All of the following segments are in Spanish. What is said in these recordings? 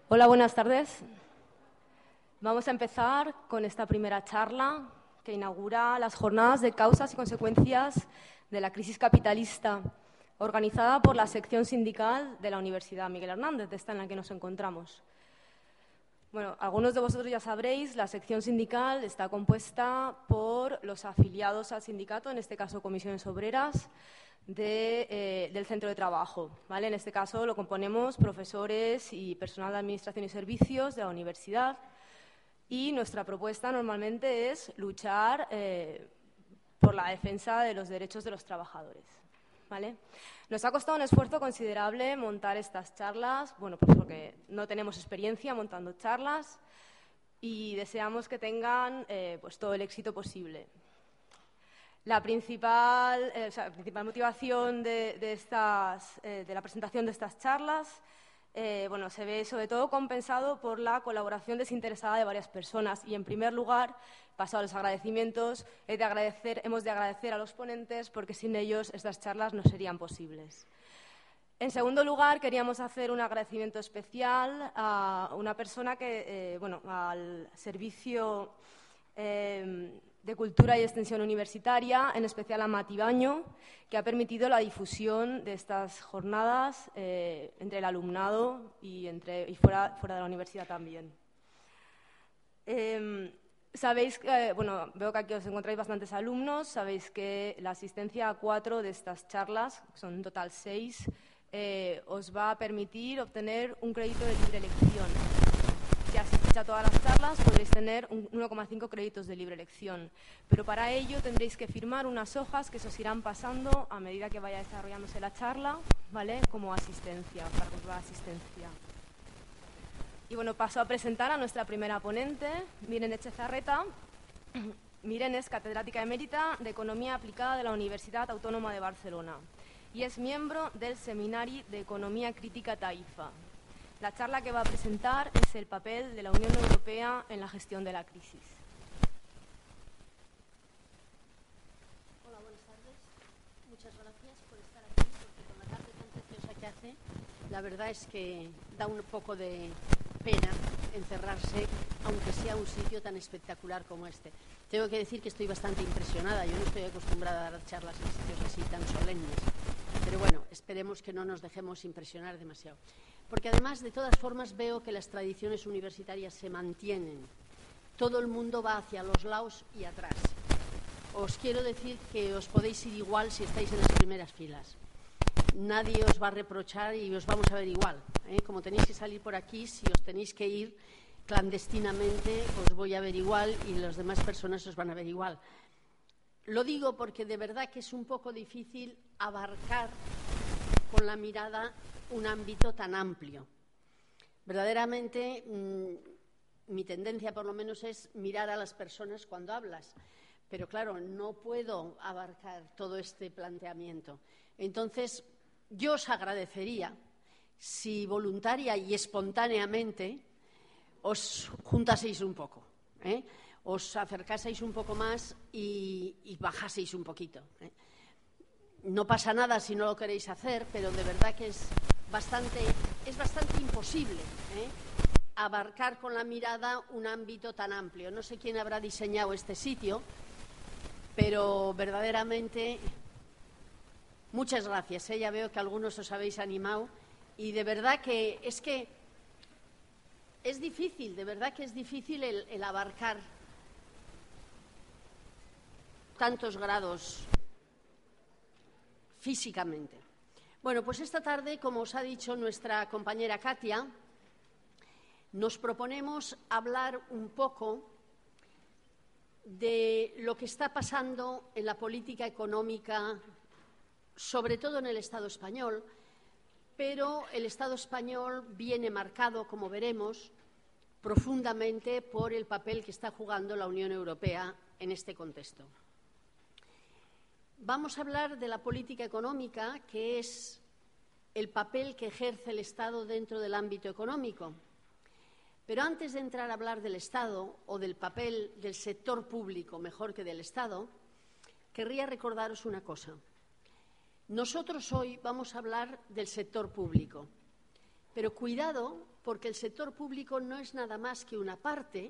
Hola, buenas tardes. Vamos a empezar con esta primera charla que inaugura las jornadas de causas y consecuencias de la crisis capitalista, organizada por la sección sindical de la Universidad Miguel Hernández, esta en la que nos encontramos. Bueno, algunos de vosotros ya sabréis, la sección sindical está compuesta por los afiliados al sindicato, en este caso comisiones obreras, del centro de trabajo, ¿vale? En este caso lo componemos profesores y personal de administración y servicios de la universidad, y nuestra propuesta normalmente es luchar por la defensa de los derechos de los trabajadores, ¿vale? Nos ha costado un esfuerzo considerable montar estas charlas, bueno, pues porque no tenemos experiencia montando charlas y deseamos que tengan pues todo el éxito posible. La principal motivación de la presentación de estas charlas se ve sobre todo compensado por la colaboración desinteresada de varias personas y, en primer lugar, pasado a los agradecimientos, hemos de agradecer a los ponentes porque sin ellos estas charlas no serían posibles. En segundo lugar, queríamos hacer un agradecimiento especial a una persona al Servicio de Cultura y Extensión Universitaria, en especial a Mati Baño, que ha permitido la difusión de estas jornadas entre el alumnado y fuera de la universidad también. Sabéis que, veo que aquí os encontráis bastantes alumnos, sabéis que la asistencia a 4 de estas charlas, son en total 6, os va a permitir obtener un crédito de libre elección. Si asistís a todas las charlas podréis tener 1,5 créditos de libre elección, pero para ello tendréis que firmar unas hojas que se os irán pasando a medida que vaya desarrollándose la charla, ¿vale? Como asistencia, para comprobar asistencia. Y bueno, paso a presentar a nuestra primera ponente, Miren Etxezarreta. Miren es catedrática emérita de Economía Aplicada de la Universidad Autónoma de Barcelona y es miembro del Seminari de Economía Crítica Taifa. La charla que va a presentar es el papel de la Unión Europea en la gestión de la crisis. Hola, buenas tardes. Muchas gracias por estar aquí, porque con la tarde tan preciosa que hace, la verdad es que da un poco de pena encerrarse, aunque sea un sitio tan espectacular como este. Tengo que decir que estoy bastante impresionada. Yo no estoy acostumbrada a dar charlas en sitios así tan solemnes. Pero bueno, esperemos que no nos dejemos impresionar demasiado. Porque además, de todas formas, veo que las tradiciones universitarias se mantienen. Todo el mundo va hacia los lados y atrás. Os quiero decir que os podéis ir igual si estáis en las primeras filas. Nadie os va a reprochar y os vamos a ver igual. Como tenéis que salir por aquí, si os tenéis que ir clandestinamente, os voy a ver igual y las demás personas os van a ver igual. Lo digo porque de verdad que es un poco difícil abarcar con la mirada un ámbito tan amplio. Verdaderamente, mi tendencia por lo menos es mirar a las personas cuando hablas, pero claro, no puedo abarcar todo este planteamiento. Entonces, yo os agradecería si voluntaria y espontáneamente os juntaseis un poco, os acercaseis un poco más y bajaseis un poquito. No pasa nada si no lo queréis hacer, pero de verdad que es bastante imposible abarcar con la mirada un ámbito tan amplio. No sé quién habrá diseñado este sitio, pero verdaderamente muchas gracias. Ya veo que algunos os habéis animado y de verdad que es difícil, de verdad que es difícil el abarcar tantos grados físicamente. Bueno, pues esta tarde, como os ha dicho nuestra compañera Katia, nos proponemos hablar un poco de lo que está pasando en la política económica, sobre todo en el Estado español, pero el Estado español viene marcado, como veremos, profundamente por el papel que está jugando la Unión Europea en este contexto. Vamos a hablar de la política económica, que es el papel que ejerce el Estado dentro del ámbito económico. Pero antes de entrar a hablar del Estado o del papel del sector público, mejor que del Estado, querría recordaros una cosa. Nosotros hoy vamos a hablar del sector público, pero cuidado porque el sector público no es nada más que una parte,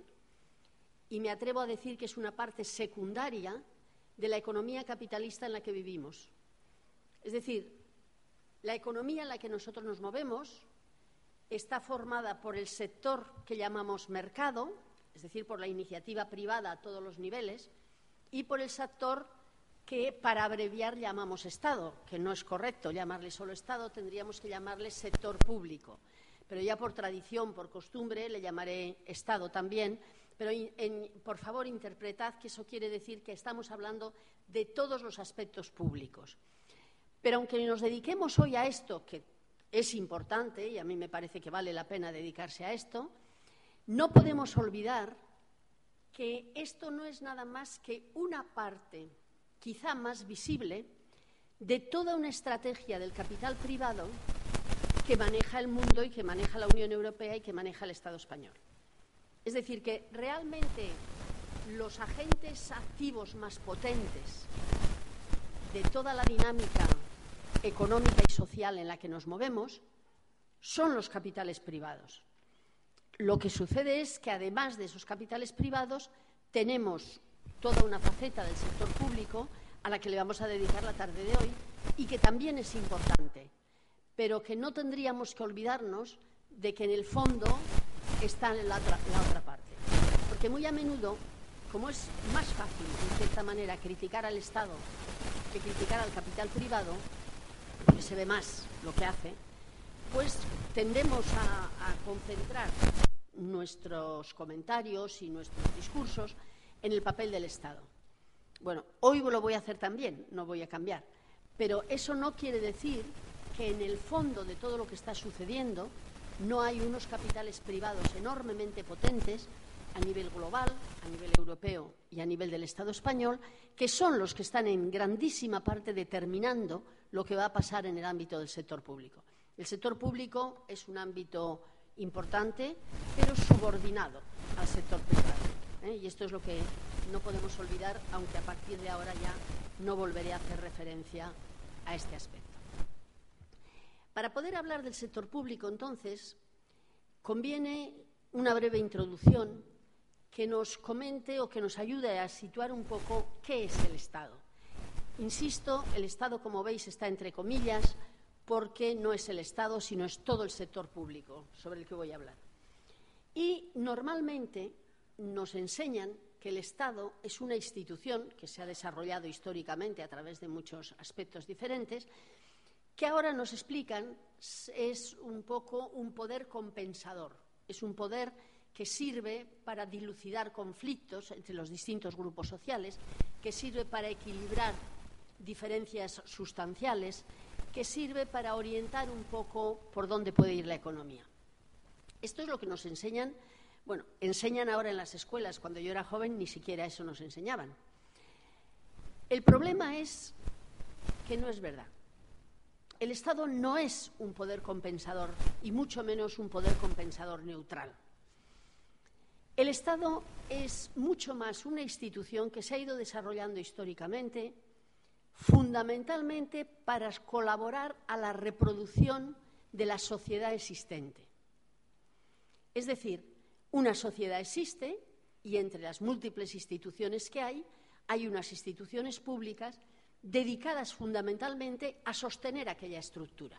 y me atrevo a decir que es una parte secundaria de la economía capitalista en la que vivimos. Es decir, la economía en la que nosotros nos movemos está formada por el sector que llamamos mercado, es decir, por la iniciativa privada a todos los niveles, y por el sector que, para abreviar, llamamos Estado, que no es correcto llamarle solo Estado, tendríamos que llamarle sector público. Pero ya por tradición, por costumbre, le llamaré Estado también. Pero, por favor, interpretad que eso quiere decir que estamos hablando de todos los aspectos públicos. Pero aunque nos dediquemos hoy a esto, que es importante y a mí me parece que vale la pena dedicarse a esto, no podemos olvidar que esto no es nada más que una parte, quizá más visible, de toda una estrategia del capital privado que maneja el mundo y que maneja la Unión Europea y que maneja el Estado español. Es decir, que realmente los agentes activos más potentes de toda la dinámica económica y social en la que nos movemos son los capitales privados. Lo que sucede es que, además de esos capitales privados, tenemos toda una faceta del sector público a la que le vamos a dedicar la tarde de hoy y que también es importante, pero que no tendríamos que olvidarnos de que en el fondo está la otra parte. Porque muy a menudo, como es más fácil, de cierta manera, criticar al Estado que criticar al capital privado, porque se ve más lo que hace, pues tendemos a concentrar nuestros comentarios y nuestros discursos en el papel del Estado. Bueno, hoy lo voy a hacer también, no voy a cambiar, pero eso no quiere decir que en el fondo de todo lo que está sucediendo no hay unos capitales privados enormemente potentes a nivel global, a nivel europeo y a nivel del Estado español, que son los que están en grandísima parte determinando lo que va a pasar en el ámbito del sector público. El sector público es un ámbito importante, pero subordinado al sector privado. Y esto es lo que no podemos olvidar, aunque a partir de ahora ya no volveré a hacer referencia a este aspecto. Para poder hablar del sector público, entonces, conviene una breve introducción que nos comente o que nos ayude a situar un poco qué es el Estado. Insisto, el Estado, como veis, está entre comillas, porque no es el Estado, sino es todo el sector público sobre el que voy a hablar. Y normalmente nos enseñan que el Estado es una institución que se ha desarrollado históricamente a través de muchos aspectos diferentes, que ahora nos explican es un poco un poder compensador, es un poder que sirve para dilucidar conflictos entre los distintos grupos sociales, que sirve para equilibrar diferencias sustanciales, que sirve para orientar un poco por dónde puede ir la economía. Esto es lo que nos enseñan, bueno, enseñan ahora en las escuelas. Cuando yo era joven ni siquiera eso nos enseñaban. El problema es que no es verdad. El Estado no es un poder compensador y mucho menos un poder compensador neutral. El Estado es mucho más una institución que se ha ido desarrollando históricamente, fundamentalmente para colaborar a la reproducción de la sociedad existente. Es decir, una sociedad existe y entre las múltiples instituciones que hay unas instituciones públicas dedicadas fundamentalmente a sostener aquella estructura.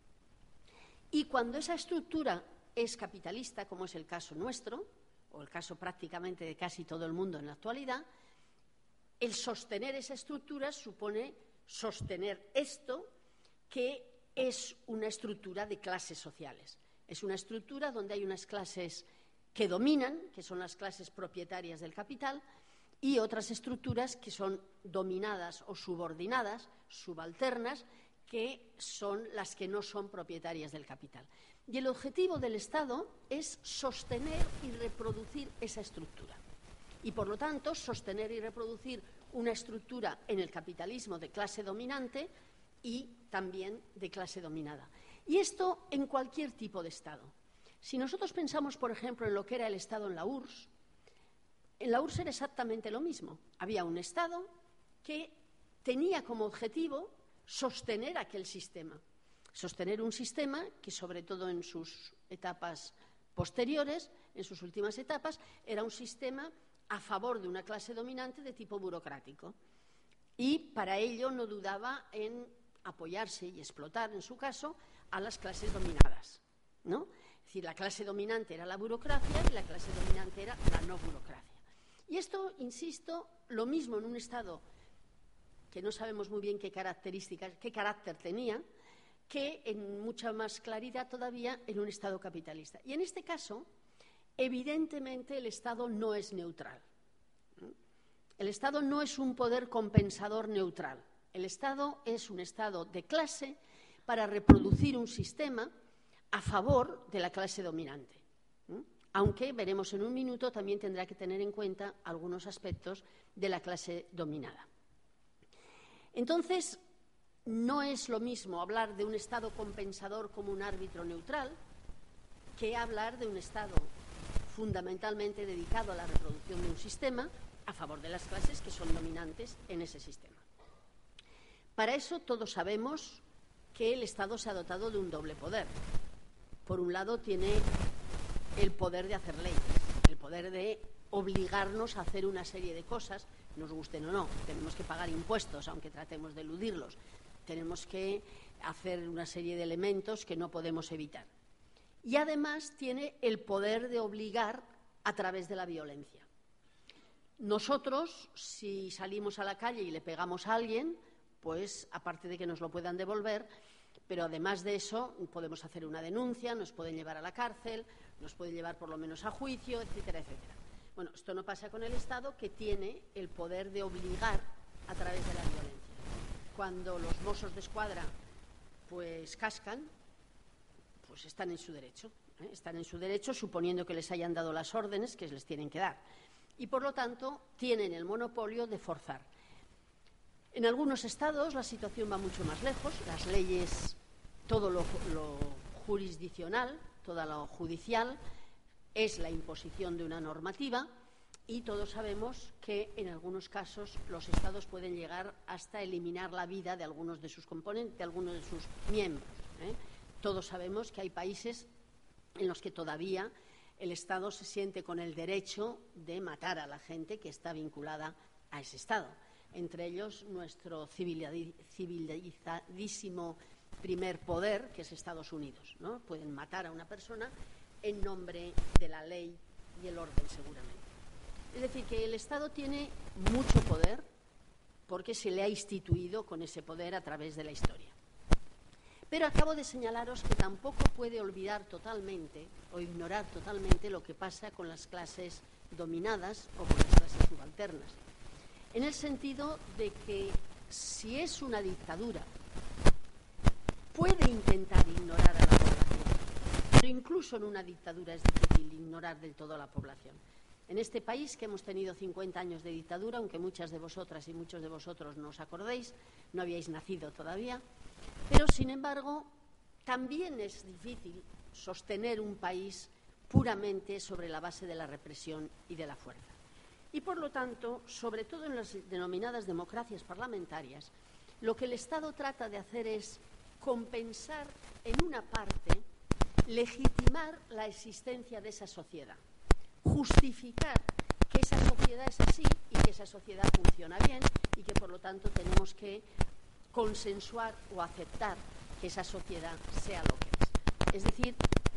Y cuando esa estructura es capitalista, como es el caso nuestro, o el caso prácticamente de casi todo el mundo en la actualidad, el sostener esa estructura supone sostener esto, que es una estructura de clases sociales. Es una estructura donde hay unas clases que dominan, que son las clases propietarias del capital, y otras estructuras que son dominadas o subordinadas, subalternas, que son las que no son propietarias del capital. Y el objetivo del Estado es sostener y reproducir esa estructura. Y, por lo tanto, sostener y reproducir una estructura en el capitalismo de clase dominante y también de clase dominada. Y esto en cualquier tipo de Estado. Si nosotros pensamos, por ejemplo, en lo que era el Estado en la URSS era exactamente lo mismo. Había un Estado que tenía como objetivo sostener aquel sistema. Sostener un sistema que, sobre todo en sus etapas posteriores, en sus últimas etapas, era un sistema a favor de una clase dominante de tipo burocrático. Y para ello no dudaba en apoyarse y explotar, en su caso, a las clases dominadas, ¿no? Es decir, la clase dominante era la burocracia y la clase dominante era la no burocracia. Y esto, insisto, lo mismo en un Estado que no sabemos muy bien qué características, qué carácter tenía, que en mucha más claridad todavía en un Estado capitalista. Y en este caso, evidentemente, el Estado no es neutral. El Estado no es un poder compensador neutral. El Estado es un Estado de clase para reproducir un sistema a favor de la clase dominante. Aunque, veremos en un minuto, también tendrá que tener en cuenta algunos aspectos de la clase dominada. Entonces, no es lo mismo hablar de un Estado compensador como un árbitro neutral que hablar de un Estado fundamentalmente dedicado a la reproducción de un sistema a favor de las clases que son dominantes en ese sistema. Para eso todos sabemos que el Estado se ha dotado de un doble poder. Por un lado tiene el poder de hacer leyes, el poder de obligarnos a hacer una serie de cosas, nos gusten o no. Tenemos que pagar impuestos, aunque tratemos de eludirlos. Tenemos que hacer una serie de elementos que no podemos evitar. Y además tiene el poder de obligar a través de la violencia. Nosotros, si salimos a la calle y le pegamos a alguien, pues aparte de que nos lo puedan devolver, pero además de eso podemos hacer una denuncia, nos pueden llevar a la cárcel, nos pueden llevar por lo menos a juicio, etcétera, etcétera. Bueno, esto no pasa con el Estado, que tiene el poder de obligar a través de la violencia. Cuando los Mossos de Escuadra pues cascan, pues están en su derecho, están en su derecho suponiendo que les hayan dado las órdenes que les tienen que dar. Y, por lo tanto, tienen el monopolio de forzar. En algunos estados la situación va mucho más lejos. Las leyes, todo lo jurisdiccional, todo lo judicial, es la imposición de una normativa y todos sabemos que en algunos casos los estados pueden llegar hasta eliminar la vida de algunos de sus componentes, de algunos de sus miembros. Todos sabemos que hay países en los que todavía el Estado se siente con el derecho de matar a la gente que está vinculada a ese Estado. Entre ellos, nuestro civilizadísimo primer poder, que es Estados Unidos, ¿no? Pueden matar a una persona en nombre de la ley y el orden, seguramente. Es decir, que el Estado tiene mucho poder porque se le ha instituido con ese poder a través de la historia. Pero acabo de señalaros que tampoco puede olvidar totalmente o ignorar totalmente lo que pasa con las clases dominadas o con las clases subalternas. En el sentido de que si es una dictadura, puede intentar ignorar a la población, pero incluso en una dictadura es difícil ignorar del todo a la población. En este país, que hemos tenido 50 años de dictadura, aunque muchas de vosotras y muchos de vosotros no os acordéis, no habíais nacido todavía, pero, sin embargo, también es difícil sostener un país puramente sobre la base de la represión y de la fuerza. Y, por lo tanto, sobre todo en las denominadas democracias parlamentarias, lo que el Estado trata de hacer es compensar en una parte, legitimar la existencia de esa sociedad, justificar que esa sociedad es así y que esa sociedad funciona bien y que, por lo tanto, tenemos que consensuar o aceptar que esa sociedad sea lo que es. Es decir,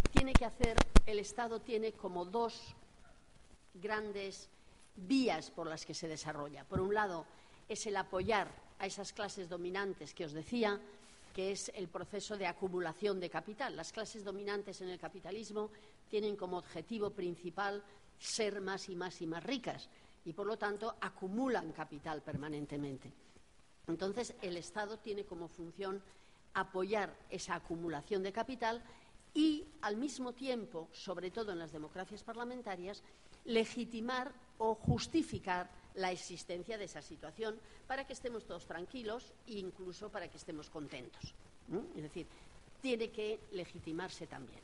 el Estado tiene como dos grandes vías por las que se desarrolla. Por un lado, es el apoyar a esas clases dominantes que os decía, que es el proceso de acumulación de capital. Las clases dominantes en el capitalismo tienen como objetivo principal ser más y más y más ricas y, por lo tanto, acumulan capital permanentemente. Entonces, el Estado tiene como función apoyar esa acumulación de capital y, al mismo tiempo, sobre todo en las democracias parlamentarias, legitimar o justificar la existencia de esa situación para que estemos todos tranquilos e incluso para que estemos contentos. Es decir, tiene que legitimarse también.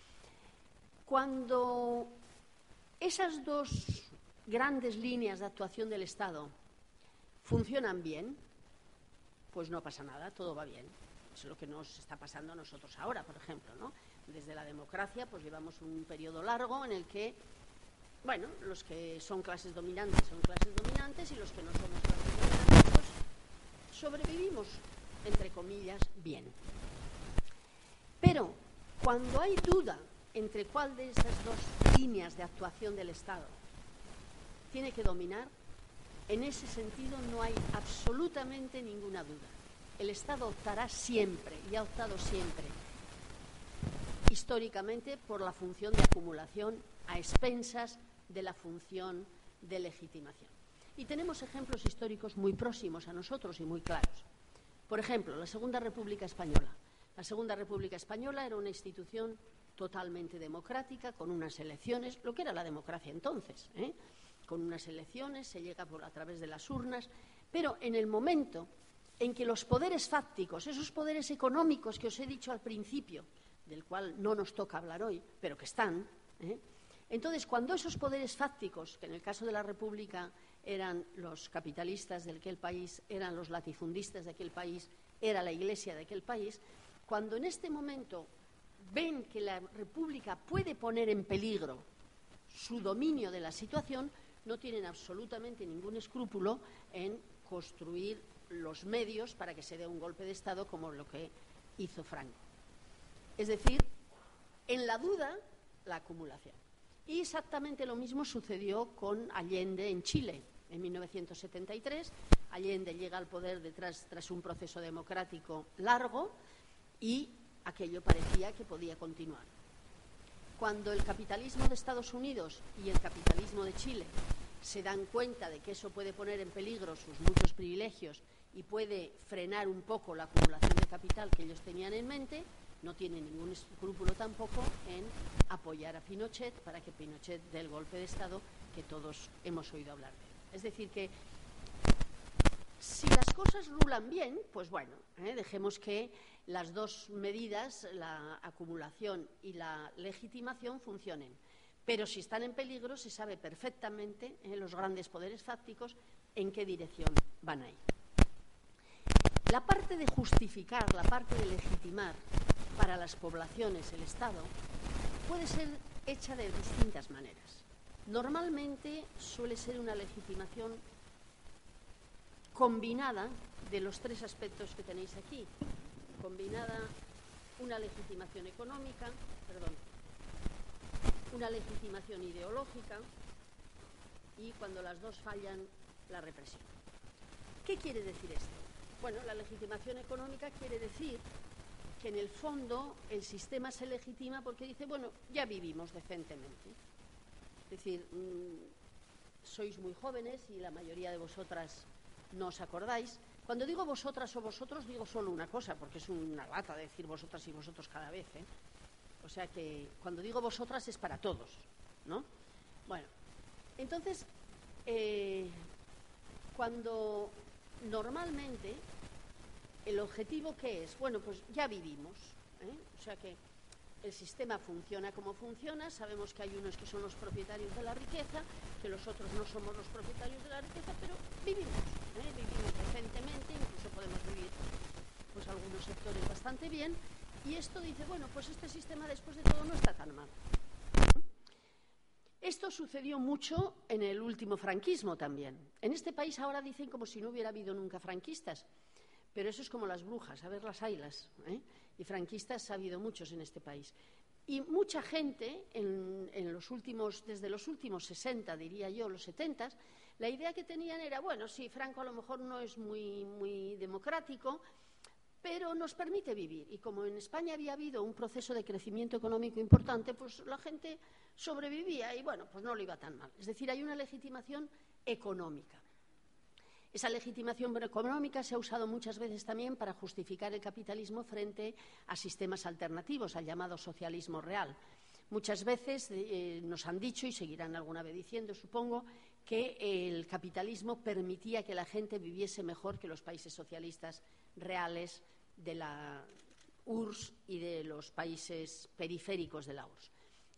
Cuando esas dos grandes líneas de actuación del Estado funcionan bien, pues no pasa nada, todo va bien. Eso es lo que nos está pasando a nosotros ahora, por ejemplo, ¿no? Desde la democracia pues llevamos un periodo largo en el que, bueno, los que son clases dominantes son clases dominantes y los que no somos clases dominantes pues sobrevivimos, entre comillas, bien. Pero cuando hay duda entre cuál de esas dos líneas de actuación del Estado tiene que dominar, en ese sentido no hay absolutamente ninguna duda. El Estado optará siempre, y ha optado siempre, históricamente, por la función de acumulación a expensas de la función de legitimación. Y tenemos ejemplos históricos muy próximos a nosotros y muy claros. Por ejemplo, la Segunda República Española. La Segunda República Española era una institución totalmente democrática, con unas elecciones, lo que era la democracia entonces, con unas elecciones, se llega a través de las urnas, pero en el momento en que los poderes fácticos, esos poderes económicos que os he dicho al principio, del cual no nos toca hablar hoy, pero que están, entonces cuando esos poderes fácticos, que en el caso de la República eran los capitalistas de aquel país, eran los latifundistas de aquel país, era la Iglesia de aquel país, cuando en este momento ven que la República puede poner en peligro su dominio de la situación, no tienen absolutamente ningún escrúpulo en construir los medios para que se dé un golpe de Estado como lo que hizo Franco. Es decir, en la duda, la acumulación. Y exactamente lo mismo sucedió con Allende en Chile. En 1973, Allende llega al poder tras un proceso democrático largo y aquello parecía que podía continuar. Cuando el capitalismo de Estados Unidos y el capitalismo de Chile se dan cuenta de que eso puede poner en peligro sus muchos privilegios y puede frenar un poco la acumulación de capital que ellos tenían en mente, no tienen ningún escrúpulo tampoco en apoyar a Pinochet para que Pinochet dé el golpe de Estado que todos hemos oído hablar de él. Es decir, que si las cosas rulan bien, pues bueno, dejemos que las dos medidas, la acumulación y la legitimación, funcionen. Pero si están en peligro, se sabe perfectamente los grandes poderes fácticos en qué dirección van a ir. La parte de justificar, la parte de legitimar para las poblaciones el Estado puede ser hecha de distintas maneras. Normalmente suele ser una legitimación combinada de los tres aspectos que tenéis aquí. Combinada una legitimación económica, una legitimación ideológica y, cuando las dos fallan, la represión. ¿Qué quiere decir esto? Bueno, la legitimación económica quiere decir que en el fondo el sistema se legitima porque dice, bueno, ya vivimos decentemente. Es decir, sois muy jóvenes y la mayoría de vosotras no os acordáis. Cuando digo vosotras o vosotros, digo solo una cosa, porque es una lata decir vosotras y vosotros cada vez, O sea que cuando digo vosotras es para todos, ¿no? Bueno, entonces, cuando normalmente el objetivo, ¿qué es? Bueno, pues ya vivimos, O sea que el sistema funciona como funciona, sabemos que hay unos que son los propietarios de la riqueza, que los otros no somos los propietarios de la riqueza, pero vivimos, vivimos decentemente, incluso podemos vivir pues algunos sectores bastante bien, y esto dice, bueno, pues este sistema después de todo no está tan mal. Esto sucedió mucho en el último franquismo también. En este país ahora dicen como si no hubiera habido nunca franquistas, pero eso es como las brujas, a ver las haylas, y franquistas ha habido muchos en este país. Y mucha gente, desde los últimos 60, diría yo, los 70, la idea que tenían era, bueno, sí, Franco a lo mejor no es muy democrático, pero nos permite vivir. Y como en España había habido un proceso de crecimiento económico importante, pues la gente sobrevivía y, bueno, pues no le iba tan mal. Es decir, hay una legitimación económica. Esa legitimación económica se ha usado muchas veces también para justificar el capitalismo frente a sistemas alternativos, al llamado socialismo real. Muchas veces nos han dicho, y seguirán alguna vez diciendo, supongo, que el capitalismo permitía que la gente viviese mejor que los países socialistas reales de la URSS y de los países periféricos de la URSS.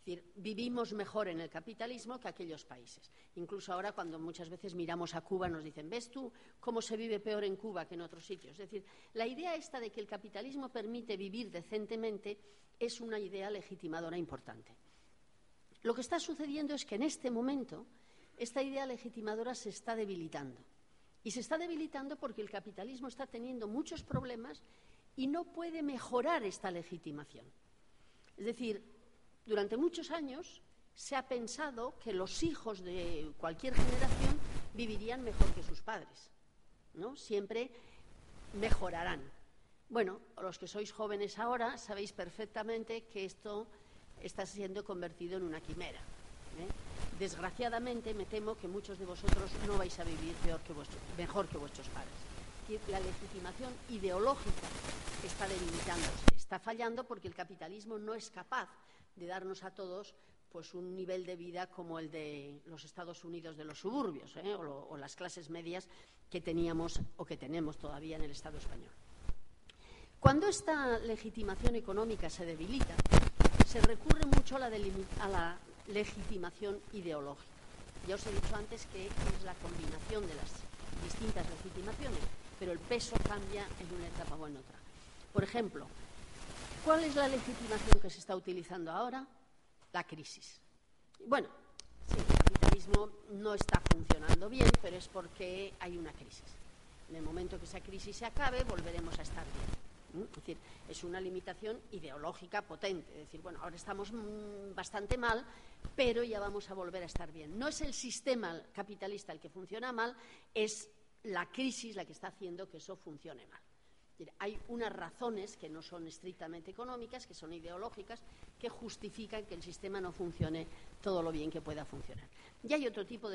Es decir, vivimos mejor en el capitalismo que aquellos países. Incluso ahora, cuando muchas veces miramos a Cuba, nos dicen, ¿ves tú cómo se vive peor en Cuba que en otros sitios? Es decir, la idea esta de que el capitalismo permite vivir decentemente es una idea legitimadora importante. Lo que está sucediendo es que en este momento esta idea legitimadora se está debilitando. Y se está debilitando porque el capitalismo está teniendo muchos problemas y no puede mejorar esta legitimación. Es decir, durante muchos años se ha pensado que los hijos de cualquier generación vivirían mejor que sus padres, ¿no? Siempre mejorarán. Bueno, los que sois jóvenes ahora sabéis perfectamente que esto está siendo convertido en una quimera, ¿eh? Desgraciadamente, me temo que muchos de vosotros no vais a vivir mejor que vuestros padres. La legitimación ideológica está debilitándose, está fallando porque el capitalismo no es capaz de darnos a todos pues un nivel de vida como el de los Estados Unidos de los suburbios, o las clases medias que teníamos o que tenemos todavía en el Estado español. Cuando esta legitimación económica se debilita, se recurre mucho a la legitimación ideológica. Ya os he dicho antes que es la combinación de las distintas legitimaciones, pero el peso cambia en una etapa o en otra. Por ejemplo, ¿cuál es la legitimación que se está utilizando ahora? La crisis. Bueno, sí, el capitalismo no está funcionando bien, pero es porque hay una crisis. En el momento que esa crisis se acabe, volveremos a estar bien. Es decir, es una limitación ideológica potente. Es decir, bueno, ahora estamos bastante mal, pero ya vamos a volver a estar bien. No es el sistema capitalista el que funciona mal, es la crisis la que está haciendo que eso funcione mal. Hay unas razones que no son estrictamente económicas, que son ideológicas, que justifican que el sistema no funcione todo lo bien que pueda funcionar. Y hay otro tipo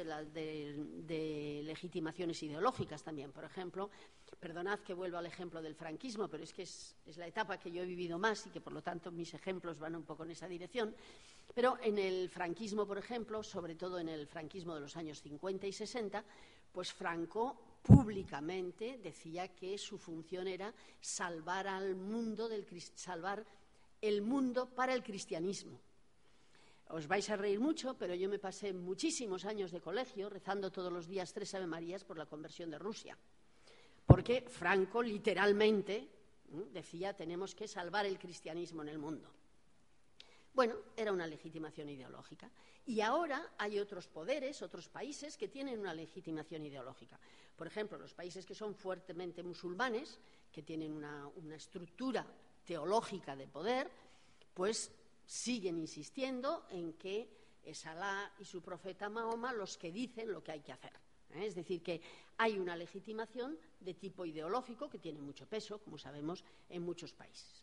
de legitimaciones ideológicas también. Por ejemplo, perdonad que vuelva al ejemplo del franquismo, pero es que es la etapa que yo he vivido más y que por lo tanto mis ejemplos van un poco en esa dirección. Pero en el franquismo, por ejemplo, sobre todo en el franquismo de los años 50 y 60, pues Franco públicamente decía que su función era salvar al mundo salvar el mundo para el cristianismo. Os vais a reír mucho, pero yo me pasé muchísimos años de colegio rezando todos los días 3 Ave Marías por la conversión de Rusia, porque Franco literalmente decía tenemos que salvar el cristianismo en el mundo. Bueno, era una legitimación ideológica. Y ahora hay otros poderes, otros países que tienen una legitimación ideológica. Por ejemplo, los países que son fuertemente musulmanes, que tienen una estructura teológica de poder, pues siguen insistiendo en que es Alá y su profeta Mahoma los que dicen lo que hay que hacer. Es decir, que hay una legitimación de tipo ideológico que tiene mucho peso, como sabemos, en muchos países.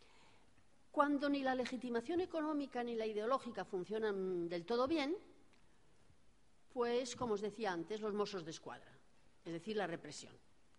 Cuando ni la legitimación económica ni la ideológica funcionan del todo bien, pues, como os decía antes, los Mossos d'Esquadra, es decir, la represión.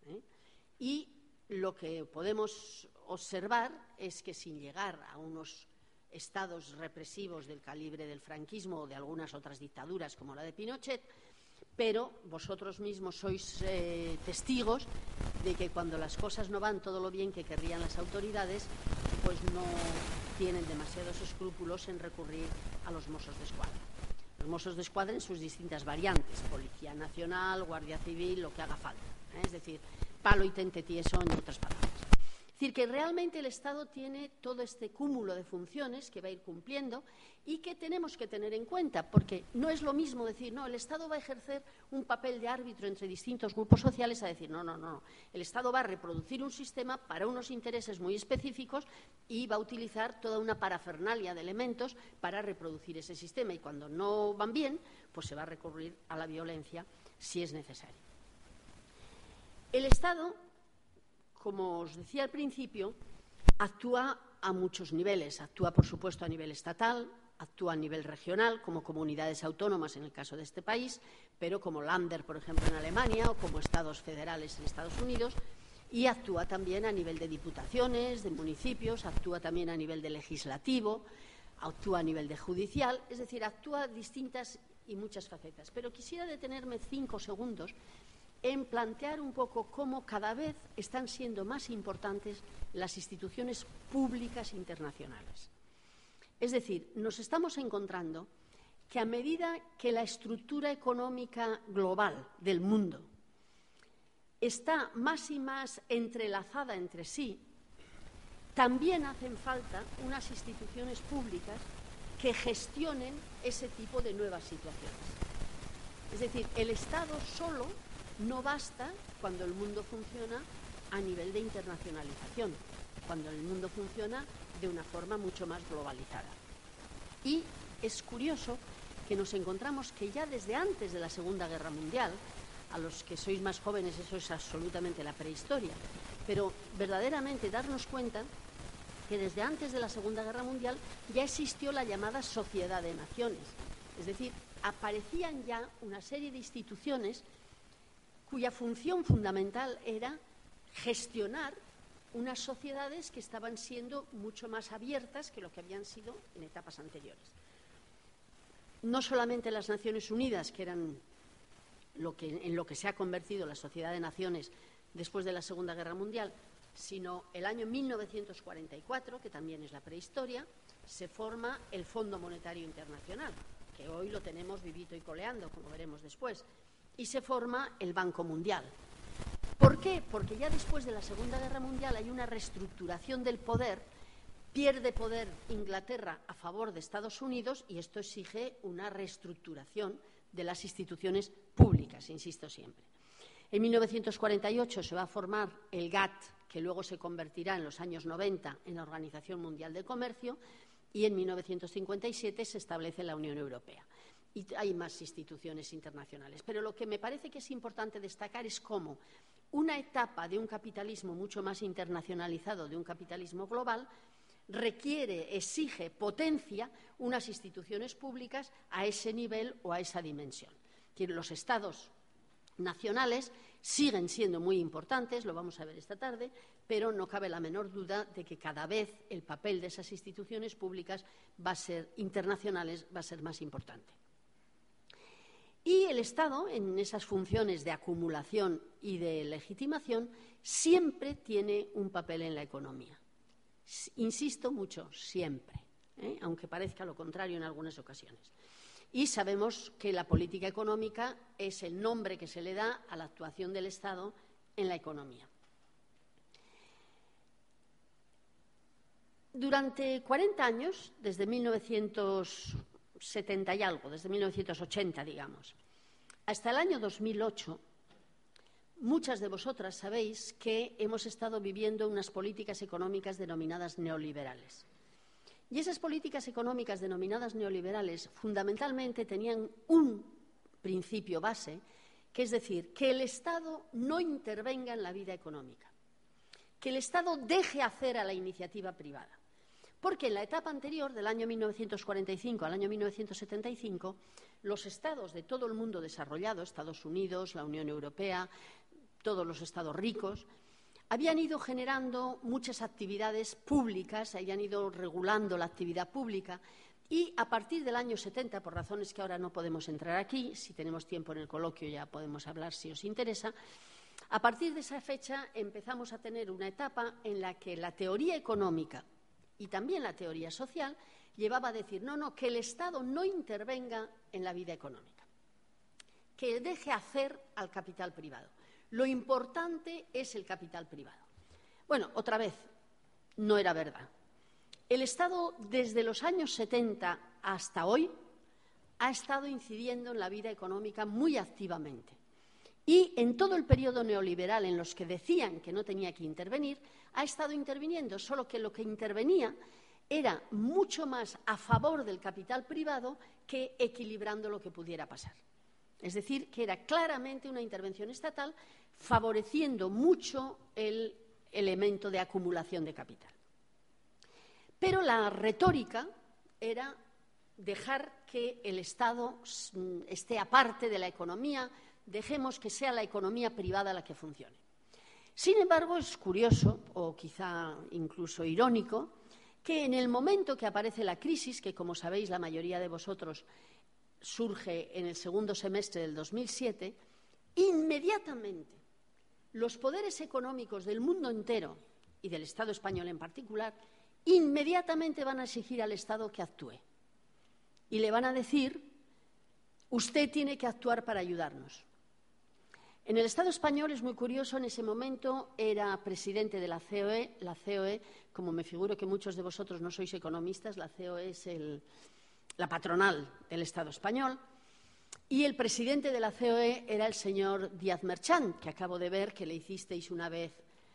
Y lo que podemos observar es que sin llegar a unos estados represivos del calibre del franquismo o de algunas otras dictaduras como la de Pinochet, pero vosotros mismos sois testigos de que cuando las cosas no van todo lo bien que querrían las autoridades, pues no tienen demasiados escrúpulos en recurrir a los Mossos d'Esquadra. Los Mossos d'Esquadra en sus distintas variantes, Policía Nacional, Guardia Civil, lo que haga falta. Es decir, palo y tente tieso, en otras palabras. Es decir, que realmente el Estado tiene todo este cúmulo de funciones que va a ir cumpliendo y que tenemos que tener en cuenta, porque no es lo mismo decir, no, el Estado va a ejercer un papel de árbitro entre distintos grupos sociales, a decir, no. El Estado va a reproducir un sistema para unos intereses muy específicos y va a utilizar toda una parafernalia de elementos para reproducir ese sistema. Y cuando no van bien, pues se va a recurrir a la violencia si es necesario. El Estado, como os decía al principio, actúa a muchos niveles. Actúa, por supuesto, a nivel estatal, actúa a nivel regional, como comunidades autónomas en el caso de este país, pero como Länder, por ejemplo, en Alemania, o como estados federales en Estados Unidos, y actúa también a nivel de diputaciones, de municipios, actúa también a nivel de legislativo, actúa a nivel de judicial, es decir, actúa a distintas y muchas facetas. Pero quisiera detenerme 5 segundos en plantear un poco cómo cada vez están siendo más importantes las instituciones públicas internacionales. Es decir, nos estamos encontrando que a medida que la estructura económica global del mundo está más y más entrelazada entre sí, también hacen falta unas instituciones públicas que gestionen ese tipo de nuevas situaciones. Es decir, el Estado solo no basta cuando el mundo funciona a nivel de internacionalización, cuando el mundo funciona de una forma mucho más globalizada. Y es curioso que nos encontramos que ya desde antes de la Segunda Guerra Mundial, a los que sois más jóvenes eso es absolutamente la prehistoria, pero verdaderamente darnos cuenta que desde antes de la Segunda Guerra Mundial ya existió la llamada Sociedad de Naciones. Es decir, aparecían ya una serie de instituciones cuya función fundamental era gestionar unas sociedades que estaban siendo mucho más abiertas que lo que habían sido en etapas anteriores. No solamente las Naciones Unidas, que eran en lo que se ha convertido la Sociedad de Naciones después de la Segunda Guerra Mundial, sino el año 1944, que también es la prehistoria, se forma el Fondo Monetario Internacional, que hoy lo tenemos vivito y coleando, como veremos después, y se forma el Banco Mundial. ¿Por qué? Porque ya después de la Segunda Guerra Mundial hay una reestructuración del poder, pierde poder Inglaterra a favor de Estados Unidos y esto exige una reestructuración de las instituciones públicas, insisto siempre. En 1948 se va a formar el GATT, que luego se convertirá en los años 90 en la Organización Mundial del Comercio, y en 1957 se establece la Unión Europea. Y hay más instituciones internacionales. Pero lo que me parece que es importante destacar es cómo una etapa de un capitalismo mucho más internacionalizado, de un capitalismo global, requiere, exige, potencia unas instituciones públicas a ese nivel o a esa dimensión. Los Estados nacionales siguen siendo muy importantes, lo vamos a ver esta tarde, pero no cabe la menor duda de que cada vez el papel de esas instituciones públicas va a ser internacionales, va a ser más importante. Y el Estado, en esas funciones de acumulación y de legitimación, siempre tiene un papel en la economía. Insisto mucho, siempre, aunque parezca lo contrario en algunas ocasiones. Y sabemos que la política económica es el nombre que se le da a la actuación del Estado en la economía. Durante 40 años, desde 1970 y algo, desde 1980, digamos, hasta el año 2008, muchas de vosotras sabéis que hemos estado viviendo unas políticas económicas denominadas neoliberales. Y esas políticas económicas denominadas neoliberales fundamentalmente tenían un principio base, que es decir, que el Estado no intervenga en la vida económica, que el Estado deje hacer a la iniciativa privada. Porque en la etapa anterior, del año 1945 al año 1975, los Estados de todo el mundo desarrollado, Estados Unidos, la Unión Europea, todos los Estados ricos, habían ido generando muchas actividades públicas, habían ido regulando la actividad pública y a partir del año 70, por razones que ahora no podemos entrar aquí, si tenemos tiempo en el coloquio ya podemos hablar si os interesa, a partir de esa fecha empezamos a tener una etapa en la que la teoría económica y también la teoría social llevaba a decir, no, que el Estado no intervenga en la vida económica, que deje hacer al capital privado. Lo importante es el capital privado. Bueno, otra vez, no era verdad. El Estado, desde los años 70 hasta hoy, ha estado incidiendo en la vida económica muy activamente. Y en todo el periodo neoliberal en los que decían que no tenía que intervenir, ha estado interviniendo, solo que lo que intervenía era mucho más a favor del capital privado que equilibrando lo que pudiera pasar. Es decir, que era claramente una intervención estatal favoreciendo mucho el elemento de acumulación de capital. Pero la retórica era dejar que el Estado esté aparte de la economía, dejemos que sea la economía privada la que funcione. Sin embargo, es curioso, o quizá incluso irónico, que en el momento que aparece la crisis, que como sabéis la mayoría de vosotros surge en el segundo semestre del 2007, inmediatamente los poderes económicos del mundo entero y del Estado español en particular inmediatamente van a exigir al Estado que actúe. Y le van a decir, usted tiene que actuar para ayudarnos. En el Estado español es muy curioso, en ese momento era presidente de la COE. La COE, como me figuro que muchos de vosotros no sois economistas, la COE es la patronal del Estado español. Y el presidente de la COE era el señor Díaz Merchán, que acabo de ver que le hicisteis una vez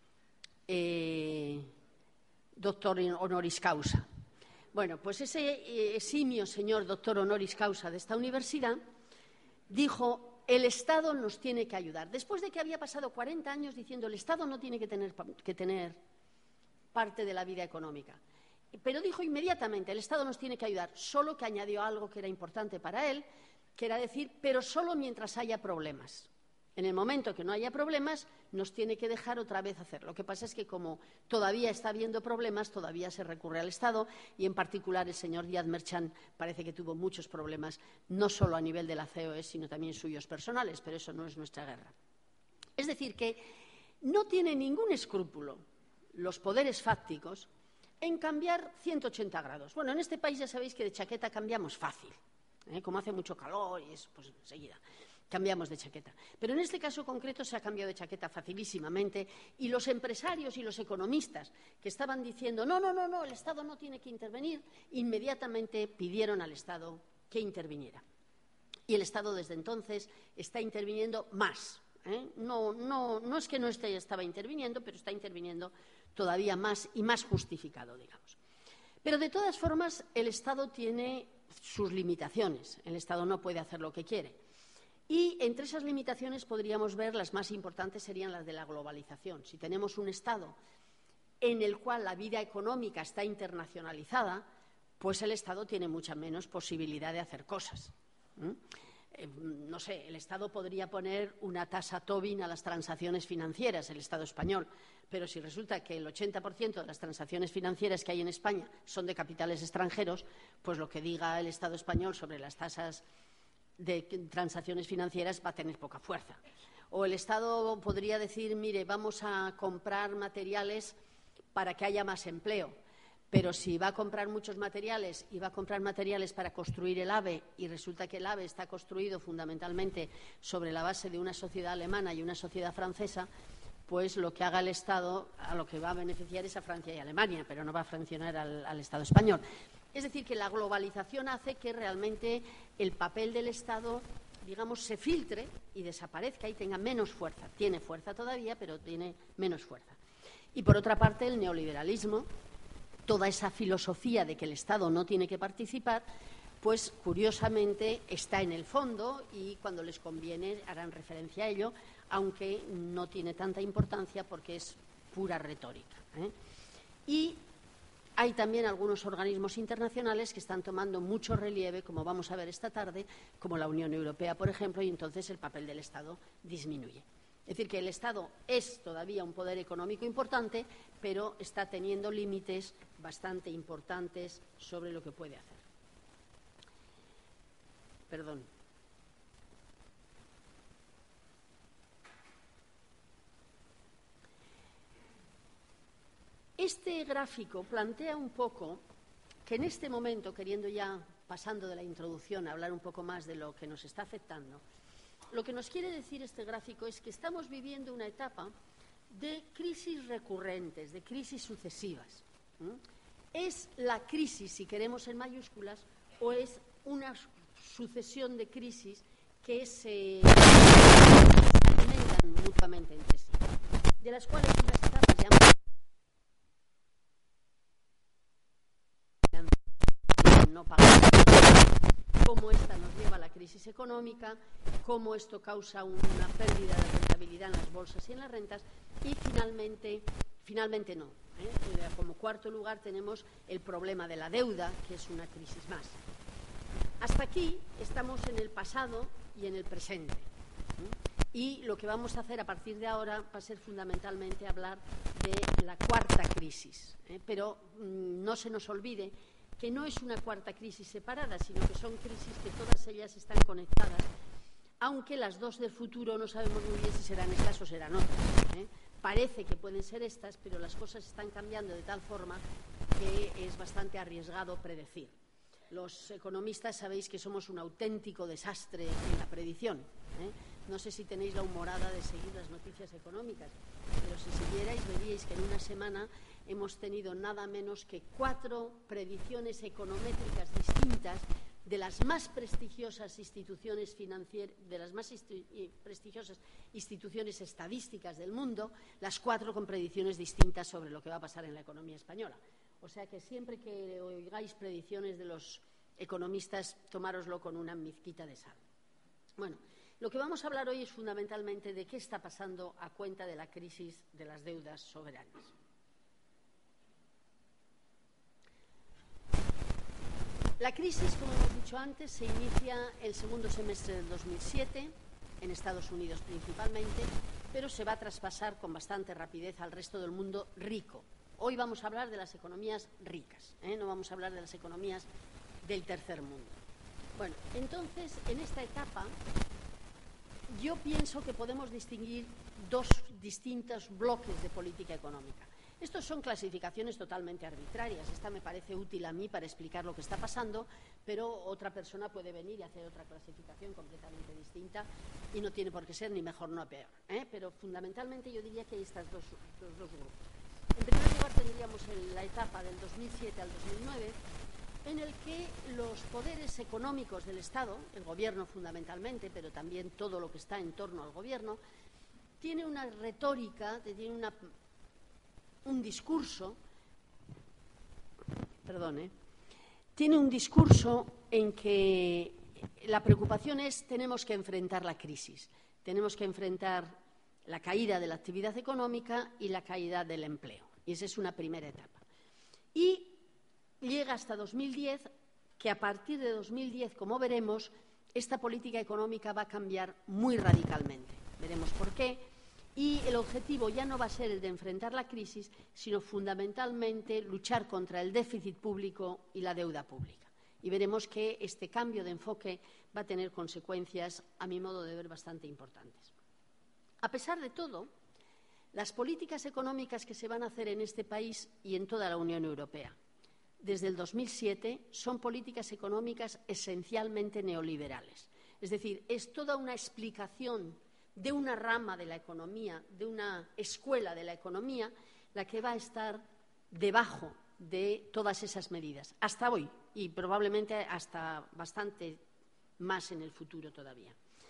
doctor honoris causa. Bueno, pues ese eximio señor doctor honoris causa de esta universidad dijo: el Estado nos tiene que ayudar. Después de que había pasado 40 años diciendo el Estado no tiene que tener parte de la vida económica. Pero dijo inmediatamente, el Estado nos tiene que ayudar, solo que añadió algo que era importante para él, que era decir, pero solo mientras haya problemas. En el momento que no haya problemas, nos tiene que dejar otra vez hacer. Lo que pasa es que como todavía está habiendo problemas, todavía se recurre al Estado y en particular el señor Díaz Merchán parece que tuvo muchos problemas, no solo a nivel de la COE, sino también suyos personales, pero eso no es nuestra guerra. Es decir, que no tiene ningún escrúpulo los poderes fácticos en cambiar 180 grados. Bueno, en este país ya sabéis que de chaqueta cambiamos fácil, como hace mucho calor y eso, pues enseguida cambiamos de chaqueta. Pero en este caso concreto se ha cambiado de chaqueta facilísimamente y los empresarios y los economistas que estaban diciendo no, el Estado no tiene que intervenir, inmediatamente pidieron al Estado que interviniera. Y el Estado desde entonces está interviniendo más. No es que no estaba interviniendo, pero está interviniendo todavía más y más justificado, digamos. Pero de todas formas el Estado tiene sus limitaciones. El Estado no puede hacer lo que quiere. Y entre esas limitaciones podríamos ver las más importantes serían las de la globalización. Si tenemos un Estado en el cual la vida económica está internacionalizada, pues el Estado tiene mucha menos posibilidad de hacer cosas. No sé, el Estado podría poner una tasa Tobin a las transacciones financieras, el Estado español, pero si resulta que el 80% de las transacciones financieras que hay en España son de capitales extranjeros, pues lo que diga el Estado español sobre las tasas de transacciones financieras va a tener poca fuerza. O el Estado podría decir, mire, vamos a comprar materiales para que haya más empleo, pero si va a comprar muchos materiales y va a comprar materiales para construir el AVE y resulta que el AVE está construido fundamentalmente sobre la base de una sociedad alemana y una sociedad francesa, pues lo que haga el Estado a lo que va a beneficiar es a Francia y a Alemania, pero no va a funcionar al Estado español. Es decir, que la globalización hace que realmente el papel del Estado, digamos, se filtre y desaparezca y tenga menos fuerza. Tiene fuerza todavía, pero tiene menos fuerza. Y por otra parte, el neoliberalismo, toda esa filosofía de que el Estado no tiene que participar, pues curiosamente está en el fondo y cuando les conviene harán referencia a ello, aunque no tiene tanta importancia porque es pura retórica. Y hay también algunos organismos internacionales que están tomando mucho relieve, como vamos a ver esta tarde, como la Unión Europea, por ejemplo, y entonces el papel del Estado disminuye. Es decir, que el Estado es todavía un poder económico importante, pero está teniendo límites bastante importantes sobre lo que puede hacer. Perdón. Este gráfico plantea un poco que en este momento, queriendo ya, pasando de la introducción, a hablar un poco más de lo que nos está afectando, lo que nos quiere decir este gráfico es que estamos viviendo una etapa de crisis recurrentes, de crisis sucesivas. ¿Es la crisis, si queremos en mayúsculas, o es una sucesión de crisis que se alimentan mutuamente entre sí? De las cuales unas etapas ya no pagamos, cómo esta nos lleva a la crisis económica, cómo esto causa una pérdida de rentabilidad en las bolsas y en las rentas, y finalmente no. Como cuarto lugar tenemos el problema de la deuda, que es una crisis más. Hasta aquí estamos en el pasado y en el presente. Y lo que vamos a hacer a partir de ahora va a ser fundamentalmente hablar de la cuarta crisis. Pero no se nos olvide que no es una cuarta crisis separada, sino que son crisis que todas ellas están conectadas, aunque las dos del futuro no sabemos muy bien si serán estas o serán otras. Parece que pueden ser estas, pero las cosas están cambiando de tal forma que es bastante arriesgado predecir. Los economistas sabéis que somos un auténtico desastre en la predicción, ¿eh? No sé si tenéis la humorada de seguir las noticias económicas, pero si siguierais veríais que en una semana hemos tenido nada menos que 4 predicciones econométricas distintas de las más prestigiosas instituciones financieras, de las más prestigiosas instituciones estadísticas del mundo, las 4 con predicciones distintas sobre lo que va a pasar en la economía española. O sea que siempre que oigáis predicciones de los economistas, tomároslo con una mizquita de sal. Bueno, lo que vamos a hablar hoy es fundamentalmente de qué está pasando a cuenta de la crisis de las deudas soberanas. La crisis, como hemos dicho antes, se inicia el segundo semestre del 2007, en Estados Unidos principalmente, pero se va a traspasar con bastante rapidez al resto del mundo rico. Hoy vamos a hablar de las economías ricas, no vamos a hablar de las economías del tercer mundo. Bueno, entonces, en esta etapa, yo pienso que podemos distinguir 2 distintos bloques de política económica. Estos son clasificaciones totalmente arbitrarias. Esta me parece útil a mí para explicar lo que está pasando, pero otra persona puede venir y hacer otra clasificación completamente distinta y no tiene por qué ser ni mejor ni peor, Pero fundamentalmente yo diría que hay estos dos grupos. En primer lugar tendríamos la etapa del 2007 al 2009, en el que los poderes económicos del Estado, el gobierno fundamentalmente, pero también todo lo que está en torno al gobierno, tiene una retórica, tiene un discurso en que la preocupación es: tenemos que enfrentar la crisis, tenemos que enfrentar la caída de la actividad económica y la caída del empleo. Y esa es una primera etapa. Y llega hasta 2010, que a partir de 2010, como veremos, esta política económica va a cambiar muy radicalmente. Veremos por qué. Y el objetivo ya no va a ser el de enfrentar la crisis, sino fundamentalmente luchar contra el déficit público y la deuda pública. Y veremos que este cambio de enfoque va a tener consecuencias, a mi modo de ver, bastante importantes. A pesar de todo, las políticas económicas que se van a hacer en este país y en toda la Unión Europea desde el 2007 son políticas económicas esencialmente neoliberales. Es decir, es toda una explicación de una rama de la economía, de una escuela de la economía, la que va a estar debajo de todas esas medidas, hasta hoy y probablemente hasta bastante más en el futuro todavía.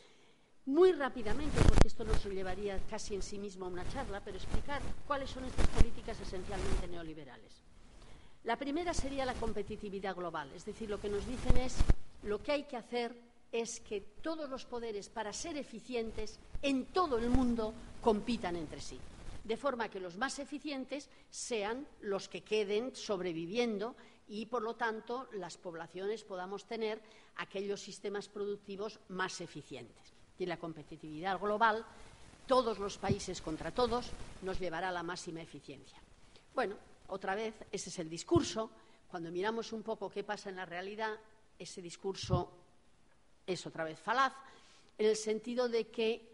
Muy rápidamente, porque esto nos llevaría casi en sí mismo a una charla, pero explicar cuáles son estas políticas esencialmente neoliberales. La primera sería la competitividad global, es decir, lo que nos dicen es: lo que hay que hacer es que todos los poderes, para ser eficientes en todo el mundo, compitan entre sí, de forma que los más eficientes sean los que queden sobreviviendo y, por lo tanto, las poblaciones podamos tener aquellos sistemas productivos más eficientes. Y la competitividad global, todos los países contra todos, nos llevará a la máxima eficiencia. Bueno, otra vez, ese es el discurso. Cuando miramos un poco qué pasa en la realidad, ese discurso es otra vez falaz, en el sentido de que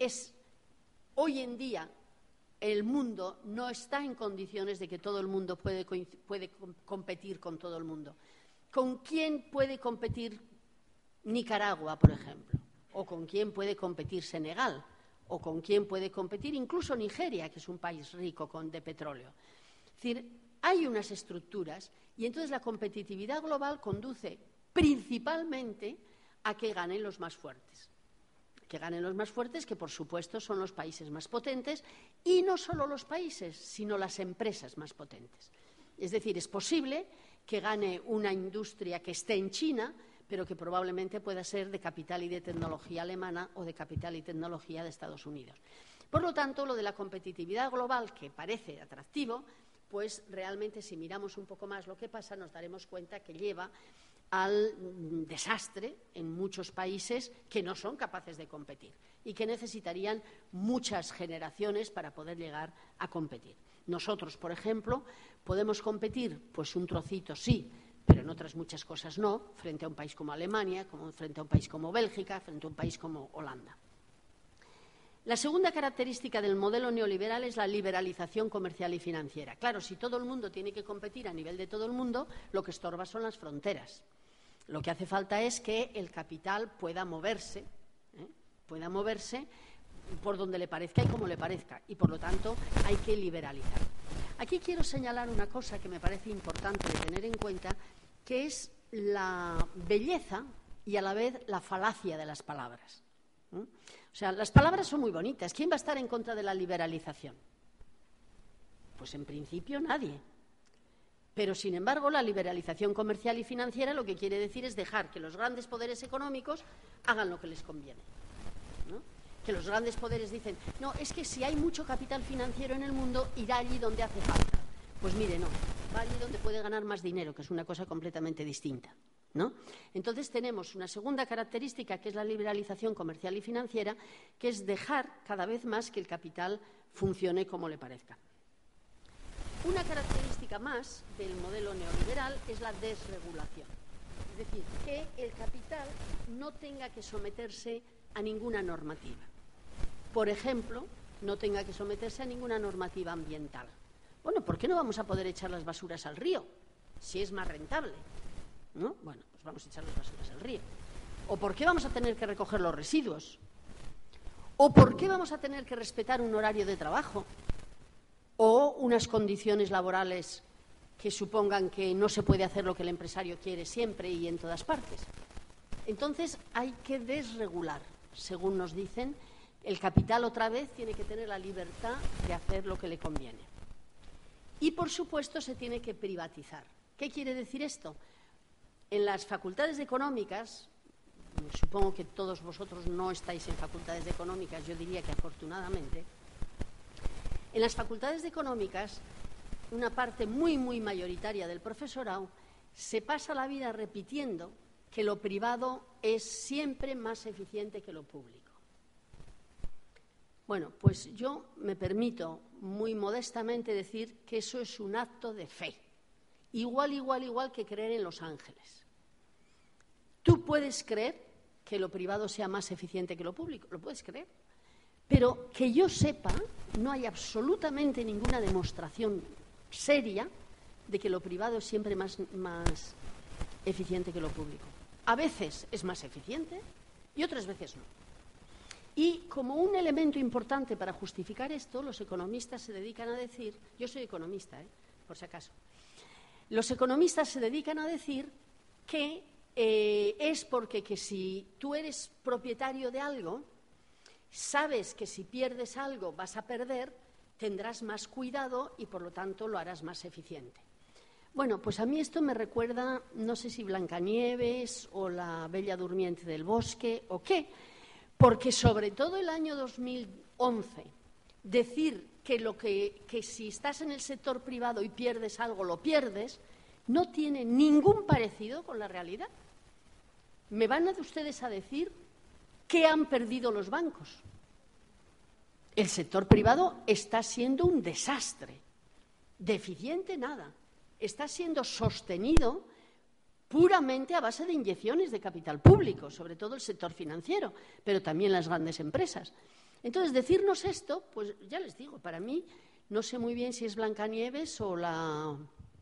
hoy en día el mundo no está en condiciones de que todo el mundo puede competir con todo el mundo. ¿Con quién puede competir Nicaragua, por ejemplo? ¿O con quién puede competir Senegal? ¿O con quién puede competir incluso Nigeria, que es un país rico de petróleo? Es decir, hay unas estructuras y entonces la competitividad global conduce principalmente a que ganen los más fuertes. Que ganen los más fuertes, que por supuesto son los países más potentes, y no solo los países, sino las empresas más potentes. Es decir, es posible que gane una industria que esté en China, pero que probablemente pueda ser de capital y de tecnología alemana o de capital y tecnología de Estados Unidos. Por lo tanto, lo de la competitividad global, que parece atractivo, pues realmente si miramos un poco más lo que pasa, nos daremos cuenta que lleva al desastre en muchos países que no son capaces de competir y que necesitarían muchas generaciones para poder llegar a competir. Nosotros, por ejemplo, podemos competir, pues un trocito sí, pero en otras muchas cosas no, frente a un país como Alemania, frente a un país como Bélgica, frente a un país como Holanda. La segunda característica del modelo neoliberal es la liberalización comercial y financiera. Claro, si todo el mundo tiene que competir a nivel de todo el mundo, lo que estorba son las fronteras. Lo que hace falta es que el capital pueda moverse por donde le parezca y como le parezca, y por lo tanto hay que liberalizar. Aquí quiero señalar una cosa que me parece importante de tener en cuenta, que es la belleza y a la vez la falacia de las palabras. O sea, las palabras son muy bonitas. ¿Quién va a estar en contra de la liberalización? Pues en principio nadie. Pero, sin embargo, la liberalización comercial y financiera lo que quiere decir es dejar que los grandes poderes económicos hagan lo que les conviene, ¿no? Que los grandes poderes dicen, no, es que si hay mucho capital financiero en el mundo, irá allí donde hace falta. Pues mire, no, va allí donde puede ganar más dinero, que es una cosa completamente distinta, ¿no? Entonces tenemos una segunda característica, que es la liberalización comercial y financiera, que es dejar cada vez más que el capital funcione como le parezca. Una característica más del modelo neoliberal es la desregulación. Es decir, que el capital no tenga que someterse a ninguna normativa. Por ejemplo, no tenga que someterse a ninguna normativa ambiental. Bueno, ¿por qué no vamos a poder echar las basuras al río? Si es más rentable, ¿no? Bueno, pues vamos a echar las basuras al río. ¿O por qué vamos a tener que recoger los residuos? ¿O por qué vamos a tener que respetar un horario de trabajo? ¿O unas condiciones laborales que supongan que no se puede hacer lo que el empresario quiere siempre y en todas partes? Entonces hay que desregular. Según nos dicen, el capital otra vez tiene que tener la libertad de hacer lo que le conviene. Y, por supuesto, se tiene que privatizar. ¿Qué quiere decir esto? En las facultades económicas, supongo que todos vosotros no estáis en facultades económicas, yo diría que afortunadamente, en las facultades económicas, una parte muy, muy mayoritaria del profesorado se pasa la vida repitiendo que lo privado es siempre más eficiente que lo público. Bueno, pues yo me permito muy modestamente decir que eso es un acto de fe. Igual que creer en los ángeles. Tú puedes creer que lo privado sea más eficiente que lo público, lo puedes creer. Pero que yo sepa, no hay absolutamente ninguna demostración seria de que lo privado es siempre más eficiente que lo público. A veces es más eficiente y otras veces no. Y como un elemento importante para justificar esto, los economistas se dedican a decir, yo soy economista, por si acaso, los economistas se dedican a decir que es porque que si tú eres propietario de algo, sabes que si pierdes algo vas a perder, tendrás más cuidado y por lo tanto lo harás más eficiente. Bueno, pues a mí esto me recuerda, no sé si Blancanieves o la Bella Durmiente del Bosque o qué, porque sobre todo el año 2011, decir que si estás en el sector privado y pierdes algo, lo pierdes, no tiene ningún parecido con la realidad. ¿Me van ustedes a decir qué han perdido los bancos? El sector privado está siendo un desastre. Deficiente nada. Está siendo sostenido puramente a base de inyecciones de capital público, sobre todo el sector financiero, pero también las grandes empresas. Entonces, decirnos esto, pues ya les digo, para mí no sé muy bien si es Blancanieves o la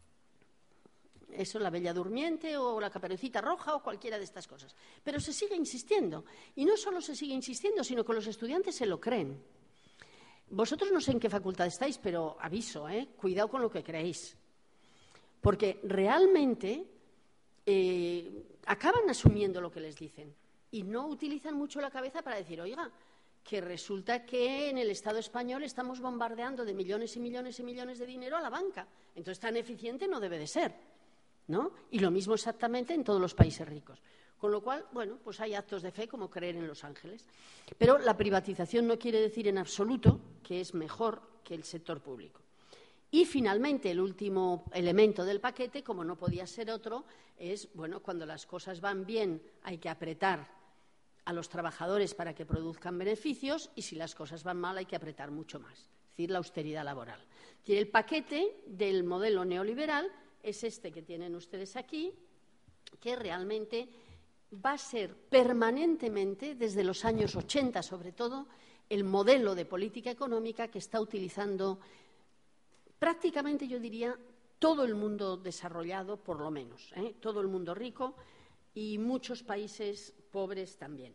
Bella Durmiente o la Caperucita Roja o cualquiera de estas cosas. Pero se sigue insistiendo. Y no solo se sigue insistiendo, sino que los estudiantes se lo creen. Vosotros no sé en qué facultad estáis, pero aviso, cuidado con lo que creéis. Porque realmente acaban asumiendo lo que les dicen y no utilizan mucho la cabeza para decir, oiga, que resulta que en el Estado español estamos bombardeando de millones y millones y millones de dinero a la banca. Entonces, tan eficiente no debe de ser, ¿no? Y lo mismo exactamente en todos los países ricos. Con lo cual, bueno, pues hay actos de fe como creer en los ángeles. Pero la privatización no quiere decir en absoluto que es mejor que el sector público. Y, finalmente, el último elemento del paquete, como no podía ser otro, es, bueno, cuando las cosas van bien hay que apretar a los trabajadores para que produzcan beneficios y si las cosas van mal hay que apretar mucho más, es decir, la austeridad laboral. Y el paquete del modelo neoliberal es este que tienen ustedes aquí, que realmente va a ser permanentemente, desde los años 80 sobre todo, el modelo de política económica que está utilizando prácticamente, yo diría, todo el mundo desarrollado, por lo menos, todo el mundo rico y muchos países pobres también.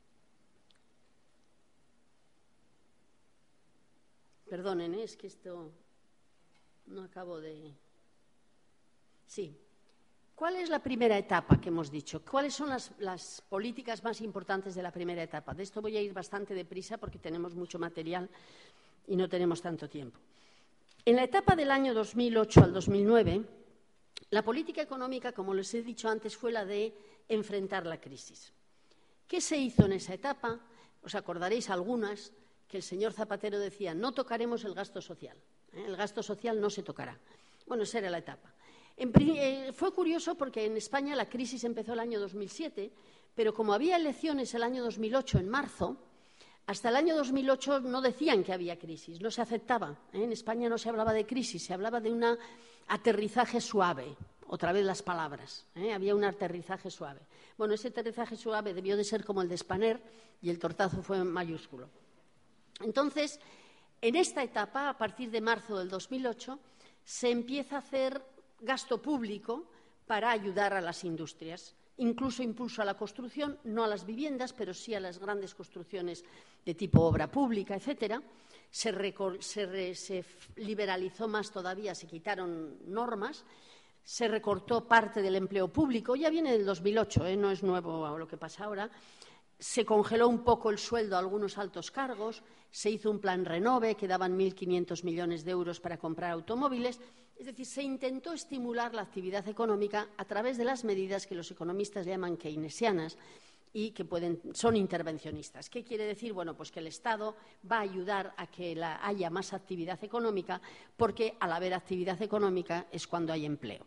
Perdonen, es que esto no acabo de... Sí. ¿Cuál es la primera etapa que hemos dicho? ¿Cuáles son las políticas más importantes de la primera etapa? De esto voy a ir bastante deprisa porque tenemos mucho material y no tenemos tanto tiempo. En la etapa del año 2008 al 2009, la política económica, como les he dicho antes, fue la de enfrentar la crisis. ¿Qué se hizo en esa etapa? Os acordaréis algunas que el señor Zapatero decía, no tocaremos el gasto social. El gasto social no se tocará. Bueno, esa era la etapa. Fue curioso porque en España la crisis empezó el año 2007, pero como había elecciones el año 2008, en marzo, hasta el año 2008 no decían que había crisis, no se aceptaba. En España no se hablaba de crisis, se hablaba de un aterrizaje suave. Otra vez las palabras, había un aterrizaje suave. Bueno, ese aterrizaje suave debió de ser como el de Spanair y el tortazo fue mayúsculo. Entonces, en esta etapa, a partir de marzo del 2008, se empieza a hacer gasto público para ayudar a las industrias. Incluso impulso a la construcción, no a las viviendas, pero sí a las grandes construcciones de tipo obra pública, etcétera. Se liberalizó más todavía, se quitaron normas, se recortó parte del empleo público, ya viene del 2008, no es nuevo lo que pasa ahora. Se congeló un poco el sueldo a algunos altos cargos, se hizo un plan Renove que daban 1.500 millones de euros para comprar automóviles. Es decir, se intentó estimular la actividad económica a través de las medidas que los economistas llaman keynesianas y que son intervencionistas. ¿Qué quiere decir? Bueno, pues que el Estado va a ayudar a que haya más actividad económica porque al haber actividad económica es cuando hay empleo.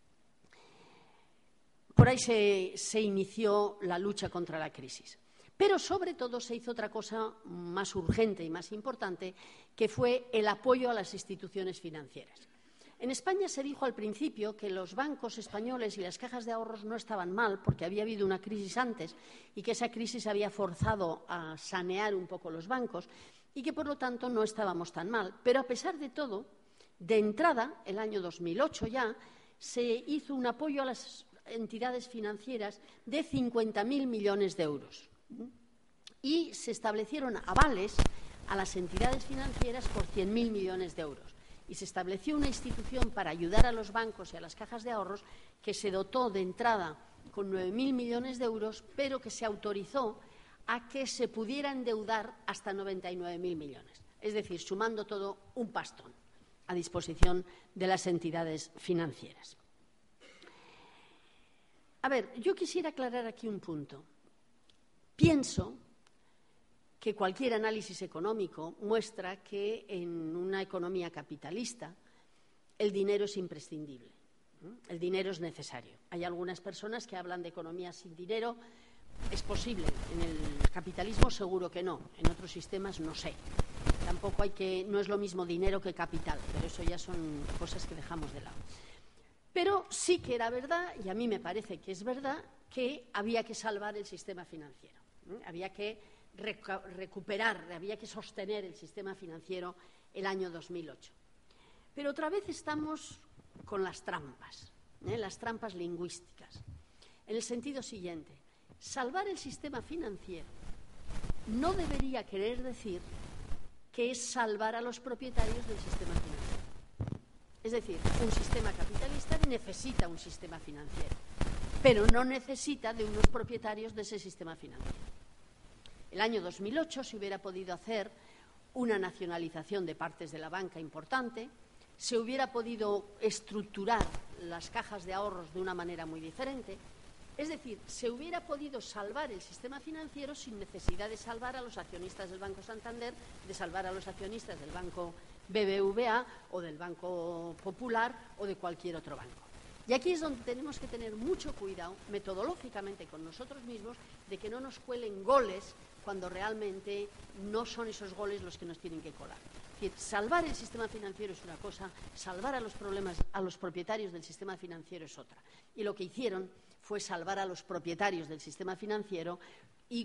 Por ahí se inició la lucha contra la crisis. Pero, sobre todo, se hizo otra cosa más urgente y más importante, que fue el apoyo a las instituciones financieras. En España se dijo al principio que los bancos españoles y las cajas de ahorros no estaban mal porque había habido una crisis antes y que esa crisis había forzado a sanear un poco los bancos y que, por lo tanto, no estábamos tan mal. Pero, a pesar de todo, de entrada, el año 2008 ya, se hizo un apoyo a las entidades financieras de 50.000 millones de euros. Y se establecieron avales a las entidades financieras por 100.000 millones de euros. Y se estableció una institución para ayudar a los bancos y a las cajas de ahorros que se dotó de entrada con 9.000 millones de euros, pero que se autorizó a que se pudiera endeudar hasta 99.000 millones. Es decir, sumando todo, un pastón a disposición de las entidades financieras. A ver, yo quisiera aclarar aquí un punto. Pienso que cualquier análisis económico muestra que en una economía capitalista el dinero es imprescindible, el dinero es necesario. Hay algunas personas que hablan de economía sin dinero. ¿Es posible? En el capitalismo seguro que no, en otros sistemas no sé. Tampoco no es lo mismo dinero que capital, pero eso ya son cosas que dejamos de lado. Pero sí que era verdad, y a mí me parece que es verdad, que había que salvar el sistema financiero. Había que recuperar, había que sostener el sistema financiero el año 2008. Pero otra vez estamos con las trampas lingüísticas, en el sentido siguiente: salvar el sistema financiero no debería querer decir que es salvar a los propietarios del sistema financiero. Es decir, un sistema capitalista necesita un sistema financiero, pero no necesita de unos propietarios de ese sistema financiero. El año 2008 se hubiera podido hacer una nacionalización de partes de la banca importante, se hubiera podido estructurar las cajas de ahorros de una manera muy diferente. Es decir, se hubiera podido salvar el sistema financiero sin necesidad de salvar a los accionistas del Banco Santander, de salvar a los accionistas del Banco BBVA o del Banco Popular o de cualquier otro banco. Y aquí es donde tenemos que tener mucho cuidado, metodológicamente con nosotros mismos, de que no nos cuelen goles cuando realmente no son esos goles los que nos tienen que colar. Es decir, salvar el sistema financiero es una cosa, salvar a los propietarios del sistema financiero es otra. Y lo que hicieron fue salvar a los propietarios del sistema financiero y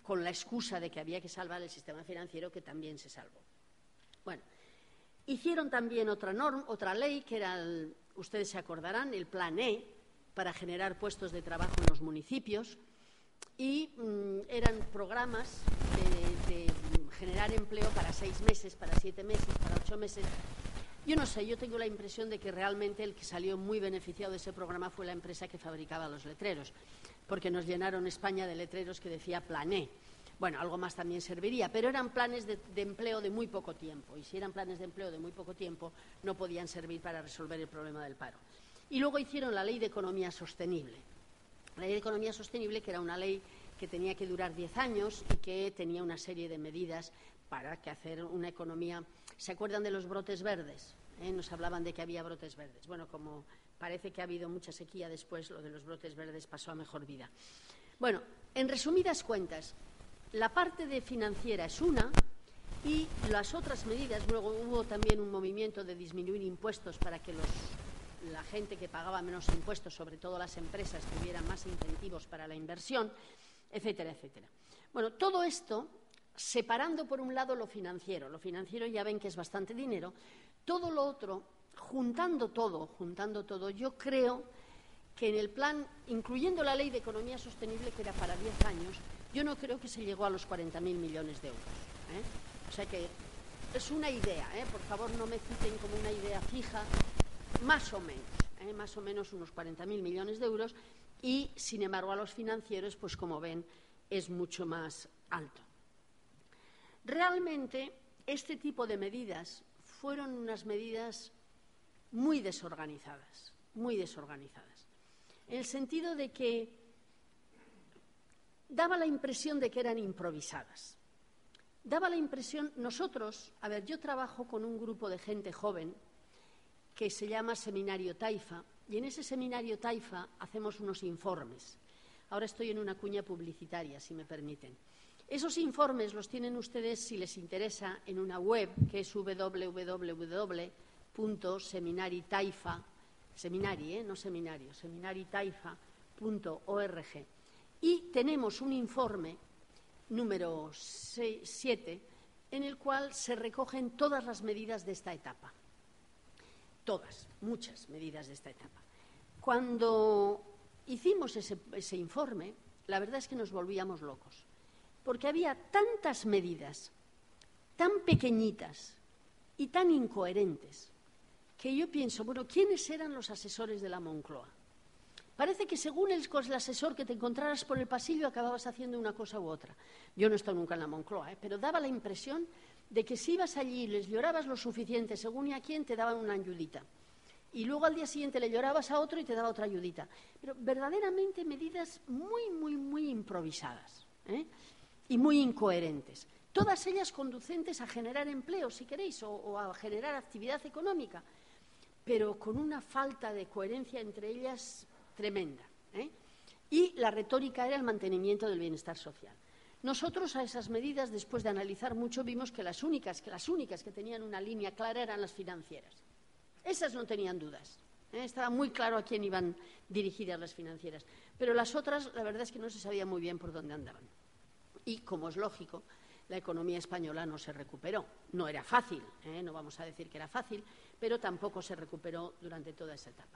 con la excusa de que había que salvar el sistema financiero, que también se salvó. Bueno, hicieron también otra ley, que era, ustedes se acordarán, el Plan E, para generar puestos de trabajo en los municipios, y eran programas de generar empleo para 6 meses, para 7 meses, para 8 meses. Yo no sé, yo tengo la impresión de que realmente el que salió muy beneficiado de ese programa fue la empresa que fabricaba los letreros, porque nos llenaron España de letreros que decía Plan E. Bueno, algo más también serviría, pero eran planes de empleo de muy poco tiempo, y si eran planes de empleo de muy poco tiempo, no podían servir para resolver el problema del paro. Y luego hicieron la Ley de Economía Sostenible. La Ley de Economía Sostenible, que era una ley que tenía que durar 10 años y que tenía una serie de medidas para que hacer una economía. ¿Se acuerdan de los brotes verdes? Nos hablaban de que había brotes verdes. Bueno, como parece que ha habido mucha sequía después, lo de los brotes verdes pasó a mejor vida. Bueno, en resumidas cuentas, la parte de financiera es una, y las otras medidas, luego hubo también un movimiento de disminuir impuestos para que la gente que pagaba menos impuestos, sobre todo las empresas, tuvieran más incentivos para la inversión, etcétera, etcétera. Bueno, todo esto, separando por un lado lo financiero ya ven que es bastante dinero, todo lo otro, juntando todo, yo creo que en el plan, incluyendo la Ley de Economía Sostenible, que era para 10 años, yo no creo que se llegó a los 40.000 millones de euros. O sea que es una idea, por favor no me citen como una idea fija, más o menos unos 40.000 millones de euros, y sin embargo a los financieros, pues como ven, es mucho más alto. Realmente este tipo de medidas fueron unas medidas muy desorganizadas, en el sentido de que daba la impresión de que eran improvisadas. Daba la impresión, yo trabajo con un grupo de gente joven que se llama Seminario Taifa, y en ese Seminario Taifa hacemos unos informes. Ahora estoy en una cuña publicitaria, si me permiten. Esos informes los tienen ustedes, si les interesa, en una web que es seminaritaifa.org. Y tenemos un informe número 7 en el cual se recogen todas las medidas de esta etapa. Muchas medidas de esta etapa. Cuando hicimos ese informe, la verdad es que nos volvíamos locos, porque había tantas medidas, tan pequeñitas y tan incoherentes, que yo pienso, bueno, ¿quiénes eran los asesores de la Moncloa? Parece que según el asesor que te encontraras por el pasillo acababas haciendo una cosa u otra. Yo no he estado nunca en la Moncloa, pero daba la impresión de que si ibas allí y les llorabas lo suficiente, según y a quién, te daban una ayudita. Y luego al día siguiente le llorabas a otro y te daba otra ayudita. Pero verdaderamente medidas muy improvisadas, y muy incoherentes. Todas ellas conducentes a generar empleo, si queréis, o a generar actividad económica, pero con una falta de coherencia entre ellas tremenda. Y la retórica era el mantenimiento del bienestar social. Nosotros a esas medidas, después de analizar mucho, vimos que las únicas que tenían una línea clara eran las financieras. Esas no tenían dudas. Estaba muy claro a quién iban dirigidas las financieras. Pero las otras, la verdad es que no se sabía muy bien por dónde andaban. Y, como es lógico, la economía española no se recuperó. No era fácil, no vamos a decir que era fácil, pero tampoco se recuperó durante toda esa etapa.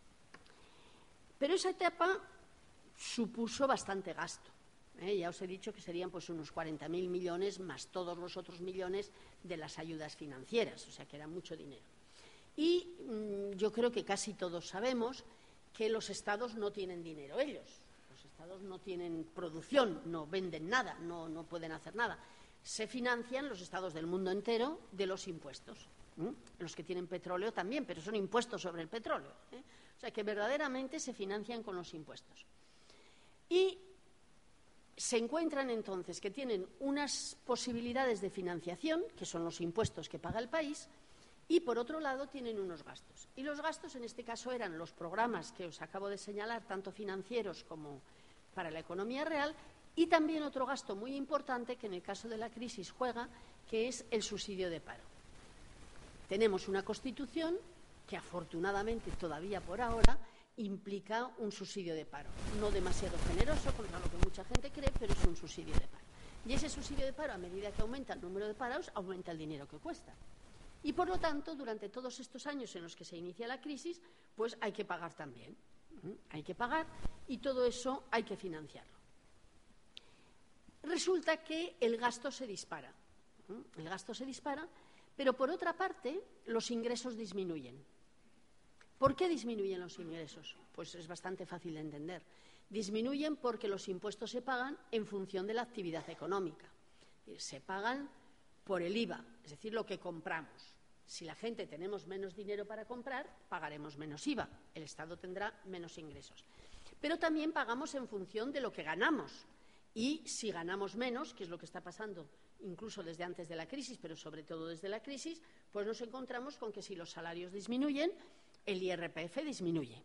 Pero esa etapa supuso bastante gasto. Ya os he dicho que serían pues unos 40.000 millones más todos los otros millones de las ayudas financieras, o sea que era mucho dinero. Y yo creo que casi todos sabemos que los estados no tienen dinero ellos. Los estados no tienen producción, no venden nada, no pueden hacer nada. Se financian los estados del mundo entero de los impuestos. Los que tienen petróleo también, pero son impuestos sobre el petróleo. O sea que verdaderamente se financian con los impuestos. Y se encuentran entonces que tienen unas posibilidades de financiación, que son los impuestos que paga el país, y por otro lado tienen unos gastos. Y los gastos en este caso eran los programas que os acabo de señalar, tanto financieros como para la economía real, y también otro gasto muy importante que en el caso de la crisis juega, que es el subsidio de paro. Tenemos una Constitución que afortunadamente todavía por ahora implica un subsidio de paro. No demasiado generoso, contra lo que mucha gente cree, pero es un subsidio de paro. Y ese subsidio de paro, a medida que aumenta el número de parados, aumenta el dinero que cuesta. Y, por lo tanto, durante todos estos años en los que se inicia la crisis, pues hay que pagar también. Hay que pagar y todo eso hay que financiarlo. Resulta que el gasto se dispara. El gasto se dispara, pero, por otra parte, los ingresos disminuyen. ¿Por qué disminuyen los ingresos? Pues es bastante fácil de entender. Disminuyen porque los impuestos se pagan en función de la actividad económica. Se pagan por el IVA, es decir, lo que compramos. Si la gente tenemos menos dinero para comprar, pagaremos menos IVA. El Estado tendrá menos ingresos. Pero también pagamos en función de lo que ganamos. Y si ganamos menos, que es lo que está pasando incluso desde antes de la crisis, pero sobre todo desde la crisis, pues nos encontramos con que si los salarios disminuyen, el IRPF disminuye.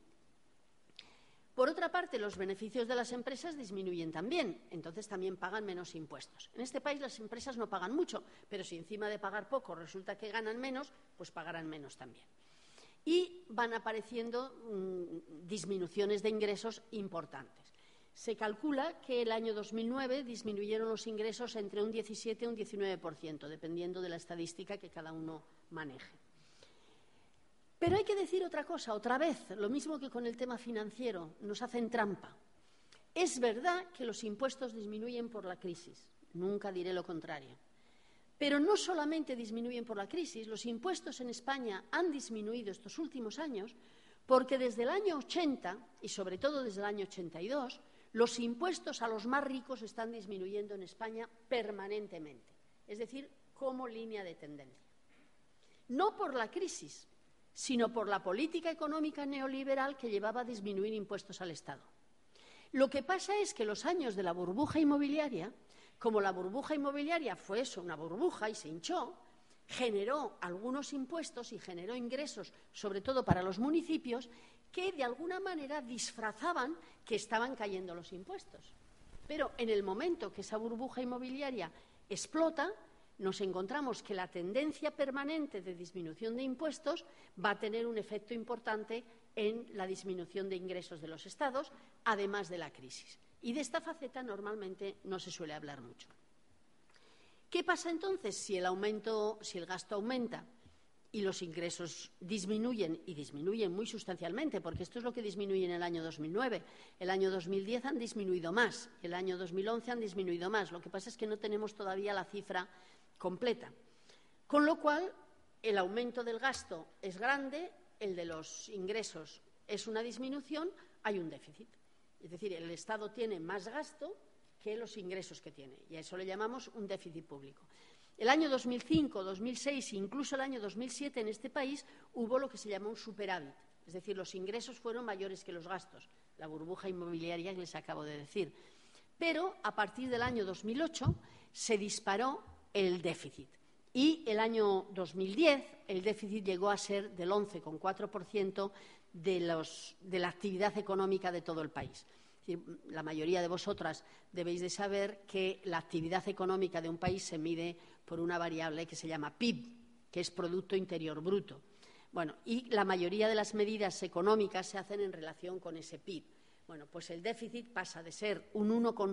Por otra parte, los beneficios de las empresas disminuyen también, entonces también pagan menos impuestos. En este país las empresas no pagan mucho, pero si encima de pagar poco resulta que ganan menos, pues pagarán menos también. Y van apareciendo disminuciones de ingresos importantes. Se calcula que el año 2009 disminuyeron los ingresos entre un 17 y un 19%, dependiendo de la estadística que cada uno maneje. Pero hay que decir otra cosa, otra vez, lo mismo que con el tema financiero, nos hacen trampa. Es verdad que los impuestos disminuyen por la crisis, nunca diré lo contrario. Pero no solamente disminuyen por la crisis, los impuestos en España han disminuido estos últimos años porque desde el año 80, y sobre todo desde el año 82, los impuestos a los más ricos están disminuyendo en España permanentemente, es decir, como línea de tendencia. No por la crisis, sino por la política económica neoliberal que llevaba a disminuir impuestos al Estado. Lo que pasa es que los años de la burbuja inmobiliaria, como la burbuja inmobiliaria fue eso, una burbuja y se hinchó, generó algunos impuestos y generó ingresos, sobre todo para los municipios, que de alguna manera disfrazaban que estaban cayendo los impuestos. Pero en el momento que esa burbuja inmobiliaria explota, nos encontramos que la tendencia permanente de disminución de impuestos va a tener un efecto importante en la disminución de ingresos de los estados, además de la crisis. Y de esta faceta normalmente no se suele hablar mucho. ¿Qué pasa entonces si el gasto aumenta y los ingresos disminuyen, y disminuyen muy sustancialmente, porque esto es lo que disminuye en el año 2009. El año 2010 han disminuido más, el año 2011 han disminuido más. Lo que pasa es que no tenemos todavía la cifra completa. Con lo cual, el aumento del gasto es grande, el de los ingresos es una disminución, hay un déficit. Es decir, el Estado tiene más gasto que los ingresos que tiene, y a eso le llamamos un déficit público. El año 2005, 2006 e incluso el año 2007 en este país hubo lo que se llama un superávit, es decir, los ingresos fueron mayores que los gastos, la burbuja inmobiliaria que les acabo de decir. Pero a partir del año 2008 se disparó el déficit y el año 2010 el déficit llegó a ser del 11,4% de la actividad económica de todo el país. La mayoría de vosotras debéis de saber que la actividad económica de un país se mide por una variable que se llama PIB, que es Producto Interior Bruto. Bueno, y la mayoría de las medidas económicas se hacen en relación con ese PIB. Bueno, pues el déficit pasa de ser un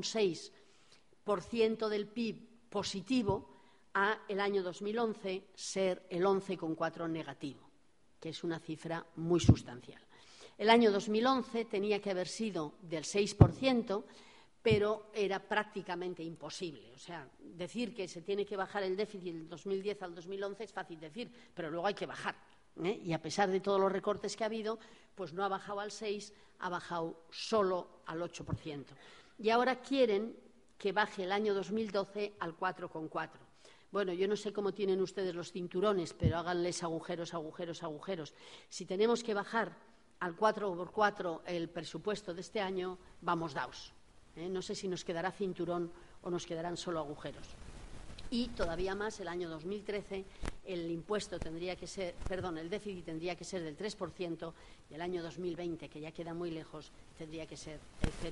1,6% del PIB positivo a el año 2011 ser el 11,4% negativo, que es una cifra muy sustancial. El año 2011 tenía que haber sido del 6%, pero era prácticamente imposible. O sea, decir que se tiene que bajar el déficit del 2010 al 2011 es fácil decir, pero luego hay que bajar. Y a pesar de todos los recortes que ha habido, pues no ha bajado al 6%, ha bajado solo al 8%. Y ahora quieren que baje el año 2012 al 4,4%. Bueno, yo no sé cómo tienen ustedes los cinturones, pero háganles agujeros, agujeros, agujeros. Si tenemos que bajar al 4x4 el presupuesto de este año, vamos daos. No sé si nos quedará cinturón o nos quedarán solo agujeros. Y todavía más, el año 2013 el déficit tendría que ser del 3% y el año 2020, que ya queda muy lejos, tendría que ser el 0%.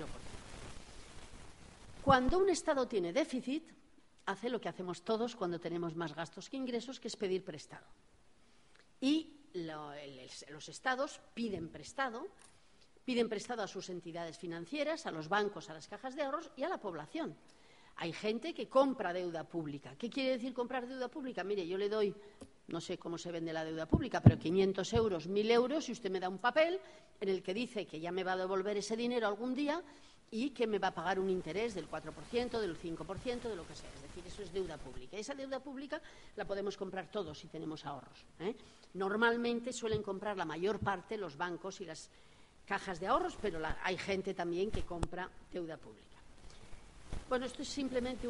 Cuando un Estado tiene déficit, hace lo que hacemos todos cuando tenemos más gastos que ingresos, que es pedir prestado. Y los Estados piden prestado a sus entidades financieras, a los bancos, a las cajas de ahorros y a la población. Hay gente que compra deuda pública. ¿Qué quiere decir comprar deuda pública? Mire, yo le doy, no sé cómo se vende la deuda pública, pero 500 euros, 1.000 euros, y usted me da un papel en el que dice que ya me va a devolver ese dinero algún día y que me va a pagar un interés del 4%, del 5%, de lo que sea. Es decir, eso es deuda pública. Esa deuda pública la podemos comprar todos si tenemos ahorros, ¿eh? Normalmente suelen comprar la mayor parte los bancos y las cajas de ahorros, pero hay gente también que compra deuda pública. Bueno, esto es simplemente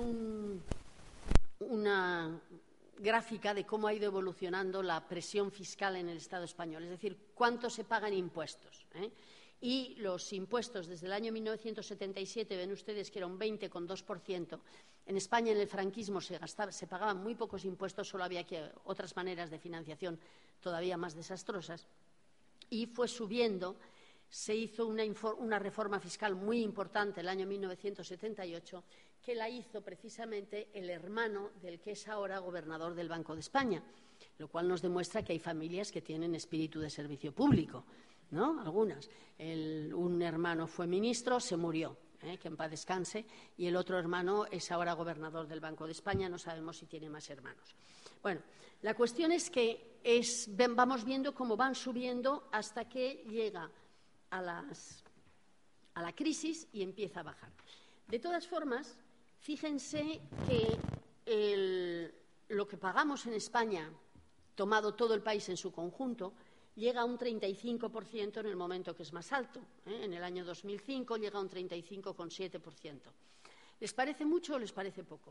una gráfica de cómo ha ido evolucionando la presión fiscal en el Estado español, es decir, cuánto se paga en impuestos, ¿eh? Y los impuestos desde el año 1977, ven ustedes que era un 20,2%. En España, en el franquismo, se pagaban muy pocos impuestos, solo había otras maneras de financiación todavía más desastrosas. Y fue subiendo, se hizo una reforma fiscal muy importante el año 1978, que la hizo precisamente el hermano del que es ahora gobernador del Banco de España, lo cual nos demuestra que hay familias que tienen espíritu de servicio público, ¿no? Algunas. Un hermano fue ministro, se murió, que en paz descanse, y el otro hermano es ahora gobernador del Banco de España, no sabemos si tiene más hermanos. Bueno, la cuestión es que vamos viendo cómo van subiendo hasta que llega a la crisis y empieza a bajar. De todas formas, fíjense que lo que pagamos en España, tomado todo el país en su conjunto, llega a un 35% en el momento que es más alto, ¿eh? En el año 2005 llega a un 35,7%. ¿Les parece mucho o les parece poco?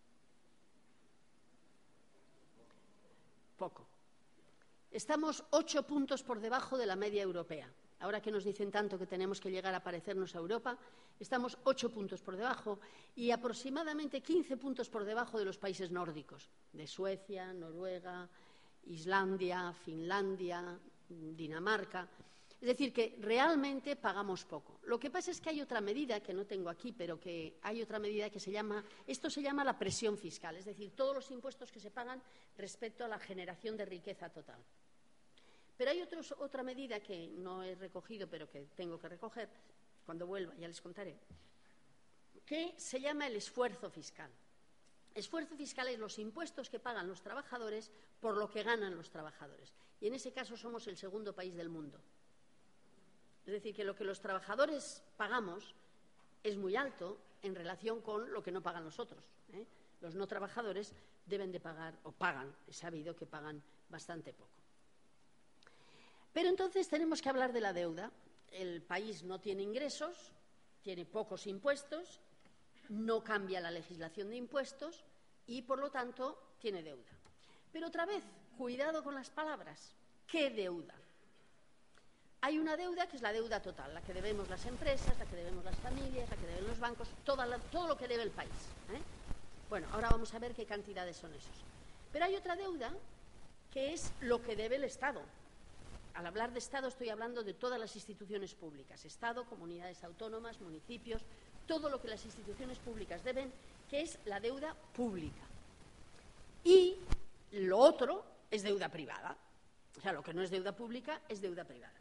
Poco. Estamos 8 puntos por debajo de la media europea. Ahora que nos dicen tanto que tenemos que llegar a parecernos a Europa, estamos 8 puntos por debajo y aproximadamente 15 puntos por debajo de los países nórdicos, de Suecia, Noruega, Islandia, Finlandia, Dinamarca. Es decir, que realmente pagamos poco. Lo que pasa es que hay otra medida, que no tengo aquí, pero que hay otra medida que se llama la presión fiscal, es decir, todos los impuestos que se pagan respecto a la generación de riqueza total. Pero hay otra medida que no he recogido, pero que tengo que recoger, cuando vuelva ya les contaré, que se llama el esfuerzo fiscal. Esfuerzo fiscal es los impuestos que pagan los trabajadores por lo que ganan los trabajadores. Y en ese caso somos el segundo país del mundo. Es decir, que lo que los trabajadores pagamos es muy alto en relación con lo que no pagan los otros, ¿eh? Los no trabajadores deben de pagar, o pagan, he sabido que pagan bastante poco. Pero entonces tenemos que hablar de la deuda. El país no tiene ingresos, tiene pocos impuestos, no cambia la legislación de impuestos y, por lo tanto, tiene deuda. Pero otra vez, cuidado con las palabras. ¿Qué deuda? Hay una deuda que es la deuda total, la que debemos las empresas, la que debemos las familias, la que deben los bancos, todo lo que debe el país, ¿eh? Bueno, ahora vamos a ver qué cantidades son esos. Pero hay otra deuda que es lo que debe el Estado. Al hablar de Estado estoy hablando de todas las instituciones públicas, Estado, comunidades autónomas, municipios, todo lo que las instituciones públicas deben, que es la deuda pública. Y lo otro es deuda privada. O sea, lo que no es deuda pública es deuda privada.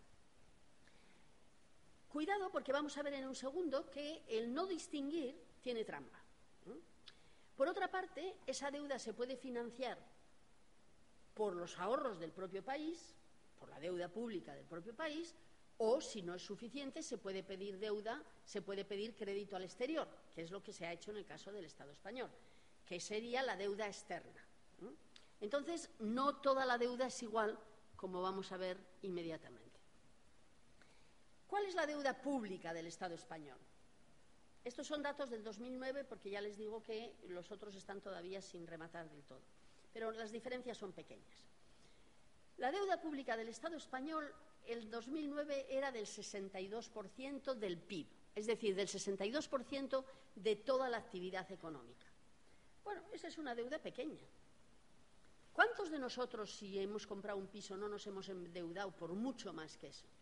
Cuidado, porque vamos a ver en un segundo que el no distinguir tiene trampa. Por otra parte, esa deuda se puede financiar por los ahorros del propio país, por la deuda pública del propio país, o, si no es suficiente, se puede pedir crédito al exterior, que es lo que se ha hecho en el caso del Estado español, que sería la deuda externa. Entonces, no toda la deuda es igual, como vamos a ver inmediatamente. ¿Cuál es la deuda pública del Estado español? Estos son datos del 2009, porque ya les digo que los otros están todavía sin rematar del todo, pero las diferencias son pequeñas. La deuda pública del Estado español, el 2009 era del 62% del PIB, es decir, del 62% de toda la actividad económica. Bueno, esa es una deuda pequeña. ¿Cuántos de nosotros, si hemos comprado un piso, no nos hemos endeudado por mucho más que eso?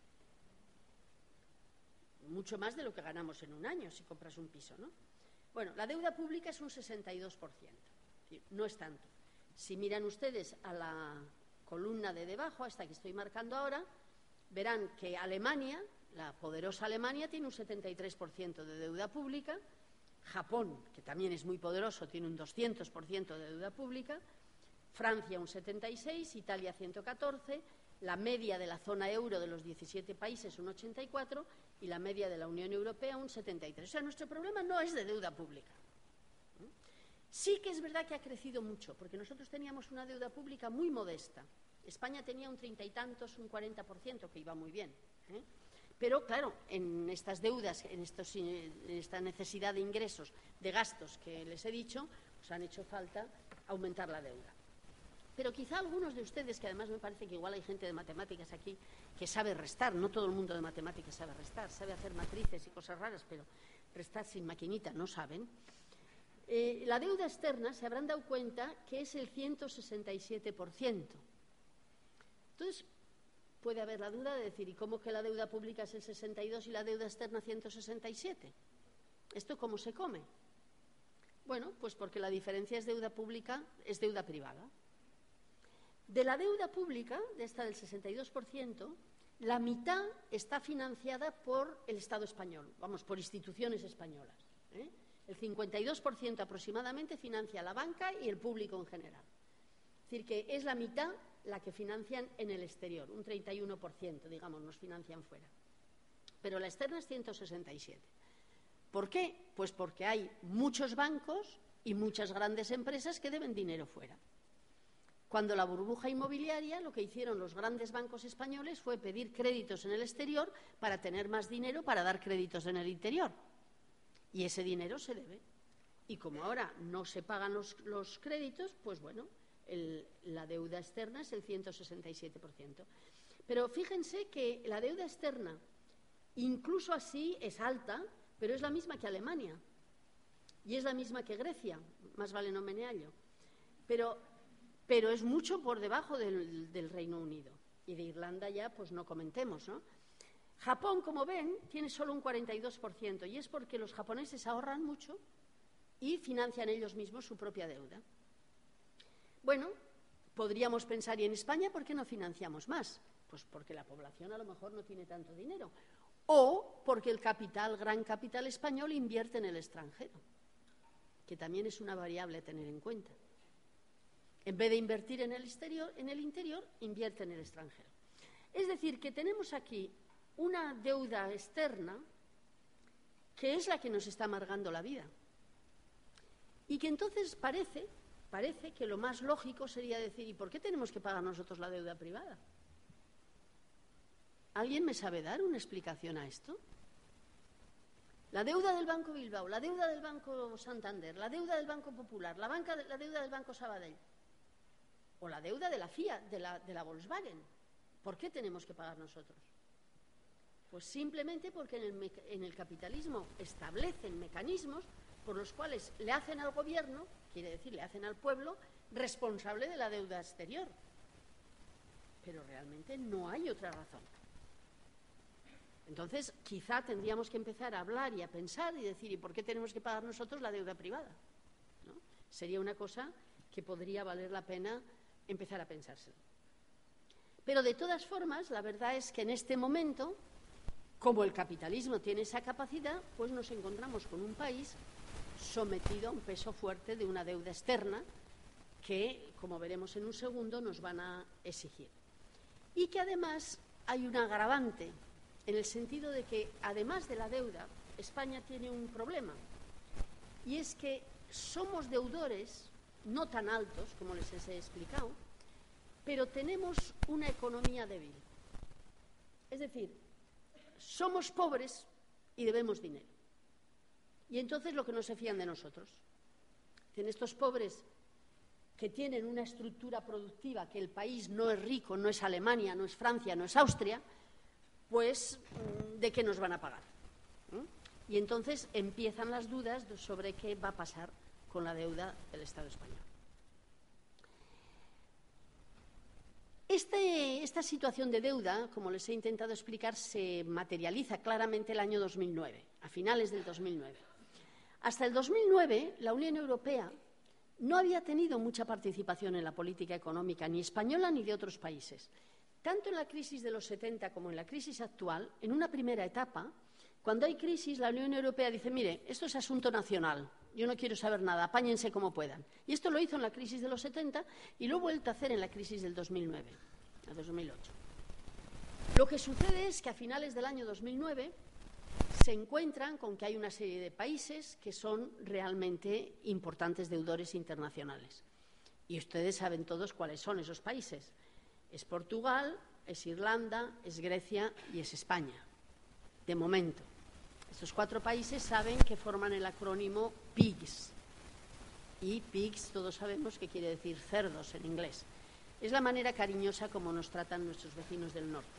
Mucho más de lo que ganamos en un año si compras un piso, ¿no? Bueno, la deuda pública es un 62%, no es tanto. Si miran ustedes a la columna de debajo, esta que estoy marcando ahora, verán que Alemania, la poderosa Alemania, tiene un 73% de deuda pública, Japón, que también es muy poderoso, tiene un 200% de deuda pública, Francia un 76%, Italia 114%, la media de la zona euro de los 17 países un 84% y la media de la Unión Europea un 73%. O sea, nuestro problema no es de deuda pública. Sí que es verdad que ha crecido mucho, porque nosotros teníamos una deuda pública muy modesta. España tenía un 30 y tantos, un 40%, que iba muy bien. Pero, claro, en estas deudas, en esta necesidad de ingresos, de gastos que les he dicho, pues han hecho falta aumentar la deuda. Pero quizá algunos de ustedes, que además me parece que igual hay gente de matemáticas aquí que sabe restar, no todo el mundo de matemáticas sabe restar, sabe hacer matrices y cosas raras, pero restar sin maquinita no saben. La deuda externa se habrán dado cuenta que es el 167%. Entonces, puede haber la duda de decir, ¿y cómo que la deuda pública es el 62 y la deuda externa 167? ¿Esto cómo se come? Bueno, pues porque la diferencia es deuda pública, es deuda privada. De la deuda pública, de esta del 62%, la mitad está financiada por el Estado español, vamos, por instituciones españolas. El 52% aproximadamente financia la banca y el público en general. Es decir, que es la mitad la que financian en el exterior, un 31%, digamos, nos financian fuera. Pero la externa es 167%. ¿Por qué? Pues porque hay muchos bancos y muchas grandes empresas que deben dinero fuera. Cuando la burbuja inmobiliaria, lo que hicieron los grandes bancos españoles fue pedir créditos en el exterior para tener más dinero para dar créditos en el interior. Y ese dinero se debe. Y como ahora no se pagan los créditos, pues bueno, la deuda externa es el 167%. Pero fíjense que la deuda externa, incluso así, es alta, pero es la misma que Alemania. Y es la misma que Grecia, más vale no meneallo. Pero es mucho por debajo del Reino Unido. Y de Irlanda ya, pues no comentemos, ¿no? Japón, como ven, tiene solo un 42%, y es porque los japoneses ahorran mucho y financian ellos mismos su propia deuda. Bueno, podríamos pensar, ¿y en España por qué no financiamos más? Pues porque la población a lo mejor no tiene tanto dinero. O porque el gran capital español invierte en el extranjero, que también es una variable a tener en cuenta. En vez de invertir en el interior, invierte en el extranjero. Es decir, que tenemos aquí una deuda externa que es la que nos está amargando la vida. Y que entonces parece que lo más lógico sería decir, ¿y por qué tenemos que pagar nosotros la deuda privada? ¿Alguien me sabe dar una explicación a esto? La deuda del Banco Bilbao, la deuda del Banco Santander, la deuda del Banco Popular, la deuda del Banco Sabadell o la deuda de la Fiat, de la Volkswagen. ¿Por qué tenemos que pagar nosotros? Pues simplemente porque en el capitalismo establecen mecanismos por los cuales le hacen al gobierno, quiere decir, le hacen al pueblo, responsable de la deuda exterior. Pero realmente no hay otra razón. Entonces, quizá tendríamos que empezar a hablar y a pensar y decir, ¿y por qué tenemos que pagar nosotros la deuda privada? ¿No? Sería una cosa que podría valer la pena empezar a pensárselo. Pero de todas formas, la verdad es que en este momento, como el capitalismo tiene esa capacidad, pues nos encontramos con un país sometido a un peso fuerte de una deuda externa que, como veremos en un segundo, nos van a exigir. Y que además hay un agravante, en el sentido de que, además de la deuda, España tiene un problema. Y es que somos deudores, no tan altos como les he explicado, pero tenemos una economía débil. Es decir, somos pobres y debemos dinero. Y entonces lo que no se fían de nosotros. En estos pobres que tienen una estructura productiva, que el país no es rico, no es Alemania, no es Francia, no es Austria, pues ¿de qué nos van a pagar? Y entonces empiezan las dudas sobre qué va a pasar con la deuda del Estado español. Esta situación de deuda, como les he intentado explicar, se materializa claramente el año 2009, a finales del 2009. Hasta el 2009, la Unión Europea no había tenido mucha participación en la política económica, ni española ni de otros países. Tanto en la crisis de los 70 como en la crisis actual, en una primera etapa, Cuando hay crisis, la Unión Europea dice, mire, esto es asunto nacional, yo no quiero saber nada, apáñense como puedan. Y esto lo hizo en la crisis de los 70 y lo ha vuelto a hacer en la crisis del 2009, a 2008. Lo que sucede es que a finales del año 2009 se encuentran con que hay una serie de países que son realmente importantes deudores internacionales. Y ustedes saben todos cuáles son esos países. Es Portugal, es Irlanda, es Grecia y es España. De momento. Estos 4 países saben que forman el acrónimo PIGS. Y PIGS todos sabemos que quiere decir cerdos en inglés. Es la manera cariñosa como nos tratan nuestros vecinos del norte.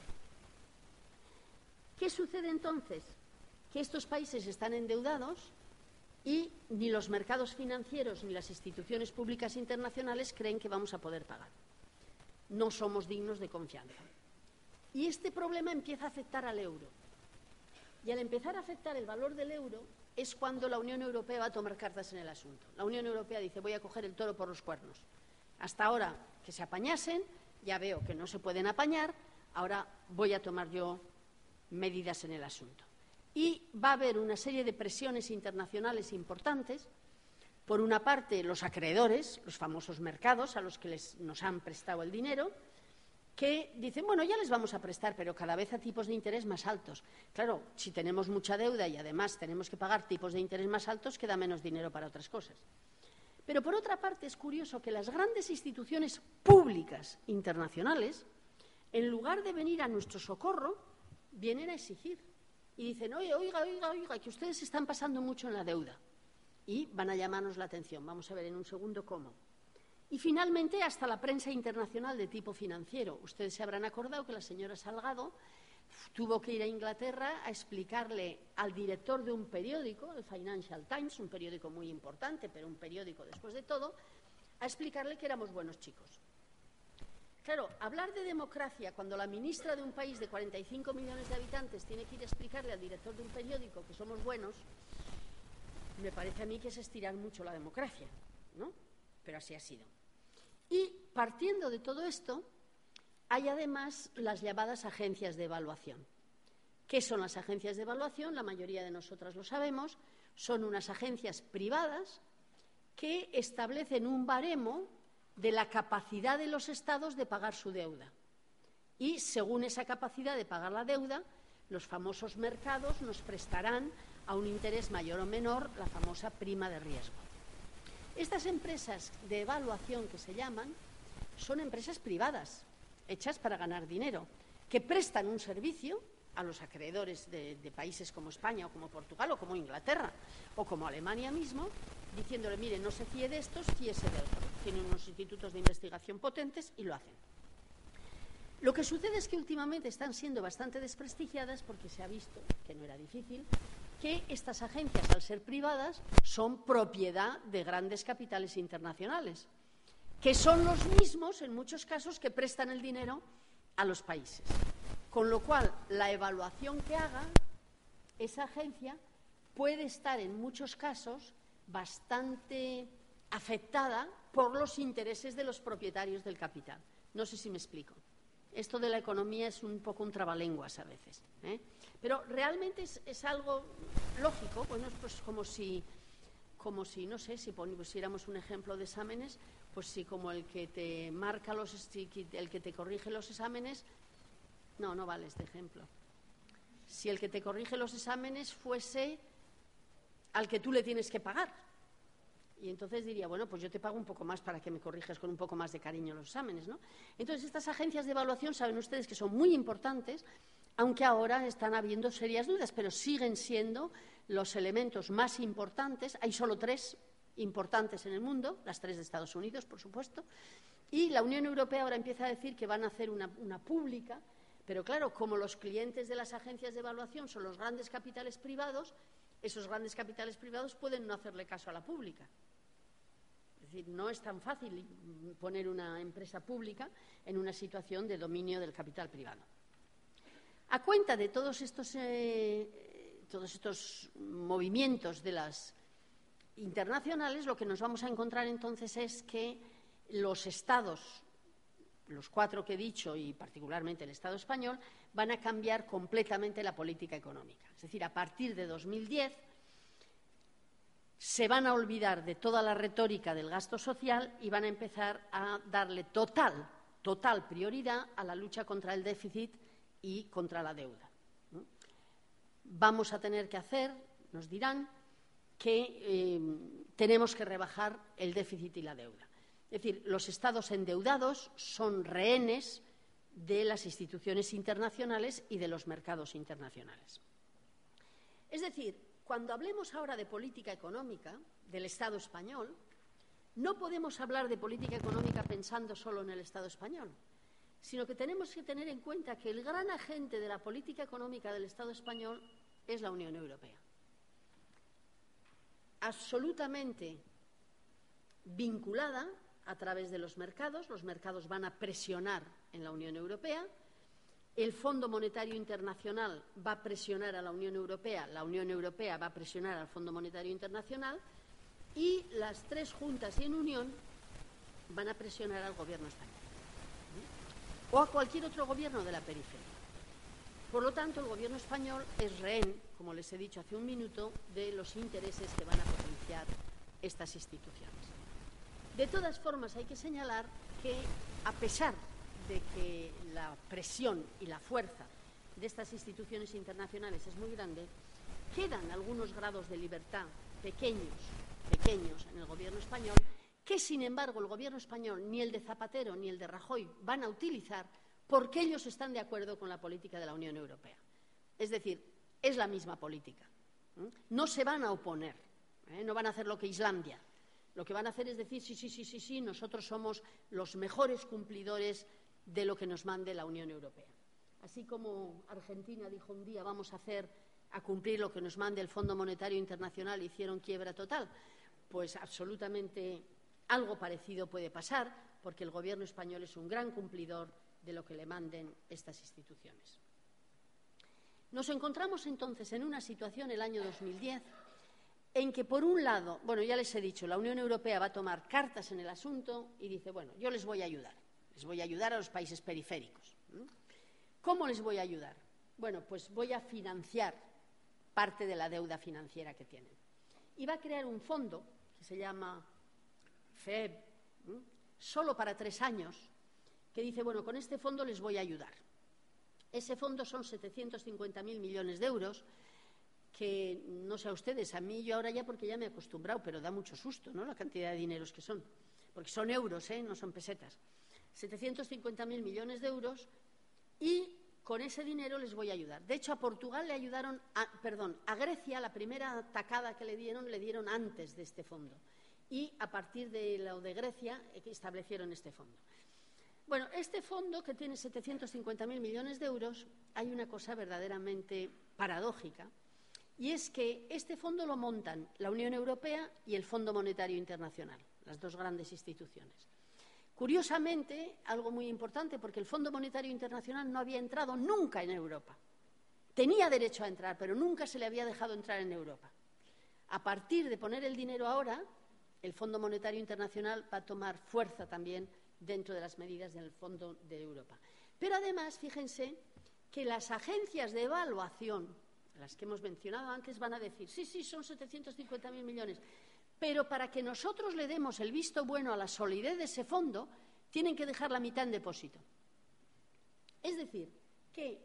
¿Qué sucede entonces? Que estos países están endeudados y ni los mercados financieros ni las instituciones públicas internacionales creen que vamos a poder pagar. No somos dignos de confianza. Y este problema empieza a afectar al euro. Y al empezar a afectar el valor del euro es cuando la Unión Europea va a tomar cartas en el asunto. La Unión Europea dice, voy a coger el toro por los cuernos. Hasta ahora que se apañasen, ya veo que no se pueden apañar, ahora voy a tomar yo medidas en el asunto. Y va a haber una serie de presiones internacionales importantes. Por una parte, los acreedores, los famosos mercados a los que nos han prestado el dinero, que dicen, bueno, ya les vamos a prestar, pero cada vez a tipos de interés más altos. Claro, si tenemos mucha deuda y además tenemos que pagar tipos de interés más altos, queda menos dinero para otras cosas. Pero por otra parte, es curioso que las grandes instituciones públicas internacionales, en lugar de venir a nuestro socorro, vienen a exigir. Y dicen, oiga, que ustedes se están pasando mucho en la deuda. Y van a llamarnos la atención. Vamos a ver en un segundo cómo. Y finalmente hasta la prensa internacional de tipo financiero. Ustedes se habrán acordado que la señora Salgado tuvo que ir a Inglaterra a explicarle al director de un periódico, el Financial Times, un periódico muy importante, pero un periódico después de todo, a explicarle que éramos buenos chicos. Claro, hablar de democracia cuando la ministra de un país de 45 millones de habitantes tiene que ir a explicarle al director de un periódico que somos buenos, me parece a mí que es estirar mucho la democracia, ¿no? Pero así ha sido. Y partiendo de todo esto, hay además las llamadas agencias de evaluación. ¿Qué son las agencias de evaluación? La mayoría de nosotras lo sabemos. Son unas agencias privadas que establecen un baremo de la capacidad de los estados de pagar su deuda. Y según esa capacidad de pagar la deuda, los famosos mercados nos prestarán a un interés mayor o menor la famosa prima de riesgo. Estas empresas de evaluación que se llaman son empresas privadas, hechas para ganar dinero, que prestan un servicio a los acreedores de países como España o como Portugal o como Inglaterra o como Alemania mismo, diciéndole, mire, no se fíe de estos, fíese de otros. Tienen unos institutos de investigación potentes y lo hacen. Lo que sucede es que últimamente están siendo bastante desprestigiadas porque se ha visto, que no era difícil, que estas agencias, al ser privadas, son propiedad de grandes capitales internacionales, que son los mismos, en muchos casos, que prestan el dinero a los países. Con lo cual, la evaluación que haga esa agencia puede estar, en muchos casos, bastante afectada por los intereses de los propietarios del capital. No sé si me explico. Esto de la economía es un poco un trabalenguas a veces, ¿eh? Pero realmente es algo lógico. Bueno, es pues como si, no sé, si pusiéramos un ejemplo de exámenes, pues si como el que te marca el que te corrige los exámenes, no vale este ejemplo. Si el que te corrige los exámenes fuese al que tú le tienes que pagar, y entonces diría, bueno, pues yo te pago un poco más para que me corrijas con un poco más de cariño los exámenes, ¿no? Entonces, estas agencias de evaluación saben ustedes que son muy importantes, aunque ahora están habiendo serias dudas, pero siguen siendo los elementos más importantes. Hay solo 3 importantes en el mundo, las 3 de Estados Unidos, por supuesto, y la Unión Europea ahora empieza a decir que van a hacer una pública, pero claro, como los clientes de las agencias de evaluación son los grandes capitales privados, esos grandes capitales privados pueden no hacerle caso a la pública. Es decir, no es tan fácil poner una empresa pública en una situación de dominio del capital privado. A cuenta de todos estos movimientos de las internacionales, lo que nos vamos a encontrar entonces es que los estados, los 4 que he dicho y particularmente el Estado español, van a cambiar completamente la política económica. Es decir, a partir de 2010 se van a olvidar de toda la retórica del gasto social y van a empezar a darle total prioridad a la lucha contra el déficit y contra la deuda. Vamos a tener que hacer, nos dirán, que tenemos que rebajar el déficit y la deuda. Es decir, los estados endeudados son rehenes de las instituciones internacionales y de los mercados internacionales. Es decir, cuando hablemos ahora de política económica del Estado español, no podemos hablar de política económica pensando solo en el Estado español, sino que tenemos que tener en cuenta que el gran agente de la política económica del Estado español es la Unión Europea. Absolutamente vinculada a través de los mercados van a presionar en la Unión Europea, el Fondo Monetario Internacional va a presionar a la Unión Europea va a presionar al Fondo Monetario Internacional y las 3 juntas y en unión van a presionar al gobierno español o a cualquier otro gobierno de la periferia. Por lo tanto, el gobierno español es rehén, como les he dicho hace un minuto, de los intereses que van a potenciar estas instituciones. De todas formas, hay que señalar que, a pesar de que la presión y la fuerza de estas instituciones internacionales es muy grande, quedan algunos grados de libertad pequeños en el gobierno español que, sin embargo, el gobierno español, ni el de Zapatero ni el de Rajoy, van a utilizar porque ellos están de acuerdo con la política de la Unión Europea. Es decir, es la misma política. No se van a oponer, no van a hacer lo que Islandia. Lo que van a hacer es decir, sí, nosotros somos los mejores cumplidores de lo que nos mande la Unión Europea. Así como Argentina dijo un día vamos a cumplir lo que nos mande el Fondo Monetario Internacional, hicieron quiebra total, pues absolutamente algo parecido puede pasar, porque el gobierno español es un gran cumplidor de lo que le manden estas instituciones. Nos encontramos entonces en una situación el año 2010 en que, por un lado, bueno, ya les he dicho, la Unión Europea va a tomar cartas en el asunto y dice, bueno, yo les voy a ayudar a los países periféricos. ¿Cómo les voy a ayudar? Bueno, pues voy a financiar parte de la deuda financiera que tienen. Y va a crear un fondo que se llama FEB, solo para 3 años, que dice, bueno, con este fondo les voy a ayudar. Ese fondo son 750.000 millones de euros, que no sé a ustedes, a mí yo ahora ya porque ya me he acostumbrado, pero da mucho susto, ¿no?, la cantidad de dineros que son, porque son euros, no son pesetas. 750.000 millones de euros y con ese dinero les voy a ayudar. De hecho, a Portugal le ayudaron, a Grecia la primera tacada que le dieron antes de este fondo y a partir de lo de Grecia establecieron este fondo. Bueno, este fondo que tiene 750.000 millones de euros, hay una cosa verdaderamente paradójica, y es que este fondo lo montan la Unión Europea y el Fondo Monetario Internacional, las 2 grandes instituciones. Curiosamente, algo muy importante, porque el Fondo Monetario Internacional no había entrado nunca en Europa. Tenía derecho a entrar, pero nunca se le había dejado entrar en Europa. A partir de poner el dinero ahora, el Fondo Monetario Internacional va a tomar fuerza también dentro de las medidas del Fondo de Europa. Pero además, fíjense que las agencias de evaluación, las que hemos mencionado antes, van a decir, sí, son 750.000 millones, pero para que nosotros le demos el visto bueno a la solidez de ese fondo, tienen que dejar la mitad en depósito. Es decir, que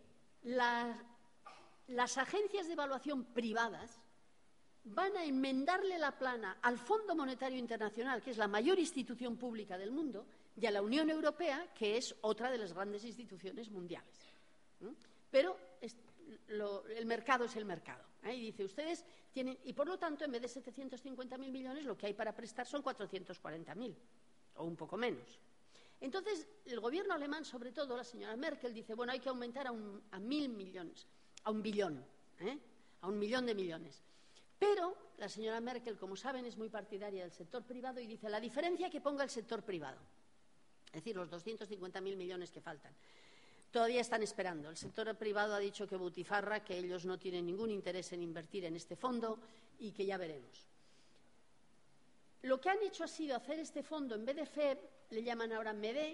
las agencias de evaluación privadas van a enmendarle la plana al Fondo Monetario Internacional, que es la mayor institución pública del mundo, y a la Unión Europea, que es otra de las grandes instituciones mundiales. Pero el mercado es el mercado. Y dice, ustedes tienen, y por lo tanto, en vez de 750.000 millones, lo que hay para prestar son 440.000, o un poco menos. Entonces, el gobierno alemán, sobre todo, la señora Merkel, dice, bueno, hay que aumentar a 1.000 millones, a 1 billón, a 1 millón de millones. Pero la señora Merkel, como saben, es muy partidaria del sector privado y dice, la diferencia que ponga el sector privado, es decir, los 250.000 millones que faltan. Todavía están esperando. El sector privado ha dicho que butifarra, que ellos no tienen ningún interés en invertir en este fondo y que ya veremos. Lo que han hecho ha sido hacer este fondo, en vez de FEB, le llaman ahora MEDE,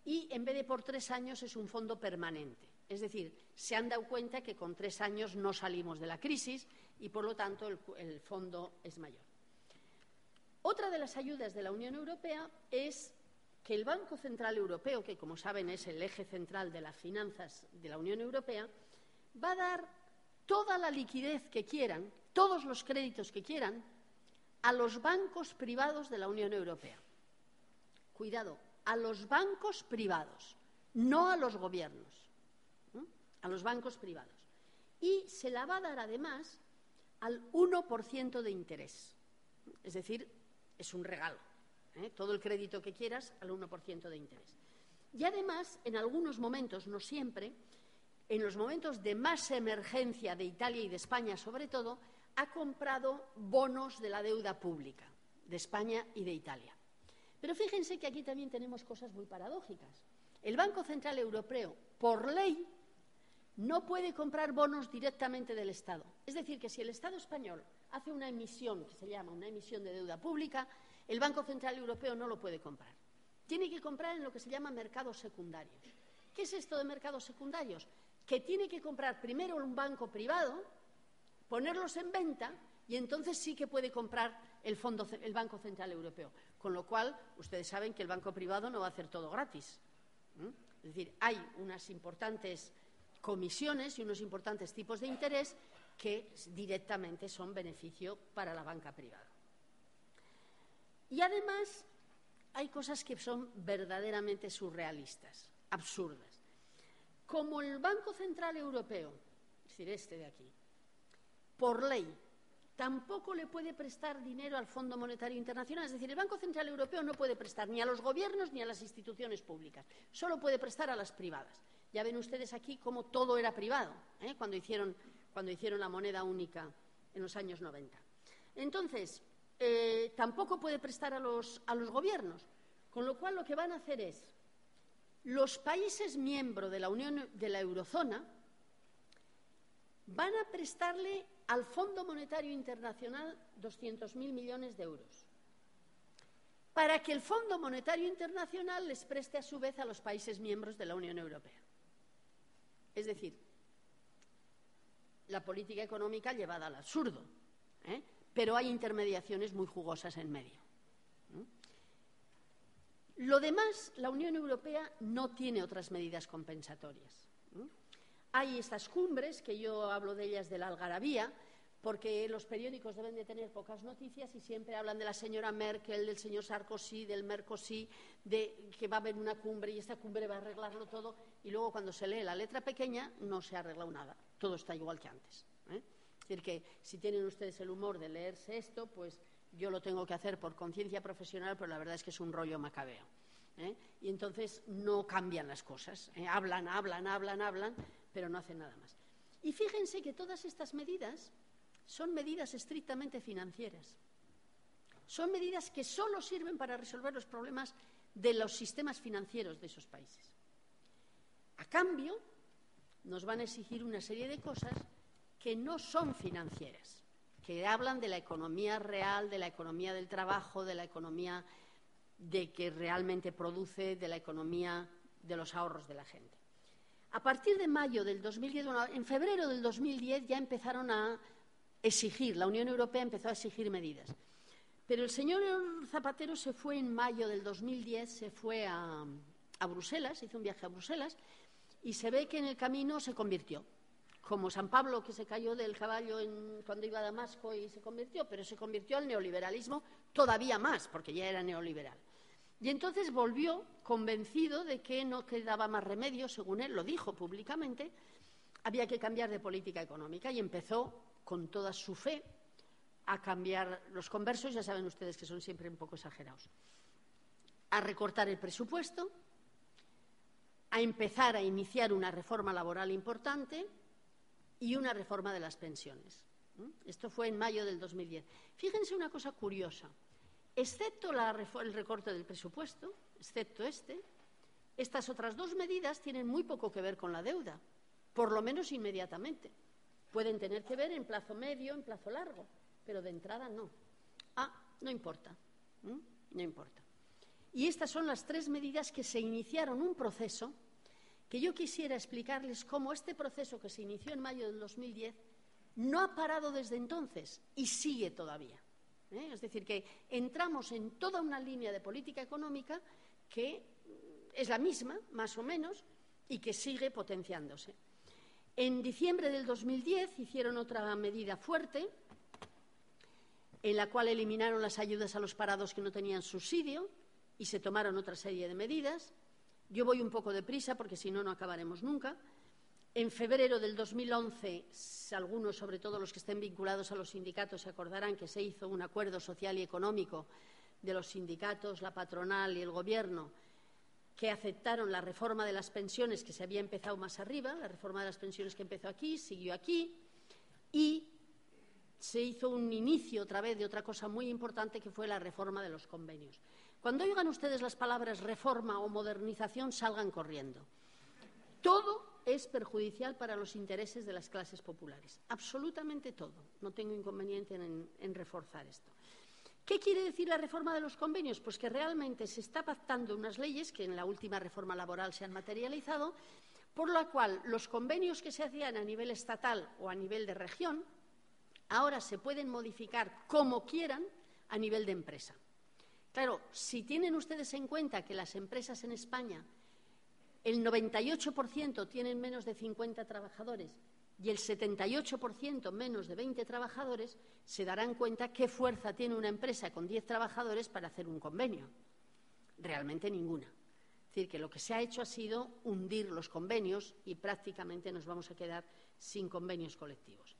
y en vez de por 3 años es un fondo permanente. Es decir, se han dado cuenta que con 3 años no salimos de la crisis y, por lo tanto, el fondo es mayor. Otra de las ayudas de la Unión Europea es que el Banco Central Europeo, que como saben es el eje central de las finanzas de la Unión Europea, va a dar toda la liquidez que quieran, todos los créditos que quieran, a los bancos privados de la Unión Europea. Cuidado, a los bancos privados, no a los gobiernos, a los bancos privados. Y se la va a dar además al 1% de interés. Es decir, es un regalo. Todo el crédito que quieras al 1% de interés. Y además, en algunos momentos, no siempre, en los momentos de más emergencia de Italia y de España sobre todo, ha comprado bonos de la deuda pública de España y de Italia. Pero fíjense que aquí también tenemos cosas muy paradójicas. El Banco Central Europeo, por ley, no puede comprar bonos directamente del Estado. Es decir, que si el Estado español hace una emisión, que se llama una emisión de deuda pública, el Banco Central Europeo no lo puede comprar. Tiene que comprar en lo que se llama mercados secundarios. ¿Qué es esto de mercados secundarios? Que tiene que comprar primero un banco privado, ponerlos en venta y entonces sí que puede comprar el Banco Central Europeo. Con lo cual, ustedes saben que el banco privado no va a hacer todo gratis. Es decir, hay unas importantes comisiones y unos importantes tipos de interés que directamente son beneficio para la banca privada. Y además hay cosas que son verdaderamente surrealistas, absurdas. Como el Banco Central Europeo, es decir, este de aquí, por ley, tampoco le puede prestar dinero al Fondo Monetario Internacional. Es decir, el Banco Central Europeo no puede prestar ni a los gobiernos ni a las instituciones públicas. Solo puede prestar a las privadas. Ya ven ustedes aquí cómo todo era privado, cuando hicieron la moneda única en los años 90. Entonces, tampoco puede prestar a los gobiernos. Con lo cual, lo que van a hacer es, los países miembros de la Eurozona van a prestarle al Fondo Monetario Internacional 200.000 millones de euros, para que el Fondo Monetario Internacional les preste a su vez a los países miembros de la Unión Europea. Es decir, la política económica llevada al absurdo, pero hay intermediaciones muy jugosas en medio. Lo demás, la Unión Europea no tiene otras medidas compensatorias. Hay estas cumbres, que yo hablo de ellas de la algarabía, porque los periódicos deben de tener pocas noticias y siempre hablan de la señora Merkel, del señor Sarkozy, del Mercosur, de que va a haber una cumbre y esta cumbre va a arreglarlo todo, y luego cuando se lee la letra pequeña no se ha arreglado nada, todo está igual que antes. Es decir, que si tienen ustedes el humor de leerse esto, pues yo lo tengo que hacer por conciencia profesional, pero la verdad es que es un rollo macabeo. Y entonces no cambian las cosas. Hablan, pero no hacen nada más. Y fíjense que todas estas medidas son medidas estrictamente financieras. Son medidas que solo sirven para resolver los problemas de los sistemas financieros de esos países. A cambio, nos van a exigir una serie de cosas que no son financieras, que hablan de la economía real, de la economía del trabajo, de la economía de que realmente produce, de la economía de los ahorros de la gente. A partir de mayo del 2010, en febrero del 2010 ya empezaron a exigir, la Unión Europea empezó a exigir medidas. Pero el señor Zapatero se fue en mayo del 2010, se fue a Bruselas, hizo un viaje a Bruselas, y se ve que en el camino se convirtió. Como San Pablo, que se cayó del caballo cuando iba a Damasco y se convirtió, pero se convirtió al neoliberalismo todavía más, porque ya era neoliberal. Y entonces volvió convencido de que no quedaba más remedio, según él lo dijo públicamente, había que cambiar de política económica y empezó con toda su fe a cambiar los conversos, ya saben ustedes que son siempre un poco exagerados, a recortar el presupuesto, a empezar a iniciar una reforma laboral importante y una reforma de las pensiones. Esto fue en mayo del 2010. Fíjense una cosa curiosa. Excepto el recorte del presupuesto, excepto estas otras dos medidas tienen muy poco que ver con la deuda, por lo menos inmediatamente. Pueden tener que ver en plazo medio, en plazo largo, pero de entrada no. No importa. No importa. Y estas son las 3 medidas que se iniciaron un proceso que yo quisiera explicarles cómo este proceso que se inició en mayo del 2010 no ha parado desde entonces y sigue todavía. Es decir, que entramos en toda una línea de política económica que es la misma, más o menos, y que sigue potenciándose. En diciembre del 2010 hicieron otra medida fuerte, en la cual eliminaron las ayudas a los parados que no tenían subsidio y se tomaron otra serie de medidas. Yo voy un poco deprisa porque si no, no acabaremos nunca. En febrero del 2011, algunos, sobre todo los que estén vinculados a los sindicatos, se acordarán que se hizo un acuerdo social y económico de los sindicatos, la patronal y el Gobierno, que aceptaron la reforma de las pensiones que se había empezado más arriba, la reforma de las pensiones que empezó aquí, siguió aquí, y se hizo un inicio otra vez de otra cosa muy importante que fue la reforma de los convenios. Cuando oigan ustedes las palabras reforma o modernización, salgan corriendo. Todo es perjudicial para los intereses de las clases populares, absolutamente todo. No tengo inconveniente en reforzar esto. ¿Qué quiere decir la reforma de los convenios? Pues que realmente se está pactando unas leyes que en la última reforma laboral se han materializado, por la cual los convenios que se hacían a nivel estatal o a nivel de región ahora se pueden modificar como quieran a nivel de empresa. Claro, si tienen ustedes en cuenta que las empresas en España, el 98% tienen menos de 50 trabajadores y el 78% menos de 20 trabajadores, se darán cuenta qué fuerza tiene una empresa con 10 trabajadores para hacer un convenio. Realmente ninguna. Es decir, que lo que se ha hecho ha sido hundir los convenios y prácticamente nos vamos a quedar sin convenios colectivos.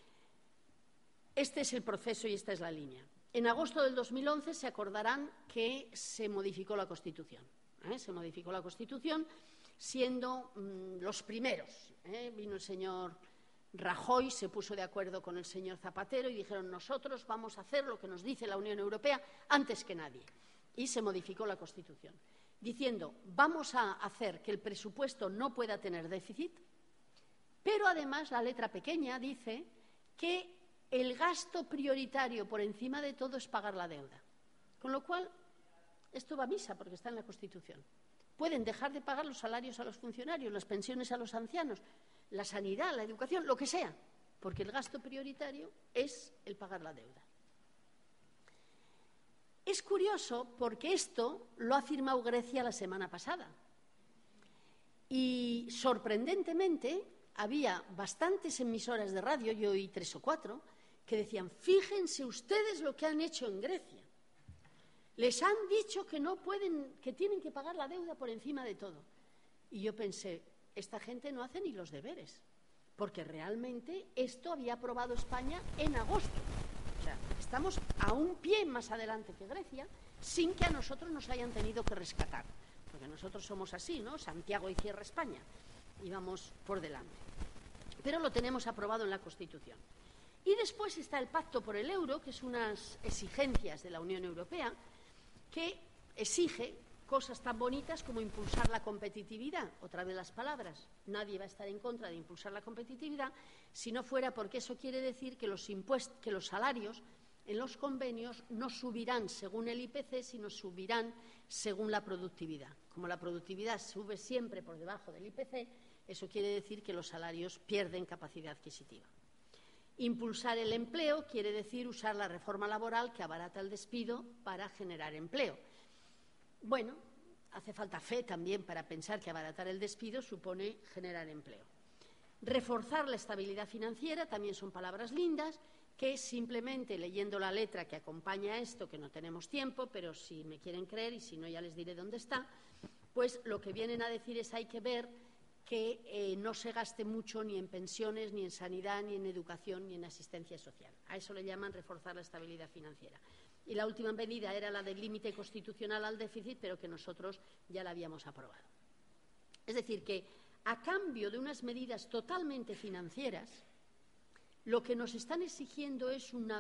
Este es el proceso y esta es la línea. En agosto del 2011 se acordarán que se modificó la Constitución. Se modificó la Constitución siendo los primeros. Vino el señor Rajoy, se puso de acuerdo con el señor Zapatero y dijeron nosotros vamos a hacer lo que nos dice la Unión Europea antes que nadie. Y se modificó la Constitución, diciendo vamos a hacer que el presupuesto no pueda tener déficit, pero además la letra pequeña dice que el gasto prioritario por encima de todo es pagar la deuda. Con lo cual, esto va a misa porque está en la Constitución. Pueden dejar de pagar los salarios a los funcionarios, las pensiones a los ancianos, la sanidad, la educación, lo que sea, porque el gasto prioritario es el pagar la deuda. Es curioso porque esto lo ha firmado Grecia la semana pasada y, sorprendentemente, había bastantes emisoras de radio, yo oí 3 o 4, que decían, fíjense ustedes lo que han hecho en Grecia. Les han dicho que no pueden, que tienen que pagar la deuda por encima de todo. Y yo pensé, esta gente no hace ni los deberes, porque realmente esto había aprobado España en agosto. O sea, estamos a un pie más adelante que Grecia, sin que a nosotros nos hayan tenido que rescatar. Porque nosotros somos así, ¿no? Santiago y cierra España. Y vamos por delante. Pero lo tenemos aprobado en la Constitución. Y después está el Pacto por el Euro, que es unas exigencias de la Unión Europea, que exige cosas tan bonitas como impulsar la competitividad. Otra vez las palabras. Nadie va a estar en contra de impulsar la competitividad, si no fuera porque eso quiere decir que los salarios en los convenios no subirán según el IPC, sino subirán según la productividad. Como la productividad sube siempre por debajo del IPC, eso quiere decir que los salarios pierden capacidad adquisitiva. Impulsar el empleo quiere decir usar la reforma laboral que abarata el despido para generar empleo. Bueno, hace falta fe también para pensar que abaratar el despido supone generar empleo. Reforzar la estabilidad financiera también son palabras lindas que simplemente leyendo la letra que acompaña a esto, que no tenemos tiempo, pero si me quieren creer y si no ya les diré dónde está, pues lo que vienen a decir es hay que ver que no se gaste mucho ni en pensiones, ni en sanidad, ni en educación, ni en asistencia social. A eso le llaman reforzar la estabilidad financiera. Y la última medida era la del límite constitucional al déficit, pero que nosotros ya la habíamos aprobado. Es decir, que a cambio de unas medidas totalmente financieras, lo que nos están exigiendo es unos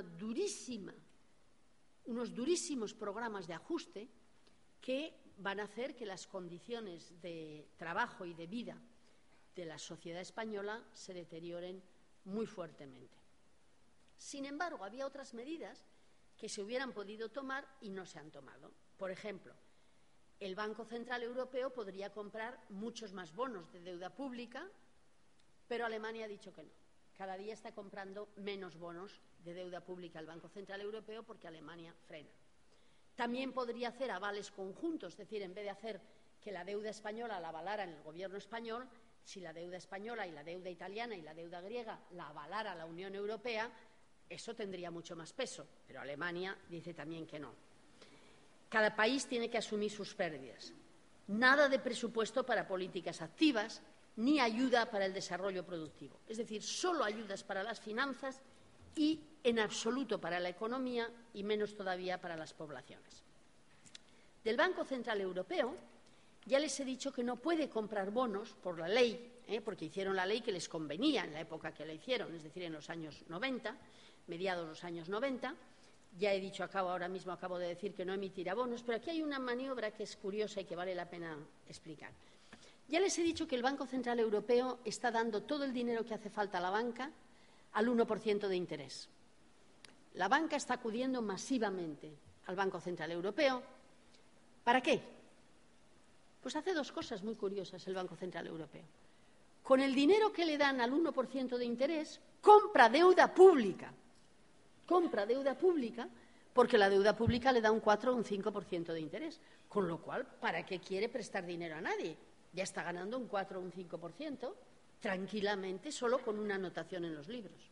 durísimos programas de ajuste que van a hacer que las condiciones de trabajo y de vida de la sociedad española se deterioren muy fuertemente. Sin embargo, había otras medidas que se hubieran podido tomar y no se han tomado. Por ejemplo, El Banco Central Europeo podría comprar muchos más bonos de deuda pública, pero Alemania ha dicho que no. Cada día está comprando menos bonos de deuda pública el Banco Central Europeo porque Alemania frena. También podría hacer avales conjuntos, es decir, en vez de hacer que la deuda española la avalara en el gobierno español, si la deuda española y la deuda italiana y la deuda griega la avalara la Unión Europea, eso tendría mucho más peso, pero Alemania dice también que no. Cada país tiene que asumir sus pérdidas. Nada de presupuesto para políticas activas, ni ayuda para el desarrollo productivo. Es decir, solo ayudas para las finanzas y en absoluto para la economía y menos todavía para las poblaciones. Del Banco Central Europeo ya les he dicho que no puede comprar bonos por la ley, porque hicieron la ley que les convenía en la época que la hicieron, es decir, en los años 90, mediados de los años 90. Ya he dicho, ahora mismo acabo de decir que no emitirá bonos, pero aquí hay una maniobra que es curiosa y que vale la pena explicar. Ya les he dicho que el Banco Central Europeo está dando todo el dinero que hace falta a la banca al 1% de interés. La banca está acudiendo masivamente al Banco Central Europeo. ¿Para qué? Pues hace dos cosas muy curiosas el Banco Central Europeo. Con el dinero que le dan al 1% de interés, compra deuda pública. Compra deuda pública porque la deuda pública le da un 4 o un 5% de interés. Con lo cual, ¿para qué quiere prestar dinero a nadie? Ya está ganando un 4 o un 5% tranquilamente, solo con una anotación en los libros.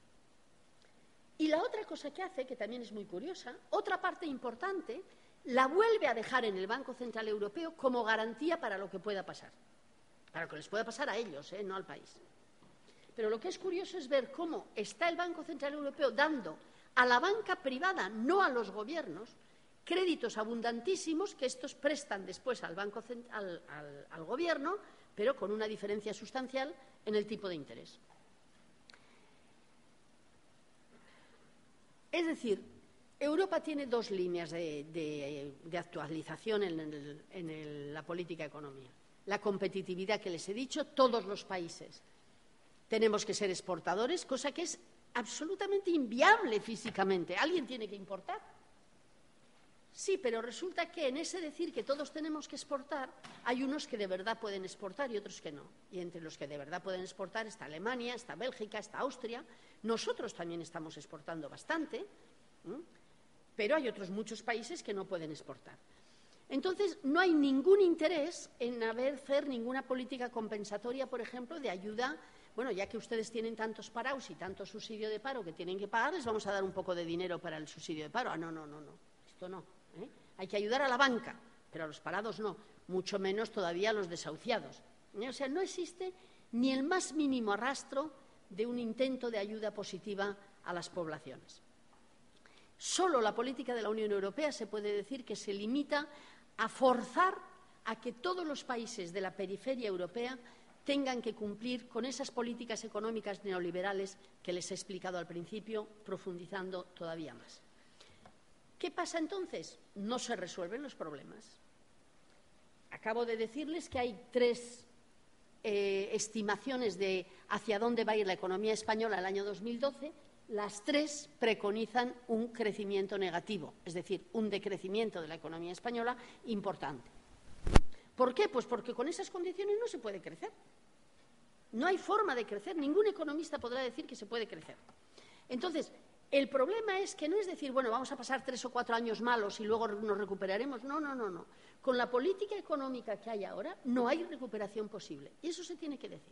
Y la otra cosa que hace, que también es muy curiosa, otra parte importante, la vuelve a dejar en el Banco Central Europeo como garantía para lo que pueda pasar. Para lo que les pueda pasar a ellos, no al país. Pero lo que es curioso es ver cómo está el Banco Central Europeo dando a la banca privada, no a los gobiernos, créditos abundantísimos que estos prestan después al gobierno, pero con una diferencia sustancial en el tipo de interés. Es decir, Europa tiene dos líneas de actualización en la política económica. La competitividad que les he dicho, todos los países tenemos que ser exportadores, cosa que es absolutamente inviable físicamente. Alguien tiene que importar. Sí, pero resulta que en ese decir que todos tenemos que exportar, hay unos que de verdad pueden exportar y otros que no. Y entre los que de verdad pueden exportar está Alemania, está Bélgica, está Austria. Nosotros también estamos exportando bastante, pero hay otros muchos países que no pueden exportar. Entonces, no hay ningún interés en hacer ninguna política compensatoria, por ejemplo, de ayuda. Bueno, ya que ustedes tienen tantos parados y tanto subsidio de paro que tienen que pagar, les vamos a dar un poco de dinero para el subsidio de paro. Ah, no, esto no. Hay que ayudar a la banca, pero a los parados no, mucho menos todavía a los desahuciados. O sea, no existe ni el más mínimo rastro de un intento de ayuda positiva a las poblaciones. Solo la política de la Unión Europea se puede decir que se limita a forzar a que todos los países de la periferia europea tengan que cumplir con esas políticas económicas neoliberales que les he explicado al principio, profundizando todavía más. ¿Qué pasa entonces? No se resuelven los problemas. Acabo de decirles que hay tres estimaciones de hacia dónde va a ir la economía española el año 2012. Las tres preconizan un crecimiento negativo, es decir, un decrecimiento de la economía española importante. ¿Por qué? Pues porque con esas condiciones no se puede crecer. No hay forma de crecer. Ningún economista podrá decir que se puede crecer. Entonces, el problema es que no es decir, bueno, vamos a pasar 3 o 4 años malos y luego nos recuperaremos. No. Con la política económica que hay ahora no hay recuperación posible. Y eso se tiene que decir.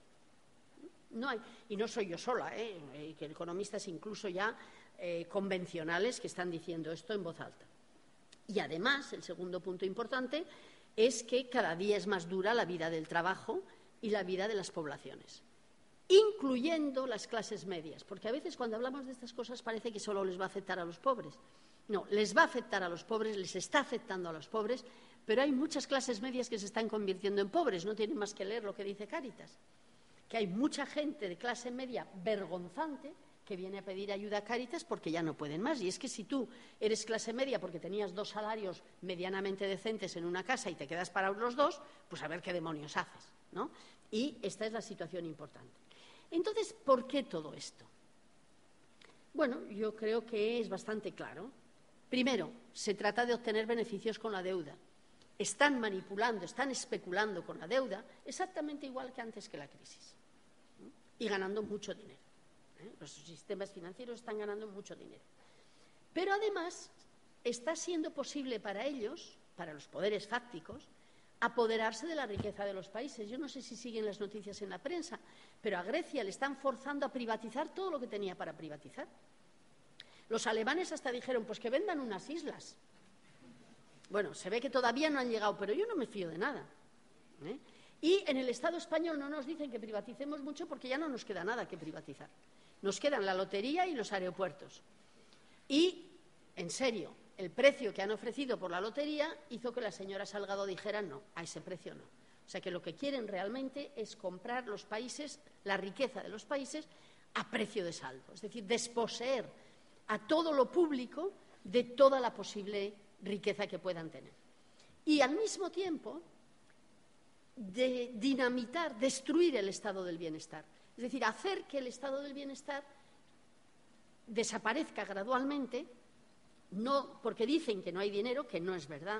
No hay. Y no soy yo sola, que economistas incluso ya convencionales que están diciendo esto en voz alta. Y además, el segundo punto importante es que cada día es más dura la vida del trabajo y la vida de las poblaciones, incluyendo las clases medias, porque a veces cuando hablamos de estas cosas parece que solo les va a afectar a los pobres. No, les va a afectar a los pobres, les está afectando a los pobres, pero hay muchas clases medias que se están convirtiendo en pobres, no tienen más que leer lo que dice Cáritas, que hay mucha gente de clase media vergonzante que viene a pedir ayuda a Cáritas porque ya no pueden más. Y es que si tú eres clase media porque tenías 2 salarios medianamente decentes en una casa y te quedas parados los 2, pues a ver qué demonios haces, ¿no? Y esta es la situación importante. Entonces, ¿por qué todo esto? Bueno, yo creo que es bastante claro. Primero, se trata de obtener beneficios con la deuda. están manipulando, están especulando con la deuda, exactamente igual que antes que la crisis, y ganando mucho dinero. Los sistemas financieros están ganando mucho dinero. Pero además está siendo posible para ellos, para los poderes fácticos, apoderarse de la riqueza de los países. Yo no sé si siguen las noticias en la prensa, pero a Grecia le están forzando a privatizar todo lo que tenía para privatizar. Los alemanes hasta dijeron, pues que vendan unas islas. Bueno, se ve que todavía no han llegado, pero yo no me fío de nada. Y en el Estado español no nos dicen que privaticemos mucho porque ya no nos queda nada que privatizar. Nos quedan la lotería y los aeropuertos. Y, en serio, el precio que han ofrecido por la lotería hizo que la señora Salgado dijera no, a ese precio no. O sea que lo que quieren realmente es comprar los países, la riqueza de los países, a precio de saldo. Es decir, desposeer a todo lo público de toda la posible riqueza que puedan tener. Y al mismo tiempo, de dinamitar, destruir el estado del bienestar. Es decir, hacer que el estado del bienestar desaparezca gradualmente, no porque dicen que no hay dinero, que no es verdad,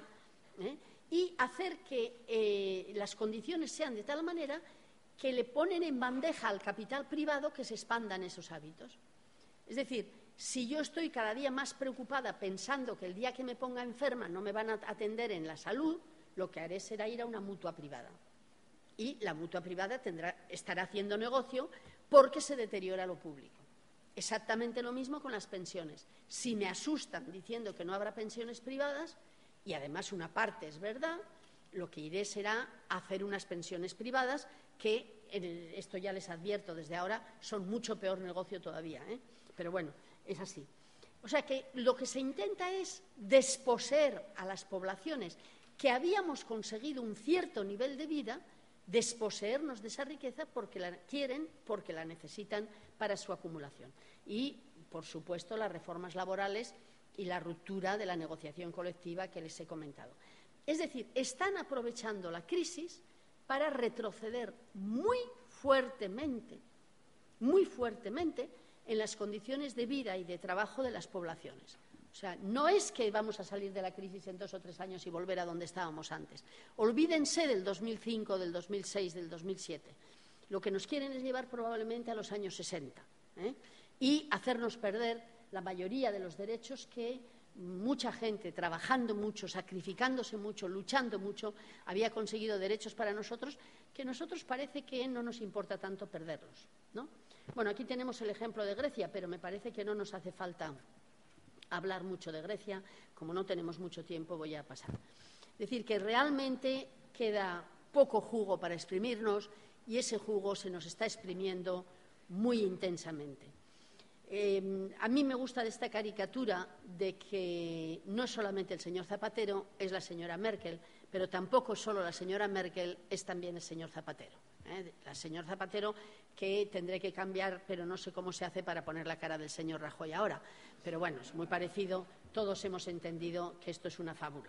y hacer que las condiciones sean de tal manera que le ponen en bandeja al capital privado que se expandan esos hábitos. Es decir, si yo estoy cada día más preocupada pensando que el día que me ponga enferma no me van a atender en la salud, lo que haré será ir a una mutua privada. Y la mutua privada estará haciendo negocio porque se deteriora lo público. Exactamente lo mismo con las pensiones. Si me asustan diciendo que no habrá pensiones privadas, y además una parte es verdad, lo que iré será hacer unas pensiones privadas que, esto ya les advierto desde ahora, son mucho peor negocio todavía, pero bueno, es así. O sea que lo que se intenta es desposeer a las poblaciones que habíamos conseguido un cierto nivel de vida, desposeernos de esa riqueza porque la quieren, porque la necesitan para su acumulación. Y, por supuesto, las reformas laborales y la ruptura de la negociación colectiva que les he comentado. Es decir, están aprovechando la crisis para retroceder muy fuertemente en las condiciones de vida y de trabajo de las poblaciones. O sea, no es que vamos a salir de la crisis en 2 o 3 años y volver a donde estábamos antes. Olvídense del 2005, del 2006, del 2007. Lo que nos quieren es llevar probablemente a los años 60 y hacernos perder la mayoría de los derechos que mucha gente, trabajando mucho, sacrificándose mucho, luchando mucho, había conseguido derechos para nosotros que nosotros parece que no nos importa tanto perderlos, ¿no? Bueno, aquí tenemos el ejemplo de Grecia, pero me parece que no nos hace falta hablar mucho de Grecia. Como no tenemos mucho tiempo, voy a pasar. Es decir, que realmente queda poco jugo para exprimirnos y ese jugo se nos está exprimiendo muy intensamente. A mí me gusta de esta caricatura de que no solamente el señor Zapatero es la señora Merkel, pero tampoco solo la señora Merkel es también el señor Zapatero. La señora Zapatero, que tendré que cambiar, pero no sé cómo se hace para poner la cara del señor Rajoy ahora. Pero bueno, es muy parecido, todos hemos entendido que esto es una fábula.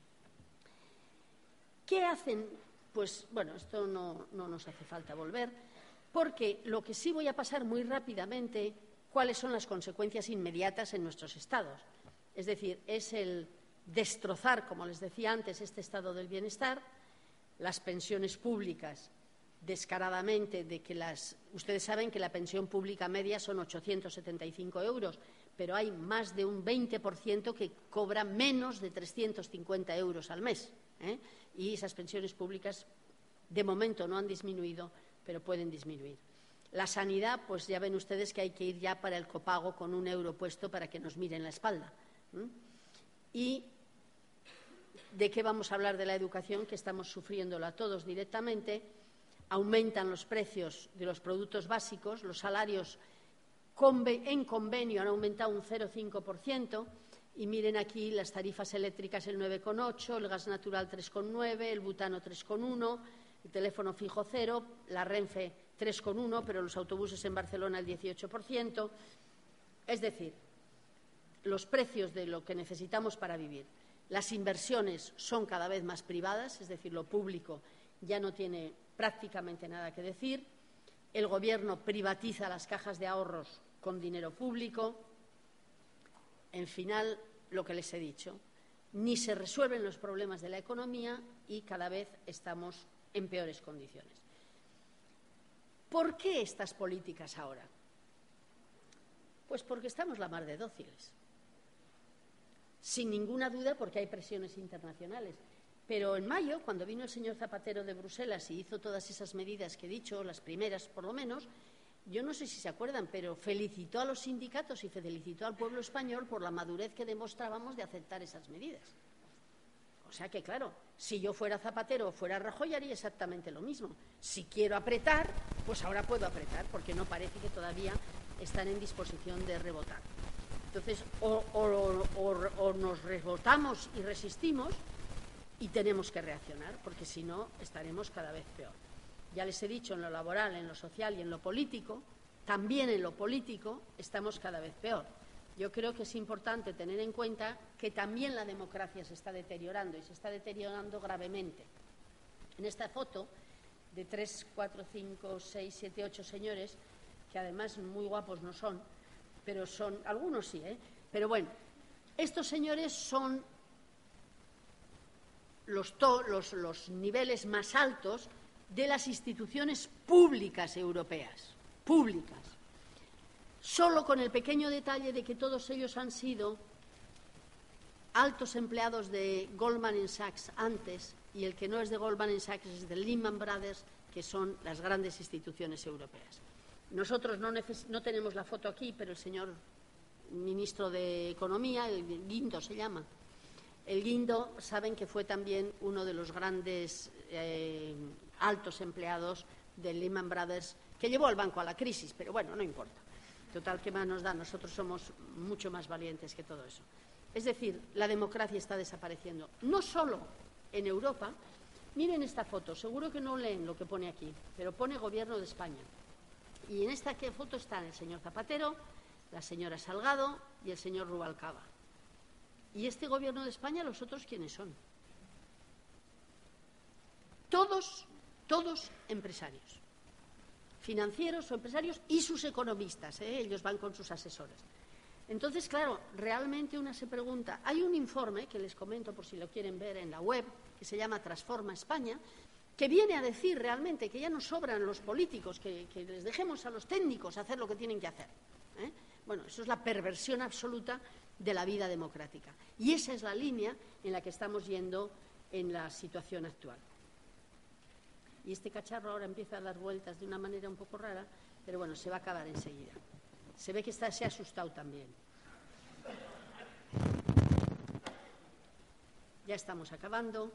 ¿Qué hacen? Pues bueno, esto no nos hace falta volver, porque lo que sí voy a pasar muy rápidamente, cuáles son las consecuencias inmediatas en nuestros estados. Es decir, es el destrozar, como les decía antes, este estado del bienestar, las pensiones públicas, descaradamente, ustedes saben que la pensión pública media son 875 euros, pero hay más de un 20% que cobra menos de 350 euros al mes, y esas pensiones públicas de momento no han disminuido, pero pueden disminuir. La sanidad, pues ya ven ustedes que hay que ir ya para el copago con 1 euro puesto para que nos miren la espalda. ¿Y de qué vamos a hablar de la educación? Que estamos sufriéndola todos directamente. Aumentan los precios de los productos básicos, los salarios en convenio han aumentado un 0,5%, y miren aquí las tarifas eléctricas el 9,8%, el gas natural 3,9%, el butano 3,1%, el teléfono fijo 0%, la Renfe 3,1%, pero los autobuses en Barcelona el 18%. Es decir, los precios de lo que necesitamos para vivir. Las inversiones son cada vez más privadas, es decir, lo público ya no tiene prácticamente nada que decir. El Gobierno privatiza las cajas de ahorros con dinero público. En final, lo que les he dicho, ni se resuelven los problemas de la economía y cada vez estamos en peores condiciones. ¿Por qué estas políticas ahora? Pues porque estamos la mar de dóciles. Sin ninguna duda, porque hay presiones internacionales. Pero en mayo, cuando vino el señor Zapatero de Bruselas y hizo todas esas medidas que he dicho, las primeras por lo menos, yo no sé si se acuerdan, pero felicitó a los sindicatos y felicitó al pueblo español por la madurez que demostrábamos de aceptar esas medidas. O sea que, claro, si yo fuera Zapatero o fuera Rajoy, haría exactamente lo mismo. Si quiero apretar, pues ahora puedo apretar, porque no parece que todavía están en disposición de rebotar. Entonces, o nos rebotamos y resistimos y tenemos que reaccionar, porque si no, estaremos cada vez peor. Ya les he dicho, en lo laboral, en lo social y en lo político, también en lo político estamos cada vez peor. Yo creo que es importante tener en cuenta que también la democracia se está deteriorando y se está deteriorando gravemente. En esta foto de 3, 4, 5, 6, 7, 8 señores, que además muy guapos no son, pero son, algunos sí, pero bueno, estos señores son los niveles más altos de las instituciones públicas europeas, públicas. Solo con el pequeño detalle de que todos ellos han sido altos empleados de Goldman Sachs antes, y el que no es de Goldman Sachs es de Lehman Brothers, que son las grandes instituciones europeas. Nosotros no tenemos la foto aquí, pero el señor ministro de Economía, el Guindo se llama, el Guindo, saben que fue también uno de los grandes altos empleados de Lehman Brothers, que llevó al banco a la crisis, pero bueno, no importa. Total, ¿qué más nos da? Nosotros somos mucho más valientes que todo eso. Es decir, la democracia está desapareciendo, no solo en Europa. Miren esta foto, seguro que no leen lo que pone aquí, pero pone Gobierno de España. Y en esta foto están el señor Zapatero, la señora Salgado y el señor Rubalcaba. ¿Y este Gobierno de España, los otros quiénes son? Todos empresarios, financieros o empresarios y sus economistas, ellos van con sus asesores. Entonces, claro, realmente una se pregunta, hay un informe que les comento por si lo quieren ver en la web, que se llama Transforma España, que viene a decir realmente que ya no sobran los políticos, que les dejemos a los técnicos hacer lo que tienen que hacer. Bueno, eso es la perversión absoluta de la vida democrática. Y esa es la línea en la que estamos yendo en la situación actual. Y este cacharro ahora empieza a dar vueltas de una manera un poco rara, pero bueno, se va a acabar enseguida. Se ve que se ha asustado también. Ya estamos acabando.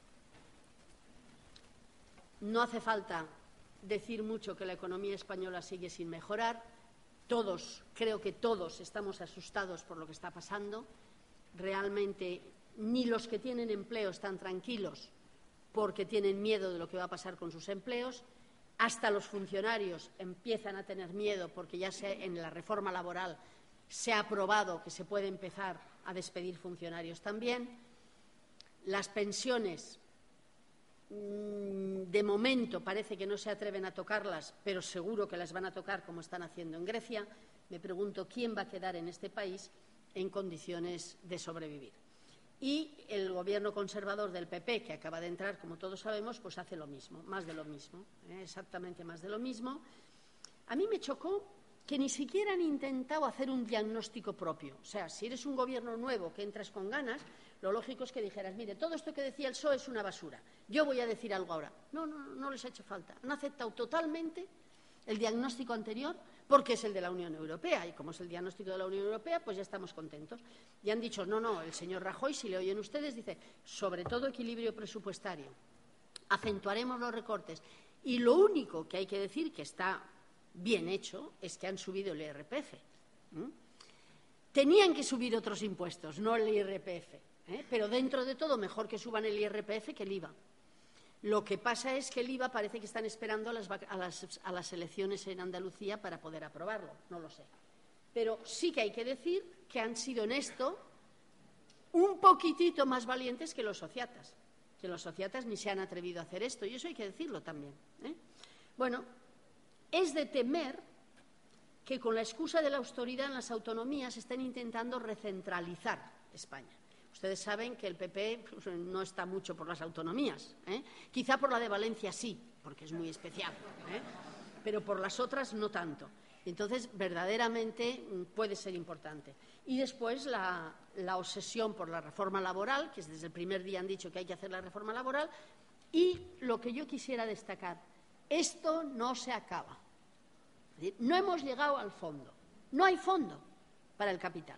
No hace falta decir mucho que la economía española sigue sin mejorar. Creo que todos estamos asustados por lo que está pasando. Realmente ni los que tienen empleo están tranquilos porque tienen miedo de lo que va a pasar con sus empleos. Hasta los funcionarios empiezan a tener miedo porque ya en la reforma laboral se ha aprobado que se puede empezar a despedir funcionarios también. Las pensiones, de momento parece que no se atreven a tocarlas, pero seguro que las van a tocar como están haciendo en Grecia. Me pregunto quién va a quedar en este país en condiciones de sobrevivir. Y el gobierno conservador del PP, que acaba de entrar, como todos sabemos, pues hace lo mismo, más de lo mismo, exactamente más de lo mismo. A mí me chocó que ni siquiera han intentado hacer un diagnóstico propio. O sea, si eres un gobierno nuevo que entras con ganas, lo lógico es que dijeras, mire, todo esto que decía el PSOE es una basura, yo voy a decir algo ahora. No les ha hecho falta. Han aceptado totalmente el diagnóstico anterior porque es el de la Unión Europea, y como es el diagnóstico de la Unión Europea, pues ya estamos contentos. Y han dicho, no, el señor Rajoy, si le oyen ustedes, dice, sobre todo equilibrio presupuestario, acentuaremos los recortes. Y lo único que hay que decir que está bien hecho es que han subido el IRPF. Tenían que subir otros impuestos, no el IRPF, pero dentro de todo mejor que suban el IRPF que el IVA. Lo que pasa es que el IVA parece que están esperando a las elecciones en Andalucía para poder aprobarlo, no lo sé. Pero sí que hay que decir que han sido en esto un poquitito más valientes que los sociatas ni se han atrevido a hacer esto, y eso hay que decirlo también. Bueno, es de temer que con la excusa de la austeridad en las autonomías estén intentando recentralizar España. Ustedes saben que el PP pues, no está mucho por las autonomías, ¿eh? Quizá por la de Valencia sí, porque es muy especial, ¿eh? Pero por las otras no tanto. Entonces, verdaderamente puede ser importante. Y después la obsesión por la reforma laboral, que desde el primer día han dicho que hay que hacer la reforma laboral, y lo que yo quisiera destacar, esto no se acaba. Es decir, no hemos llegado al fondo. No hay fondo para el capital.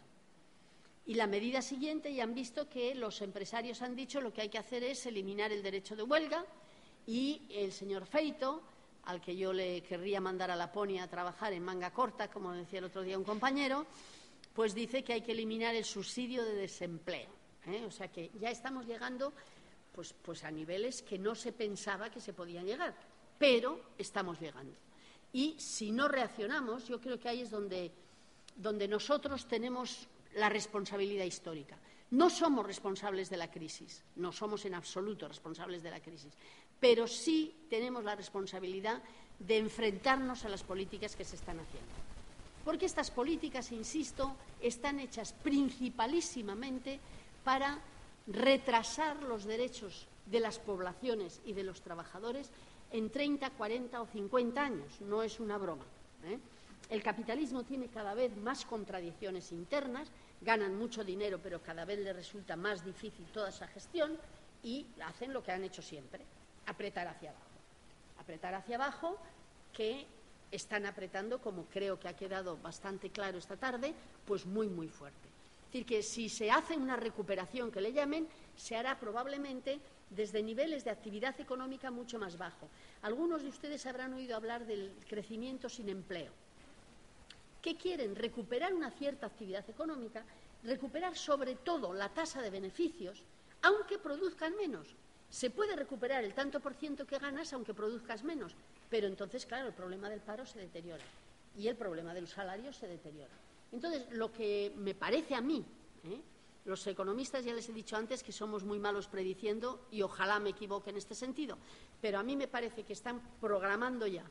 Y la medida siguiente, ya han visto que los empresarios han dicho lo que hay que hacer es eliminar el derecho de huelga, y el señor Feito, al que yo le querría mandar a Laponia a trabajar en manga corta, como decía el otro día un compañero, pues dice que hay que eliminar el subsidio de desempleo, ¿eh? O sea que ya estamos llegando pues a niveles que no se pensaba que se podían llegar, pero estamos llegando. Y si no reaccionamos, yo creo que ahí es donde nosotros tenemos la responsabilidad histórica. No somos responsables de la crisis, no somos en absoluto responsables de la crisis, pero sí tenemos la responsabilidad de enfrentarnos a las políticas que se están haciendo. Porque estas políticas, insisto, están hechas principalísimamente para retrasar los derechos de las poblaciones y de los trabajadores en 30, 40 o 50 años. No es una broma, ¿eh? El capitalismo tiene cada vez más contradicciones internas, ganan mucho dinero, pero cada vez les resulta más difícil toda esa gestión y hacen lo que han hecho siempre, apretar hacia abajo. Apretar hacia abajo, que están apretando, como creo que ha quedado bastante claro esta tarde, pues muy, muy fuerte. Es decir, que si se hace una recuperación, que le llamen, se hará probablemente desde niveles de actividad económica mucho más bajo. Algunos de ustedes habrán oído hablar del crecimiento sin empleo. ¿Qué quieren? Recuperar una cierta actividad económica, recuperar sobre todo la tasa de beneficios, aunque produzcan menos. Se puede recuperar el tanto por ciento que ganas aunque produzcas menos, pero entonces, claro, el problema del paro se deteriora y el problema de los salarios se deteriora. Entonces, lo que me parece a mí, los economistas ya les he dicho antes que somos muy malos prediciendo y ojalá me equivoque en este sentido, pero a mí me parece que están programando ya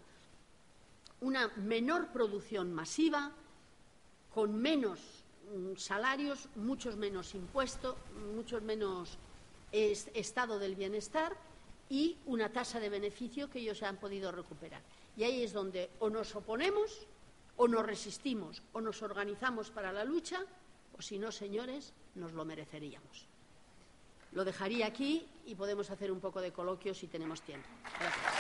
una menor producción masiva, con menos salarios, muchos menos impuestos, muchos menos estado del bienestar y una tasa de beneficio que ellos han podido recuperar. Y ahí es donde o nos oponemos, o nos resistimos, o nos organizamos para la lucha, o si no, señores, nos lo mereceríamos. Lo dejaría aquí y podemos hacer un poco de coloquio si tenemos tiempo. Gracias.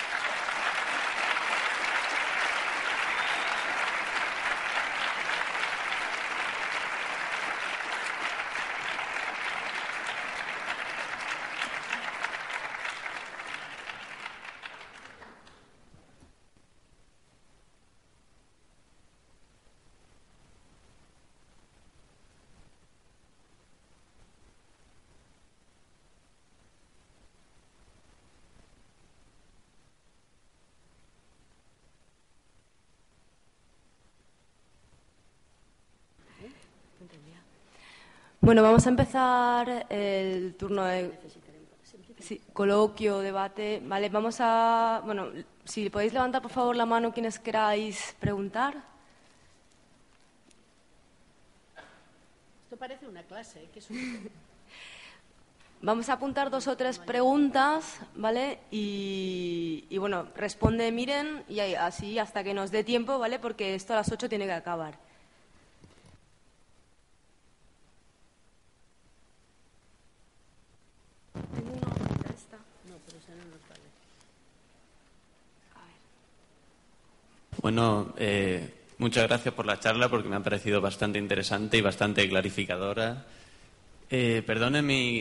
Bueno, vamos a empezar el turno de coloquio, debate. Vale, vamos a... Bueno, si podéis levantar, por favor, la mano quienes queráis preguntar. Esto parece una clase, que es Vamos a apuntar 2 o 3 preguntas, ¿vale? Y bueno, responde Miren y así hasta que nos dé tiempo, ¿vale? Porque esto a las 8 tiene que acabar. Bueno, muchas gracias por la charla porque me ha parecido bastante interesante y bastante clarificadora. Perdone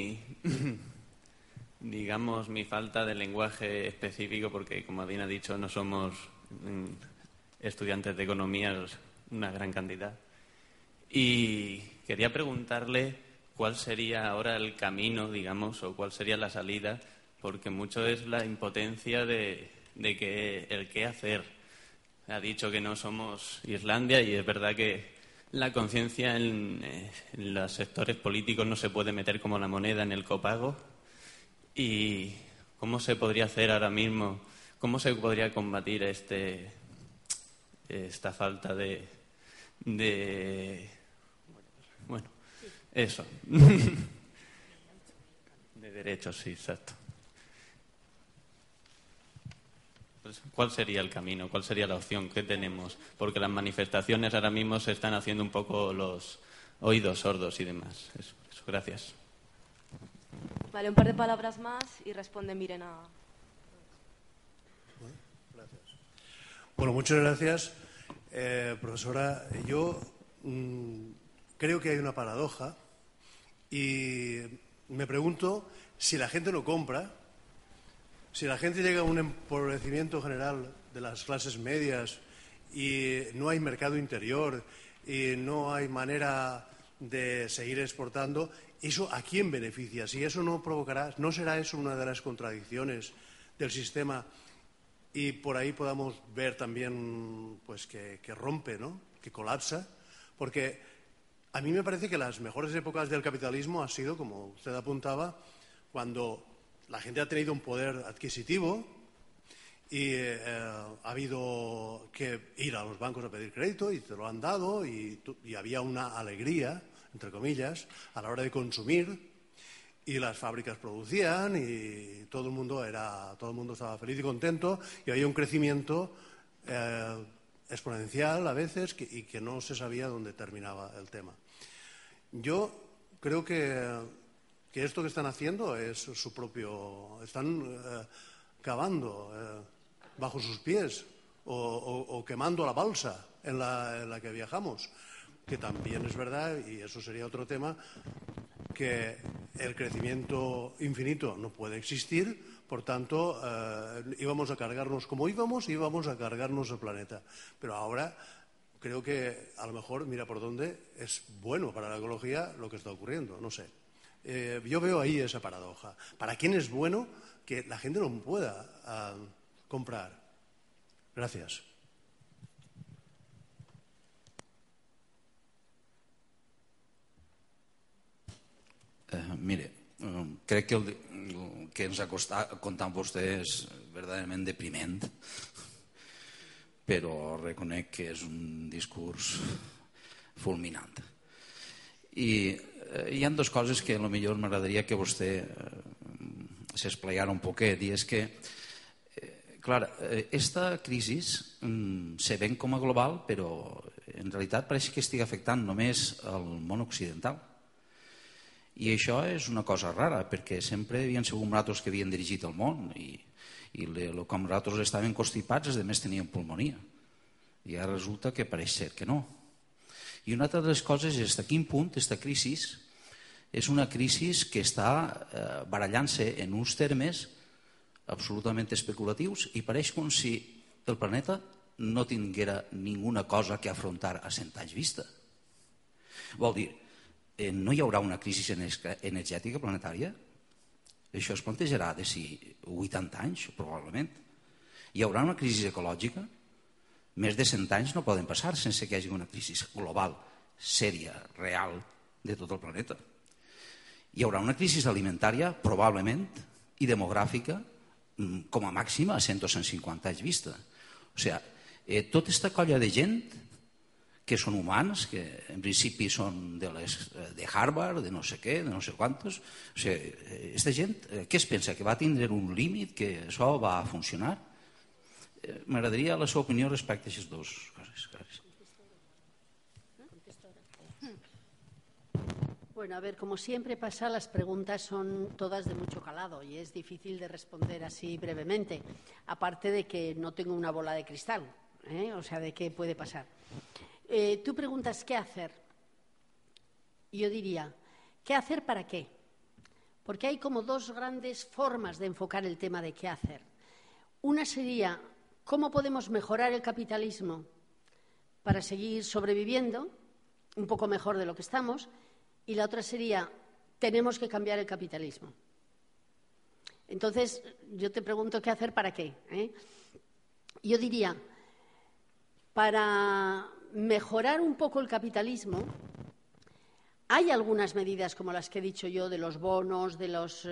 digamos, mi falta de lenguaje específico porque, como bien ha dicho, no somos estudiantes de economía una gran cantidad. Y quería preguntarle cuál sería ahora el camino, digamos, o cuál sería la salida, porque mucho es la impotencia de que el qué hacer. Ha dicho que no somos Islandia y es verdad que la conciencia en los sectores políticos no se puede meter como la moneda en el copago. ¿Y cómo se podría hacer ahora mismo? ¿Cómo se podría combatir esta falta de bueno, eso. De derechos, sí, exacto. Pues, ¿cuál sería el camino? ¿Cuál sería la opción? ¿Qué tenemos? Porque las manifestaciones ahora mismo se están haciendo un poco los oídos sordos y demás. Eso, gracias. Vale, un par de palabras más y responde Mirena. Gracias. Bueno, muchas gracias, profesora. Yo creo que hay una paradoja y me pregunto si la gente no compra, si la gente llega a un empobrecimiento general de las clases medias y no hay mercado interior y no hay manera de seguir exportando, ¿eso a quién beneficia? Si eso no provocará, ¿no será eso una de las contradicciones del sistema? Y por ahí podamos ver también pues que rompe, ¿no? Que colapsa, porque a mí me parece que las mejores épocas del capitalismo ha sido, como usted apuntaba, cuando la gente ha tenido un poder adquisitivo y ha habido que ir a los bancos a pedir crédito y te lo han dado y había una alegría, entre comillas, a la hora de consumir. Y las fábricas producían y todo el mundo estaba feliz y contento y había un crecimiento exponencial a veces y que no se sabía dónde terminaba el tema. Yo creo que esto que están haciendo es su propio... Están cavando bajo sus pies o quemando la balsa en la que viajamos, que también es verdad, y eso sería otro tema, que el crecimiento infinito no puede existir, por tanto, íbamos a cargarnos como íbamos a cargarnos el planeta. Pero ahora creo que a lo mejor, mira por dónde, es bueno para la ecología lo que está ocurriendo, no sé. Yo veo ahí esa paradoja. ¿Para quién es bueno que la gente no pueda comprar? Gracias. Mire, crec que el que ens ha contat vostè és verdaderament depriment, però reconec que és un discurs fulminant. I hi ha dues coses que potser m'agradaria que vostè s'esplayara un poquet, i és que, clar, esta crisi se ven com a global, però en realitat pareix que estigui afectant només el món occidental. I això és una cosa rara, perquè sempre havien sigut nosaltres que havien dirigit el món i com nosaltres estaven constipats, els altres tenien pulmonia. I ara resulta que pareix ser que no. I una altra de les coses és a quin punt aquesta crisi és una crisi que està barallant-se en uns termes absolutament especulatius i pareix com si el planeta no tinguera ninguna cosa que afrontar a 100 anys vista. Vol dir, no hi haurà una crisi energètica planetària? Això es plantejarà d'ací 80 anys, probablement. Hi haurà una crisi ecològica? Més de 100 anys no poden passar sense que hi hagi una crisi global, sèria, real, de tot el planeta. Hi haurà una crisi alimentària, probablement, i demogràfica, com a màxima, a 100 o 150 anys vista. O sigui, tota aquesta colla de gent que són humans, que en principi són de Harvard, de no sé què, de no sé quantos. O sigui, aquesta gent, què es pensa? Que va tindre un límit, que això va funcionar? M'agradaria la seva opinió respecte a aquestes dues coses. Gràcies. Bueno, a ver, como siempre pasa, las preguntas son todas de mucho calado y es difícil de responder así brevemente, aparte de que no tengo una bola de cristal, o sea, de qué puede pasar. Tú preguntas qué hacer. Yo diría, ¿qué hacer para qué? Porque hay como dos grandes formas de enfocar el tema de qué hacer. Una sería, ¿cómo podemos mejorar el capitalismo para seguir sobreviviendo un poco mejor de lo que estamos? Y la otra sería, tenemos que cambiar el capitalismo. Entonces, yo te pregunto, ¿qué hacer para qué? Yo diría, para mejorar un poco el capitalismo, hay algunas medidas como las que he dicho yo, de los bonos, de los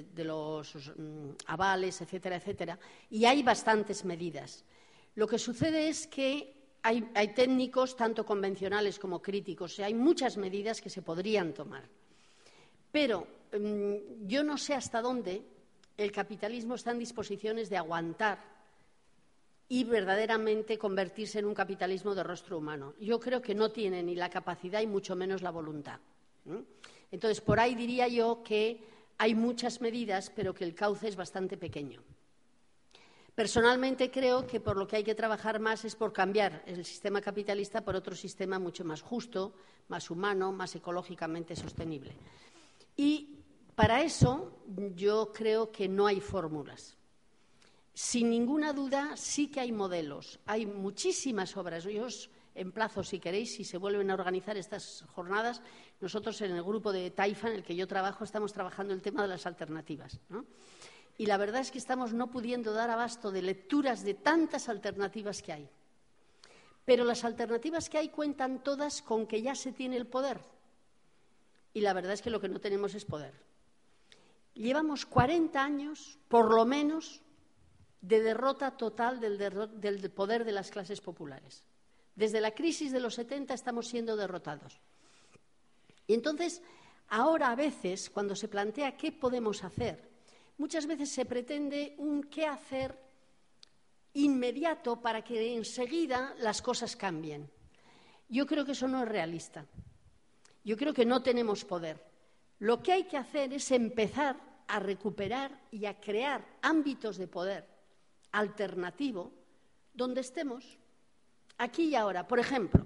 avales, etcétera, etcétera, y hay bastantes medidas. Lo que sucede es que hay técnicos, tanto convencionales como críticos, hay muchas medidas que se podrían tomar. Pero yo no sé hasta dónde el capitalismo está en disposiciones de aguantar y verdaderamente convertirse en un capitalismo de rostro humano. Yo creo que no tiene ni la capacidad y mucho menos la voluntad. Entonces, por ahí diría yo que hay muchas medidas, pero que el cauce es bastante pequeño. Personalmente creo que por lo que hay que trabajar más es por cambiar el sistema capitalista por otro sistema mucho más justo, más humano, más ecológicamente sostenible. Y para eso yo creo que no hay fórmulas. Sin ninguna duda sí que hay modelos, hay muchísimas obras. Yo os emplazo, si queréis, si se vuelven a organizar estas jornadas. Nosotros en el grupo de Taifa, en el que yo trabajo, estamos trabajando el tema de las alternativas, ¿no? Y la verdad es que estamos no pudiendo dar abasto de lecturas de tantas alternativas que hay. Pero las alternativas que hay cuentan todas con que ya se tiene el poder. Y la verdad es que lo que no tenemos es poder. Llevamos 40 años, por lo menos, de derrota total del poder de las clases populares. Desde la crisis de los 70 estamos siendo derrotados. Y entonces, ahora a veces, cuando se plantea qué podemos hacer, muchas veces se pretende un qué hacer inmediato para que enseguida las cosas cambien. Yo creo que eso no es realista. Yo creo que no tenemos poder. Lo que hay que hacer es empezar a recuperar y a crear ámbitos de poder alternativo donde estemos aquí y ahora. Por ejemplo,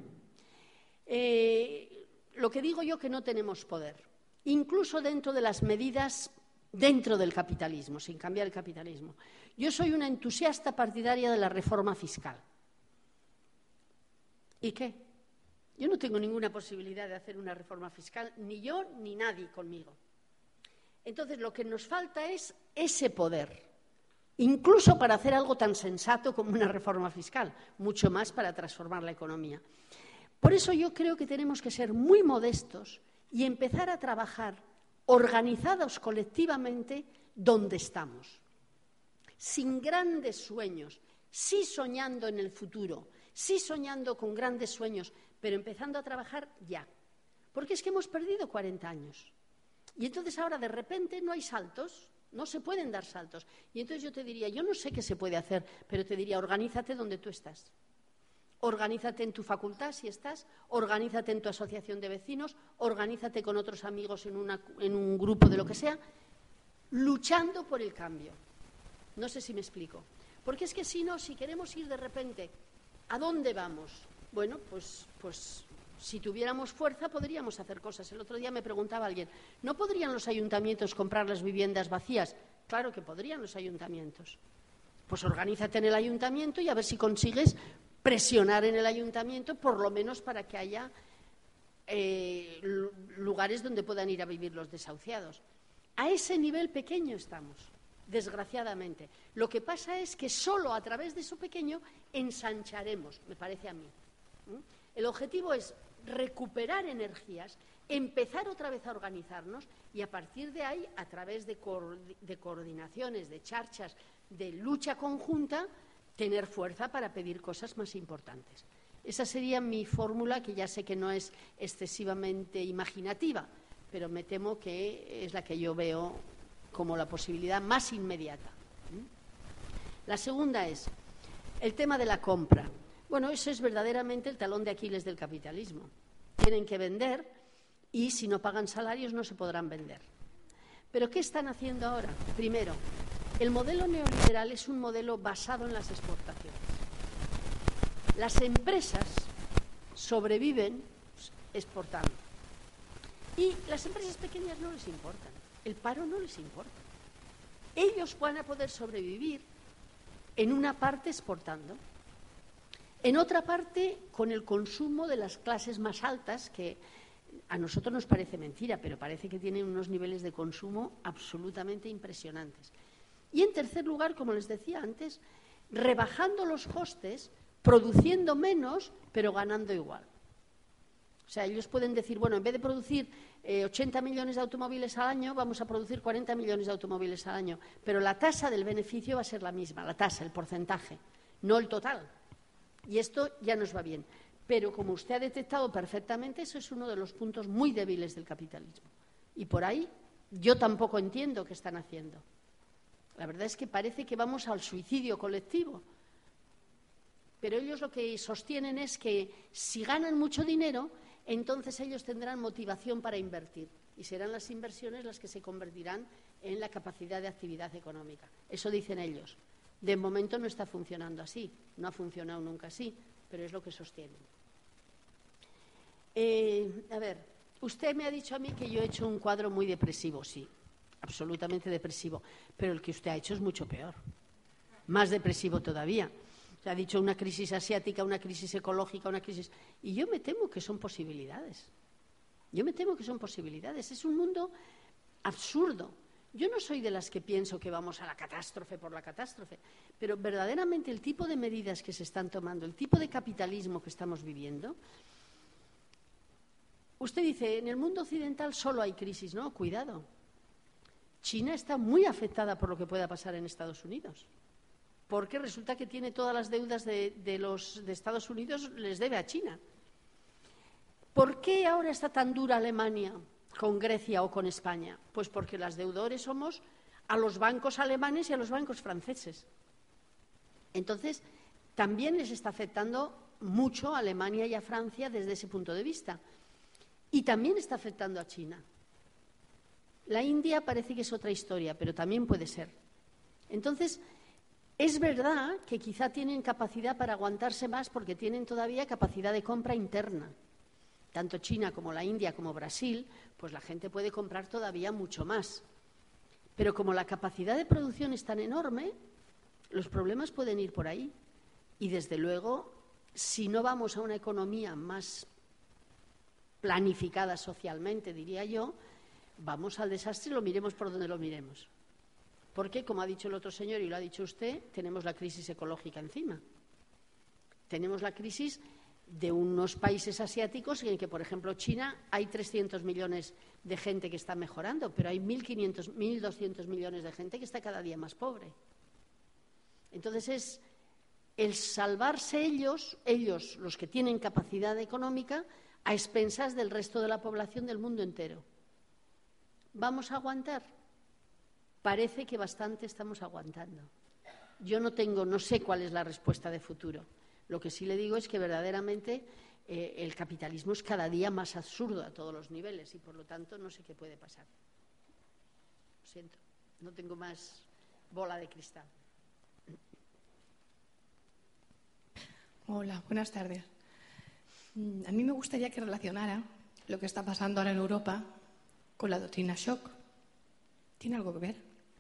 lo que digo yo que no tenemos poder, incluso dentro de las medidas dentro del capitalismo, sin cambiar el capitalismo. Yo soy una entusiasta partidaria de la reforma fiscal. ¿Y qué? Yo no tengo ninguna posibilidad de hacer una reforma fiscal, ni yo ni nadie conmigo. Entonces, lo que nos falta es ese poder, incluso para hacer algo tan sensato como una reforma fiscal, mucho más para transformar la economía. Por eso yo creo que tenemos que ser muy modestos y empezar a trabajar organizados colectivamente donde estamos, sin grandes sueños, sí soñando en el futuro, sí soñando con grandes sueños, pero empezando a trabajar ya. Porque es que hemos perdido 40 años. Y entonces ahora de repente no hay saltos, no se pueden dar saltos. Y entonces yo te diría, yo no sé qué se puede hacer, pero te diría, organízate donde tú estás. Organízate en tu facultad si estás, organízate en tu asociación de vecinos, organízate con otros amigos en un grupo de lo que sea, luchando por el cambio. No sé si me explico. Porque es que si no, si queremos ir de repente, ¿a dónde vamos? Bueno, pues si tuviéramos fuerza podríamos hacer cosas. El otro día me preguntaba alguien, ¿no podrían los ayuntamientos comprar las viviendas vacías? Claro que podrían los ayuntamientos. Pues organízate en el ayuntamiento y a ver si consigues presionar en el ayuntamiento, por lo menos para que haya lugares donde puedan ir a vivir los desahuciados. A ese nivel pequeño estamos, desgraciadamente. Lo que pasa es que solo a través de eso pequeño ensancharemos, me parece a mí. El objetivo es recuperar energías, empezar otra vez a organizarnos y a partir de ahí, a través de coordinaciones, de charchas, de lucha conjunta, tener fuerza para pedir cosas más importantes. Esa sería mi fórmula, que ya sé que no es excesivamente imaginativa, pero me temo que es la que yo veo como la posibilidad más inmediata. La segunda es el tema de la compra. Bueno, eso es verdaderamente el talón de Aquiles del capitalismo. Tienen que vender y si no pagan salarios no se podrán vender. ¿Pero qué están haciendo ahora? Primero, el modelo neoliberal es un modelo basado en las exportaciones. Las empresas sobreviven exportando. Y las empresas pequeñas no les importan. El paro no les importa. Ellos van a poder sobrevivir en una parte exportando, en otra parte con el consumo de las clases más altas, que a nosotros nos parece mentira, pero parece que tienen unos niveles de consumo absolutamente impresionantes. Y en tercer lugar, como les decía antes, rebajando los costes, produciendo menos, pero ganando igual. O sea, ellos pueden decir, bueno, en vez de producir 80 millones de automóviles al año, vamos a producir 40 millones de automóviles al año. Pero la tasa del beneficio va a ser la misma, la tasa, el porcentaje, no el total. Y esto ya nos va bien. Pero como usted ha detectado perfectamente, eso es uno de los puntos muy débiles del capitalismo. Y por ahí Yo tampoco entiendo qué están haciendo. La verdad es que parece que vamos al suicidio colectivo. Pero ellos lo que sostienen es que si ganan mucho dinero, entonces ellos tendrán motivación para invertir. Y serán las inversiones las que se convertirán en la capacidad de actividad económica. Eso dicen ellos. De momento no está funcionando así. No ha funcionado nunca así, pero es lo que sostienen. A ver, usted me ha dicho a mí que yo he hecho un cuadro muy depresivo, sí, absolutamente depresivo, pero el que usted ha hecho es mucho peor, más depresivo todavía. Se ha dicho una crisis asiática, una crisis ecológica, una crisis... Y yo me temo que son posibilidades. Yo me temo que son posibilidades. Es un mundo absurdo. Yo no soy de las que pienso que vamos a la catástrofe por la catástrofe, pero verdaderamente el tipo de medidas que se están tomando, el tipo de capitalismo que estamos viviendo... Usted dice, en el mundo occidental solo hay crisis. No, cuidado. China está muy afectada por lo que pueda pasar en Estados Unidos. Porque resulta que tiene todas las deudas de Estados Unidos, les debe a China. ¿Por qué ahora está tan dura Alemania con Grecia o con España? Pues porque las deudores somos a los bancos alemanes y a los bancos franceses. Entonces, también les está afectando mucho a Alemania y a Francia desde ese punto de vista. Y también está afectando a China. La India parece que es otra historia, pero también puede ser. Entonces, es verdad que quizá tienen capacidad para aguantarse más porque tienen todavía capacidad de compra interna. Tanto China como la India como Brasil, pues la gente puede comprar todavía mucho más. Pero como la capacidad de producción es tan enorme, los problemas pueden ir por ahí. Y desde luego, si no vamos a una economía más planificada socialmente, diría yo, vamos al desastre, lo miremos por donde lo miremos. Porque, como ha dicho el otro señor y lo ha dicho usted, tenemos la crisis ecológica encima. Tenemos la crisis de unos países asiáticos en que, por ejemplo, China, hay 300 millones de gente que está mejorando, pero hay 1.200 millones de gente que está cada día más pobre. Entonces, es el salvarse ellos los que tienen capacidad económica, a expensas del resto de la población del mundo entero. ¿Vamos a aguantar? Parece que bastante estamos aguantando. Yo no sé cuál es la respuesta de futuro. Lo que sí le digo es que verdaderamente el capitalismo es cada día más absurdo a todos los niveles y por lo tanto no sé qué puede pasar. Lo siento, no tengo más bola de cristal. Hola, buenas tardes. A mí me gustaría que relacionara lo que está pasando ahora en Europa con la doctrina Shock. ¿Tiene algo que ver?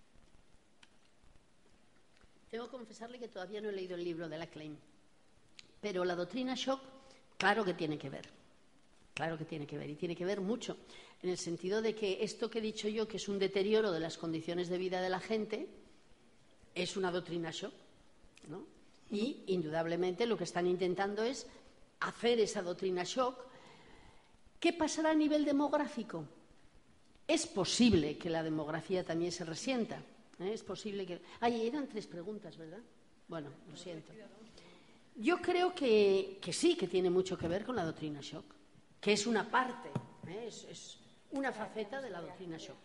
Tengo que confesarle que todavía no he leído el libro de la Klein, pero la doctrina Shock, claro que tiene que ver. Claro que tiene que ver, y tiene que ver mucho, en el sentido de que esto que he dicho yo, que es un deterioro de las condiciones de vida de la gente, es una doctrina Shock, ¿no? Y, indudablemente, lo que están intentando es hacer esa doctrina Shock. ¿Qué pasará a nivel demográfico? Es posible que la demografía también se resienta. Es posible que... eran 3 preguntas, ¿verdad? Bueno, lo siento. Yo creo que sí, que tiene mucho que ver con la doctrina Shock, que es una parte, es una faceta de la doctrina Shock.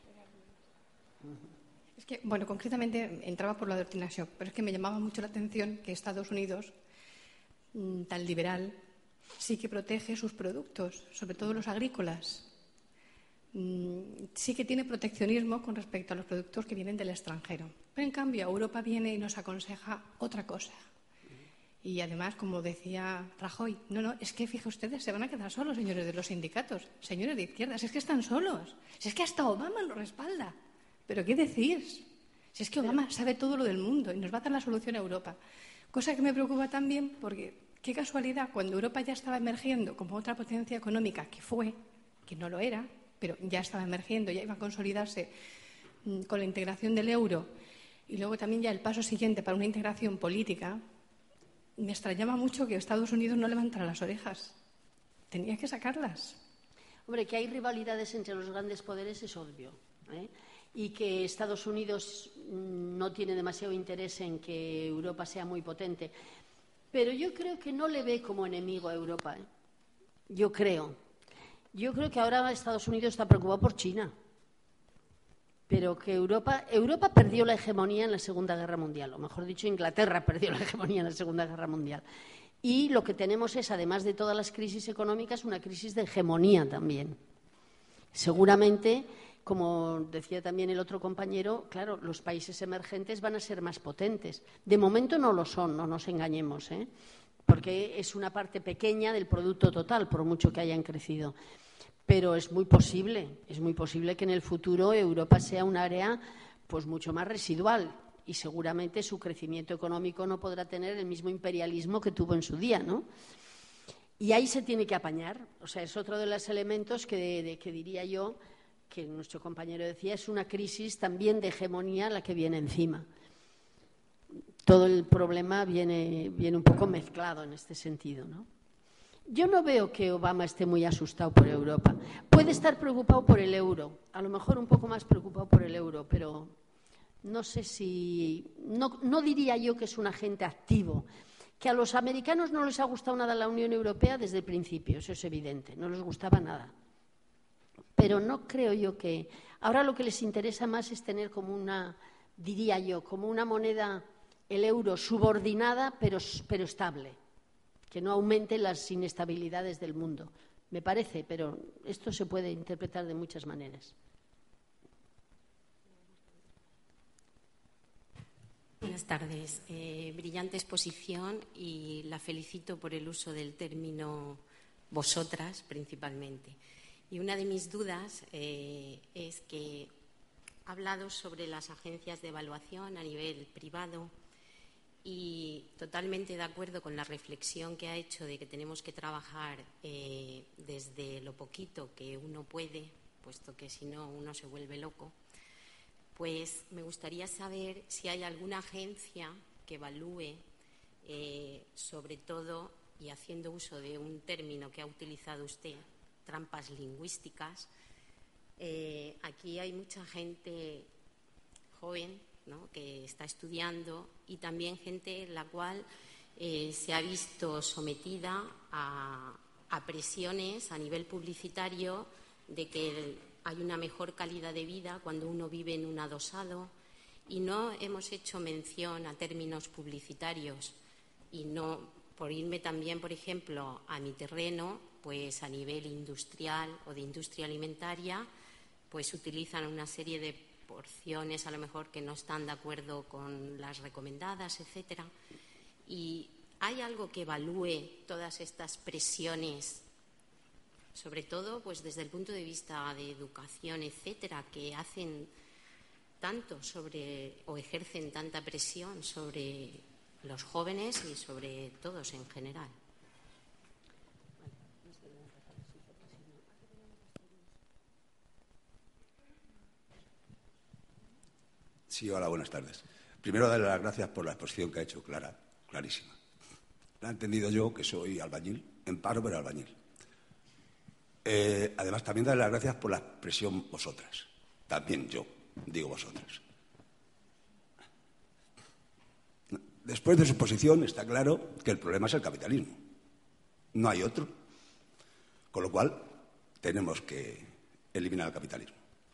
Es que, bueno, concretamente entraba por la doctrina Shock, pero es que me llamaba mucho la atención que Estados Unidos, tan liberal, sí que protege sus productos, sobre todo los agrícolas. Sí que tiene proteccionismo con respecto a los productos que vienen del extranjero. Pero, en cambio, Europa viene y nos aconseja otra cosa. Y, además, como decía Rajoy, no, es que, fíjense ustedes, se van a quedar solos, señores de los sindicatos, señores de izquierdas, es que están solos. Si es que hasta Obama lo respalda. ¿Pero qué decís? Si es que Obama sabe todo lo del mundo y nos va a dar la solución a Europa. Cosa que me preocupa también porque, qué casualidad, cuando Europa ya estaba emergiendo como otra potencia económica que no lo era, pero ya estaba emergiendo, ya iba a consolidarse con la integración del euro y luego también ya el paso siguiente para una integración política, me extrañaba mucho que Estados Unidos no levantara las orejas. Tenía que sacarlas. Hombre, que hay rivalidades entre los grandes poderes es obvio, y que Estados Unidos no tiene demasiado interés en que Europa sea muy potente. Pero yo creo que no le ve como enemigo a Europa. Yo creo que ahora Estados Unidos está preocupado por China. pero que Europa perdió la hegemonía en la Segunda Guerra Mundial, o mejor dicho, Inglaterra perdió la hegemonía en la Segunda Guerra Mundial. Y lo que tenemos es, además de todas las crisis económicas, una crisis de hegemonía también. Seguramente, como decía también el otro compañero, claro, los países emergentes van a ser más potentes. De momento no lo son, no nos engañemos, porque es una parte pequeña del producto total, por mucho que hayan crecido. Pero es muy posible que en el futuro Europa sea un área pues mucho más residual y seguramente su crecimiento económico no podrá tener el mismo imperialismo que tuvo en su día, ¿no? Y ahí se tiene que apañar. O sea, es otro de los elementos que diría yo, que nuestro compañero decía, es una crisis también de hegemonía la que viene encima. Todo el problema viene un poco mezclado en este sentido, ¿no? Yo no veo que Obama esté muy asustado por Europa. Puede estar preocupado por el euro, a lo mejor un poco más preocupado por el euro, pero no sé si… No diría yo que es un agente activo. Que a los americanos no les ha gustado nada la Unión Europea desde el principio, eso es evidente, no les gustaba nada. Pero no creo yo que… Ahora lo que les interesa más es tener como una, diría yo, como una moneda, el euro, subordinada pero estable, que no aumente las inestabilidades del mundo. Me parece, pero esto se puede interpretar de muchas maneras. Buenas tardes. Brillante exposición y la felicito por el uso del término vosotras, principalmente. Y una de mis dudas es que ha hablado sobre las agencias de evaluación a nivel privado y totalmente de acuerdo con la reflexión que ha hecho de que tenemos que trabajar desde lo poquito que uno puede, puesto que si no uno se vuelve loco. Pues me gustaría saber si hay alguna agencia que evalúe, sobre todo, y haciendo uso de un término que ha utilizado usted, trampas lingüísticas. Aquí hay mucha gente joven, ¿no?, que está estudiando y también gente la cual se ha visto sometida a presiones a nivel publicitario de que hay una mejor calidad de vida cuando uno vive en un adosado y no hemos hecho mención a términos publicitarios y no, por irme también, por ejemplo, a mi terreno, pues a nivel industrial o de industria alimentaria, pues utilizan una serie de porciones a lo mejor que no están de acuerdo con las recomendadas, etcétera. Y hay algo que evalúe todas estas presiones, sobre todo pues desde el punto de vista de educación, etcétera, que hacen tanto sobre o ejercen tanta presión sobre los jóvenes y sobre todos en general. Sí, hola, buenas tardes. Primero, darle las gracias por la exposición que ha hecho, clarísima. La he entendido yo, que soy albañil, en paro, pero albañil. Además, también darle las gracias por la expresión vosotras. También yo digo vosotras. Después de su exposición, está claro que el problema es el capitalismo. No hay otro. Con lo cual, tenemos que eliminar el capitalismo.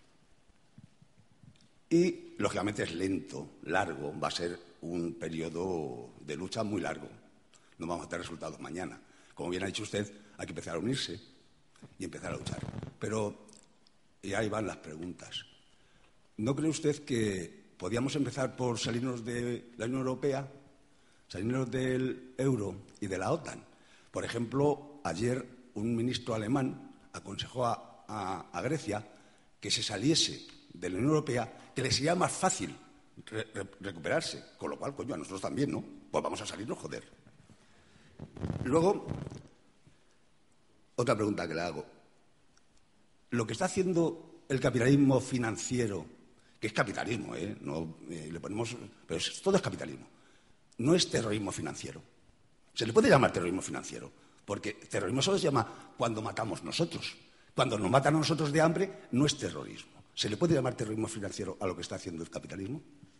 Y, lógicamente, es lento, largo, va a ser un periodo de lucha muy largo. No vamos a tener resultados mañana. Como bien ha dicho usted, hay que empezar a unirse y empezar a luchar. Pero, y ahí van las preguntas. ¿No cree usted que podíamos empezar por salirnos de la Unión Europea, salirnos del euro y de la OTAN? Por ejemplo, ayer un ministro alemán aconsejó a Grecia que se saliese de la Unión Europea, que le sería más fácil recuperarse. Con lo cual, coño, a nosotros también, ¿no? Pues vamos a salirnos, joder. Luego, otra pregunta que le hago. Lo que está haciendo el capitalismo financiero, que es capitalismo, no, le ponemos, pero todo es capitalismo, no es terrorismo financiero. Se le puede llamar terrorismo financiero, porque terrorismo solo se llama cuando matamos nosotros. Cuando nos matan a nosotros de hambre, no es terrorismo. ¿Se le puede llamar terrorismo financiero a lo que está haciendo el capitalismo?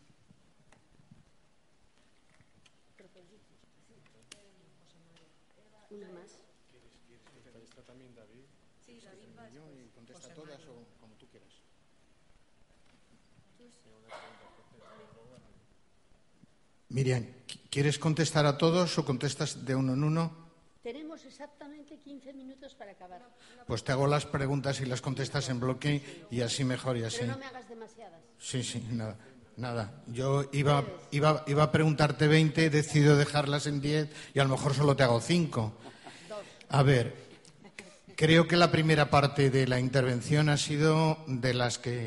Una más. ¿Está también David? Sí, David va. Y contesta todas o como tú quieras. Miriam, ¿quieres contestar a todos o contestas de uno en uno? Tenemos exactamente 15 minutos para acabar. Pues te hago las preguntas y las contestas en bloque y así mejor y así. Pero no me hagas demasiadas. Sí, nada. Yo iba a preguntarte 20, he decidido dejarlas en 10 y a lo mejor solo te hago 5. A ver, creo que la primera parte de la intervención ha sido de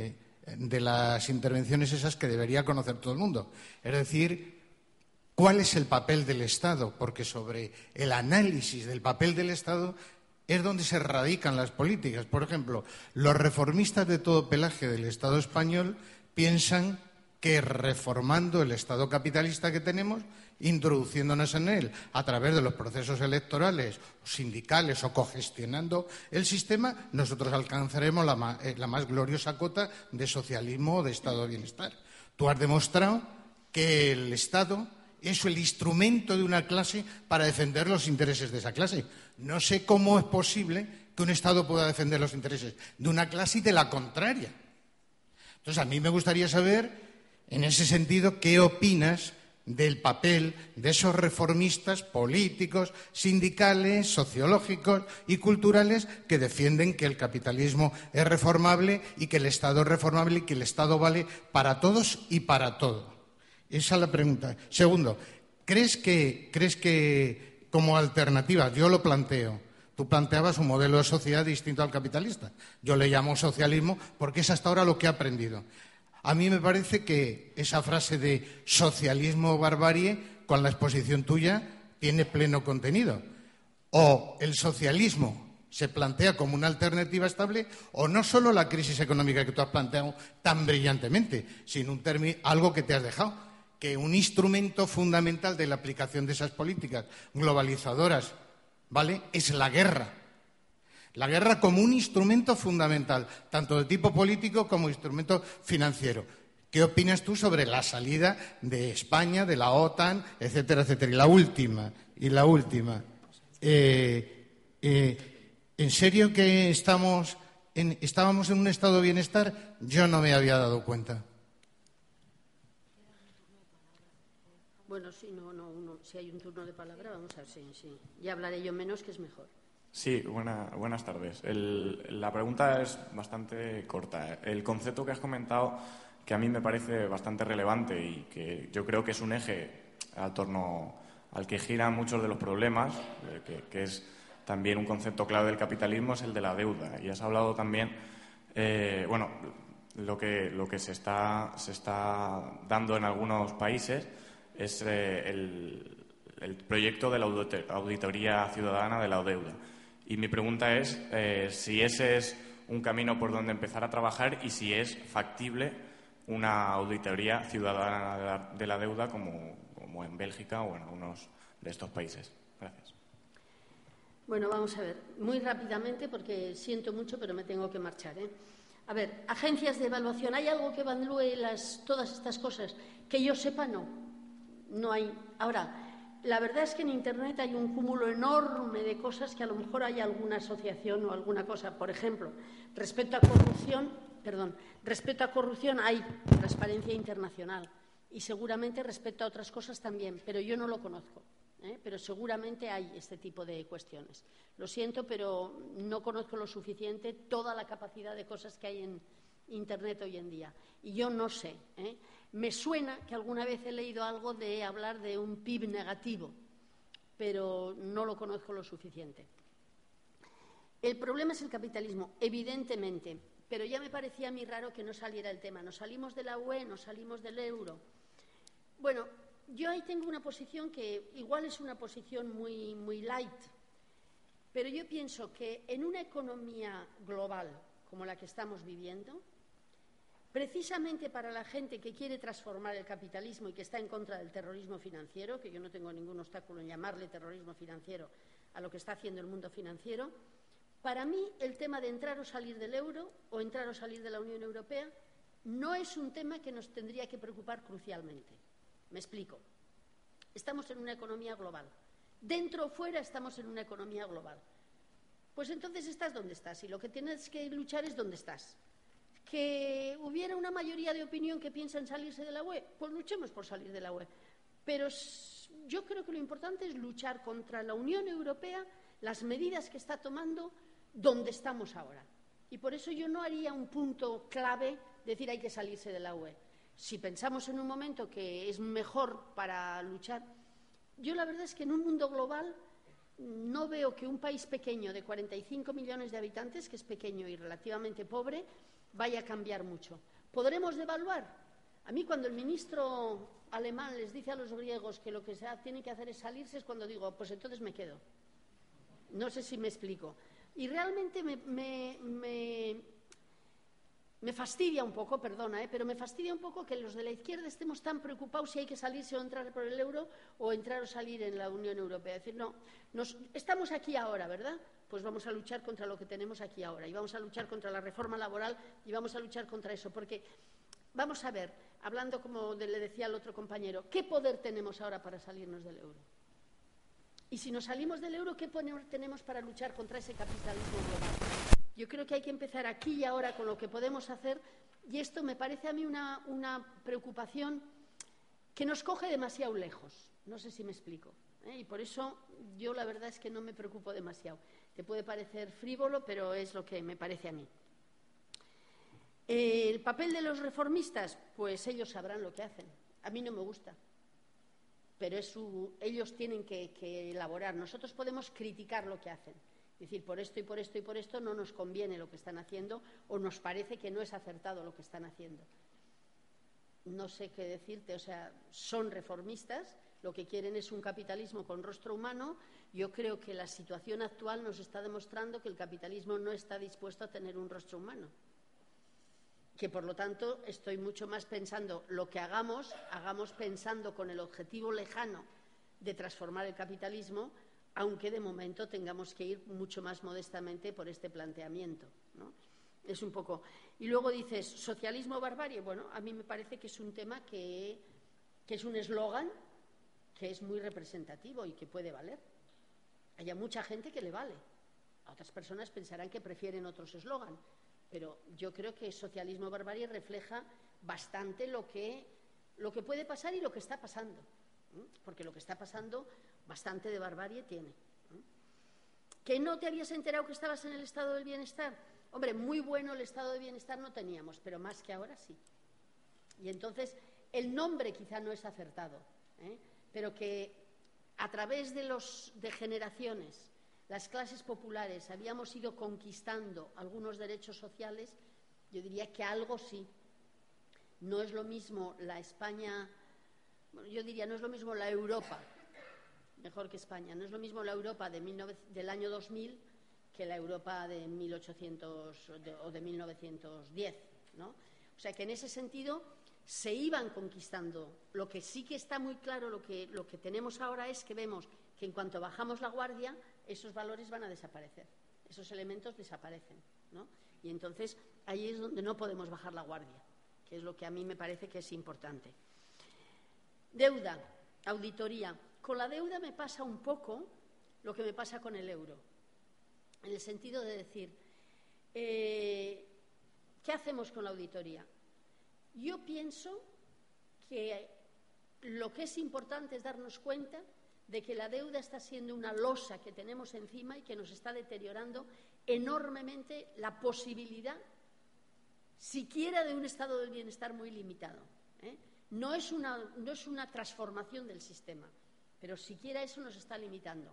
las intervenciones esas que debería conocer todo el mundo. Es decir, ¿cuál es el papel del Estado? Porque sobre el análisis del papel del Estado es donde se radican las políticas. Por ejemplo, los reformistas de todo pelaje del Estado español piensan que reformando el Estado capitalista que tenemos, introduciéndonos en él a través de los procesos electorales, sindicales o cogestionando el sistema, nosotros alcanzaremos la más gloriosa cota de socialismo o de Estado de bienestar. Tú has demostrado que el Estado es el instrumento de una clase para defender los intereses de esa clase. No sé cómo es posible que un Estado pueda defender los intereses de una clase y de la contraria. Entonces, a mí me gustaría saber, en ese sentido, ¿qué opinas del papel de esos reformistas políticos, sindicales, sociológicos y culturales que defienden que el capitalismo es reformable y que el Estado es reformable y que el Estado vale para todos y para todo? Esa es la pregunta. Segundo, ¿crees que como alternativa, yo lo planteo, tú planteabas un modelo de sociedad distinto al capitalista? Yo le llamo socialismo porque es hasta ahora lo que he aprendido. A mí me parece que esa frase de socialismo o barbarie, con la exposición tuya, tiene pleno contenido. O el socialismo se plantea como una alternativa estable, o no solo la crisis económica que tú has planteado tan brillantemente, sino algo que te has dejado, que un instrumento fundamental de la aplicación de esas políticas globalizadoras, ¿vale?, es la guerra. La guerra como un instrumento fundamental, tanto de tipo político como instrumento financiero. ¿Qué opinas tú sobre la salida de España, de la OTAN, etcétera, etcétera? Y la última. ¿En serio que estábamos en un estado de bienestar? Yo no me había dado cuenta. Bueno, si hay un turno de palabra, vamos a ver, sí. Ya hablaré yo menos, que es mejor. Sí, buenas tardes. La pregunta es bastante corta. El concepto que has comentado, que a mí me parece bastante relevante y que yo creo que es un eje al torno al que giran muchos de los problemas, que es también un concepto clave del capitalismo, es el de la deuda. Y has hablado también, lo que se está dando en algunos países es el proyecto de la auditoría ciudadana de la deuda. Y mi pregunta es si ese es un camino por donde empezar a trabajar y si es factible una auditoría ciudadana de la deuda como en Bélgica o en algunos de estos países. Gracias. Bueno, vamos a ver, muy rápidamente, porque siento mucho, pero me tengo que marchar, A ver, agencias de evaluación, ¿hay algo que evalúe todas estas cosas? Que yo sepa, no hay. Ahora, la verdad es que en Internet hay un cúmulo enorme de cosas que a lo mejor hay alguna asociación o alguna cosa. Por ejemplo, respecto a corrupción hay transparencia internacional y seguramente respecto a otras cosas también, pero yo no lo conozco. Pero seguramente hay este tipo de cuestiones. Lo siento, pero no conozco lo suficiente toda la capacidad de cosas que hay en Internet hoy en día. Y yo no sé. Me suena que alguna vez he leído algo de hablar de un PIB negativo, pero no lo conozco lo suficiente. El problema es el capitalismo, evidentemente, pero ya me parecía a mí raro que no saliera el tema. Nos salimos de la UE, nos salimos del euro. Bueno, yo ahí tengo una posición que igual es una posición muy light, pero yo pienso que en una economía global como la que estamos viviendo, precisamente para la gente que quiere transformar el capitalismo y que está en contra del terrorismo financiero, que yo no tengo ningún obstáculo en llamarle terrorismo financiero a lo que está haciendo el mundo financiero, para mí el tema de entrar o salir del euro o entrar o salir de la Unión Europea no es un tema que nos tendría que preocupar crucialmente. Me explico. Estamos en una economía global. Dentro o fuera estamos en una economía global. Pues entonces estás donde estás y lo que tienes que luchar es donde estás. que hubiera una mayoría de opinión que piensa en salirse de la UE, pues luchemos por salir de la UE. Pero yo creo que lo importante es luchar contra la Unión Europea, las medidas que está tomando donde estamos ahora. Y por eso yo no haría un punto clave decir hay que salirse de la UE. Si pensamos en un momento que es mejor para luchar, yo la verdad es que en un mundo global no veo que un país pequeño de 45 millones de habitantes, que es pequeño y relativamente pobre, vaya a cambiar mucho. ¿Podremos devaluar? A mí cuando el ministro alemán les dice a los griegos que lo que tienen que hacer es salirse, es cuando digo, pues entonces me quedo. No sé si me explico. Y realmente me fastidia un poco, perdona, pero me fastidia un poco que los de la izquierda estemos tan preocupados si hay que salirse o entrar por el euro o entrar o salir en la Unión Europea. Es decir, no, estamos aquí ahora, ¿verdad? Pues vamos a luchar contra lo que tenemos aquí ahora y vamos a luchar contra la reforma laboral y vamos a luchar contra eso, porque vamos a ver, hablando como le decía al otro compañero, ¿qué poder tenemos ahora para salirnos del euro? Y si nos salimos del euro, ¿qué poder tenemos para luchar contra ese capitalismo global? Yo creo que hay que empezar aquí y ahora con lo que podemos hacer, y esto me parece a mí una preocupación que nos coge demasiado lejos. No sé si me explico, y por eso yo la verdad es que no me preocupo demasiado. Te puede parecer frívolo, pero es lo que me parece a mí. El papel de los reformistas, pues ellos sabrán lo que hacen. A mí no me gusta, pero ellos tienen que elaborar. Nosotros podemos criticar lo que hacen. Es decir, por esto y por esto y por esto no nos conviene lo que están haciendo o nos parece que no es acertado lo que están haciendo. No sé qué decirte, o sea, son reformistas, lo que quieren es un capitalismo con rostro humano. Yo creo que la situación actual nos está demostrando que el capitalismo no está dispuesto a tener un rostro humano. Que por lo tanto estoy mucho más pensando lo que hagamos pensando con el objetivo lejano de transformar el capitalismo, aunque de momento tengamos que ir mucho más modestamente por este planteamiento, ¿no? Es un poco. Y luego dices, ¿socialismo o barbarie? Bueno, a mí me parece que es un tema que es un eslogan que es muy representativo y que puede valer. Hay mucha gente que le vale. A otras personas pensarán que prefieren otros eslogan, pero yo creo que socialismo o barbarie refleja bastante lo que puede pasar y lo que está pasando, porque lo que está pasando bastante de barbarie tiene. ¿Que no te habías enterado que estabas en el estado del bienestar? Hombre, muy bueno el estado de bienestar no teníamos, pero más que ahora sí. Y entonces el nombre quizá no es acertado, pero que a través de generaciones las clases populares habíamos ido conquistando algunos derechos sociales, yo diría que algo sí. No es lo mismo la España, bueno, yo diría no es lo mismo la Europa, mejor que España, no es lo mismo la Europa del año 2000 que la Europa de 1800 o de 1910, ¿no? O sea que en ese sentido se iban conquistando. Lo que sí que está muy claro, lo que tenemos ahora es que vemos que en cuanto bajamos la guardia, esos valores van a desaparecer, esos elementos desaparecen, ¿no? Y entonces ahí es donde no podemos bajar la guardia, que es lo que a mí me parece que es importante. Deuda, auditoría. Con la deuda me pasa un poco lo que me pasa con el euro, en el sentido de decir, ¿qué hacemos con la auditoría? Yo pienso que lo que es importante es darnos cuenta de que la deuda está siendo una losa que tenemos encima y que nos está deteriorando enormemente la posibilidad siquiera de un estado del bienestar muy limitado, No es una transformación del sistema, pero siquiera eso nos está limitando.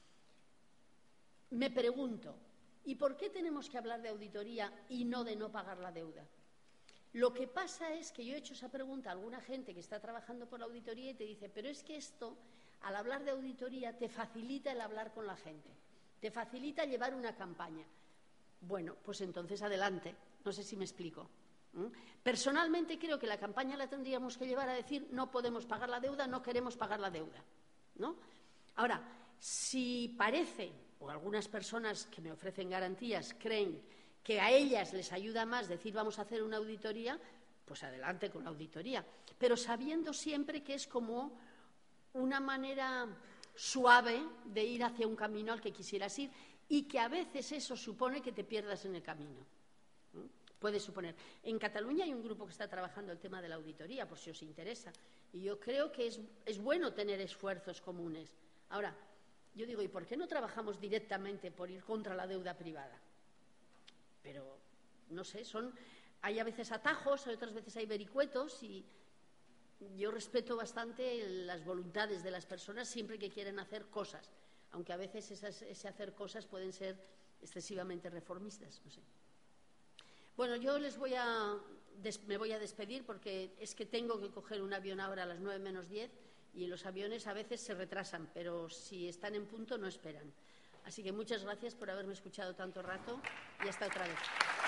Me pregunto, ¿y por qué tenemos que hablar de auditoría y no de no pagar la deuda? Lo que pasa es que yo he hecho esa pregunta a alguna gente que está trabajando por la auditoría y te dice, pero es que esto, al hablar de auditoría, te facilita el hablar con la gente, te facilita llevar una campaña. Bueno, pues entonces adelante, no sé si me explico. Personalmente creo que la campaña la tendríamos que llevar a decir no podemos pagar la deuda, no queremos pagar la deuda, ¿no? Ahora, si parece, o algunas personas que me ofrecen garantías creen que a ellas les ayuda más decir vamos a hacer una auditoría, pues adelante con la auditoría, pero sabiendo siempre que es como una manera suave de ir hacia un camino al que quisieras ir y que a veces eso supone que te pierdas en el camino. puede suponer. En Cataluña hay un grupo que está trabajando el tema de la auditoría, por si os interesa, y yo creo que es bueno tener esfuerzos comunes. Ahora, yo digo, ¿y por qué no trabajamos directamente por ir contra la deuda privada? Pero, no sé, hay a veces atajos, otras veces hay vericuetos, y yo respeto bastante las voluntades de las personas siempre que quieren hacer cosas, aunque a veces ese hacer cosas pueden ser excesivamente reformistas, no sé. Bueno, yo me voy a despedir porque es que tengo que coger un avión ahora a las 9 menos 10 y los aviones a veces se retrasan, pero si están en punto no esperan. Así que muchas gracias por haberme escuchado tanto rato y hasta otra vez.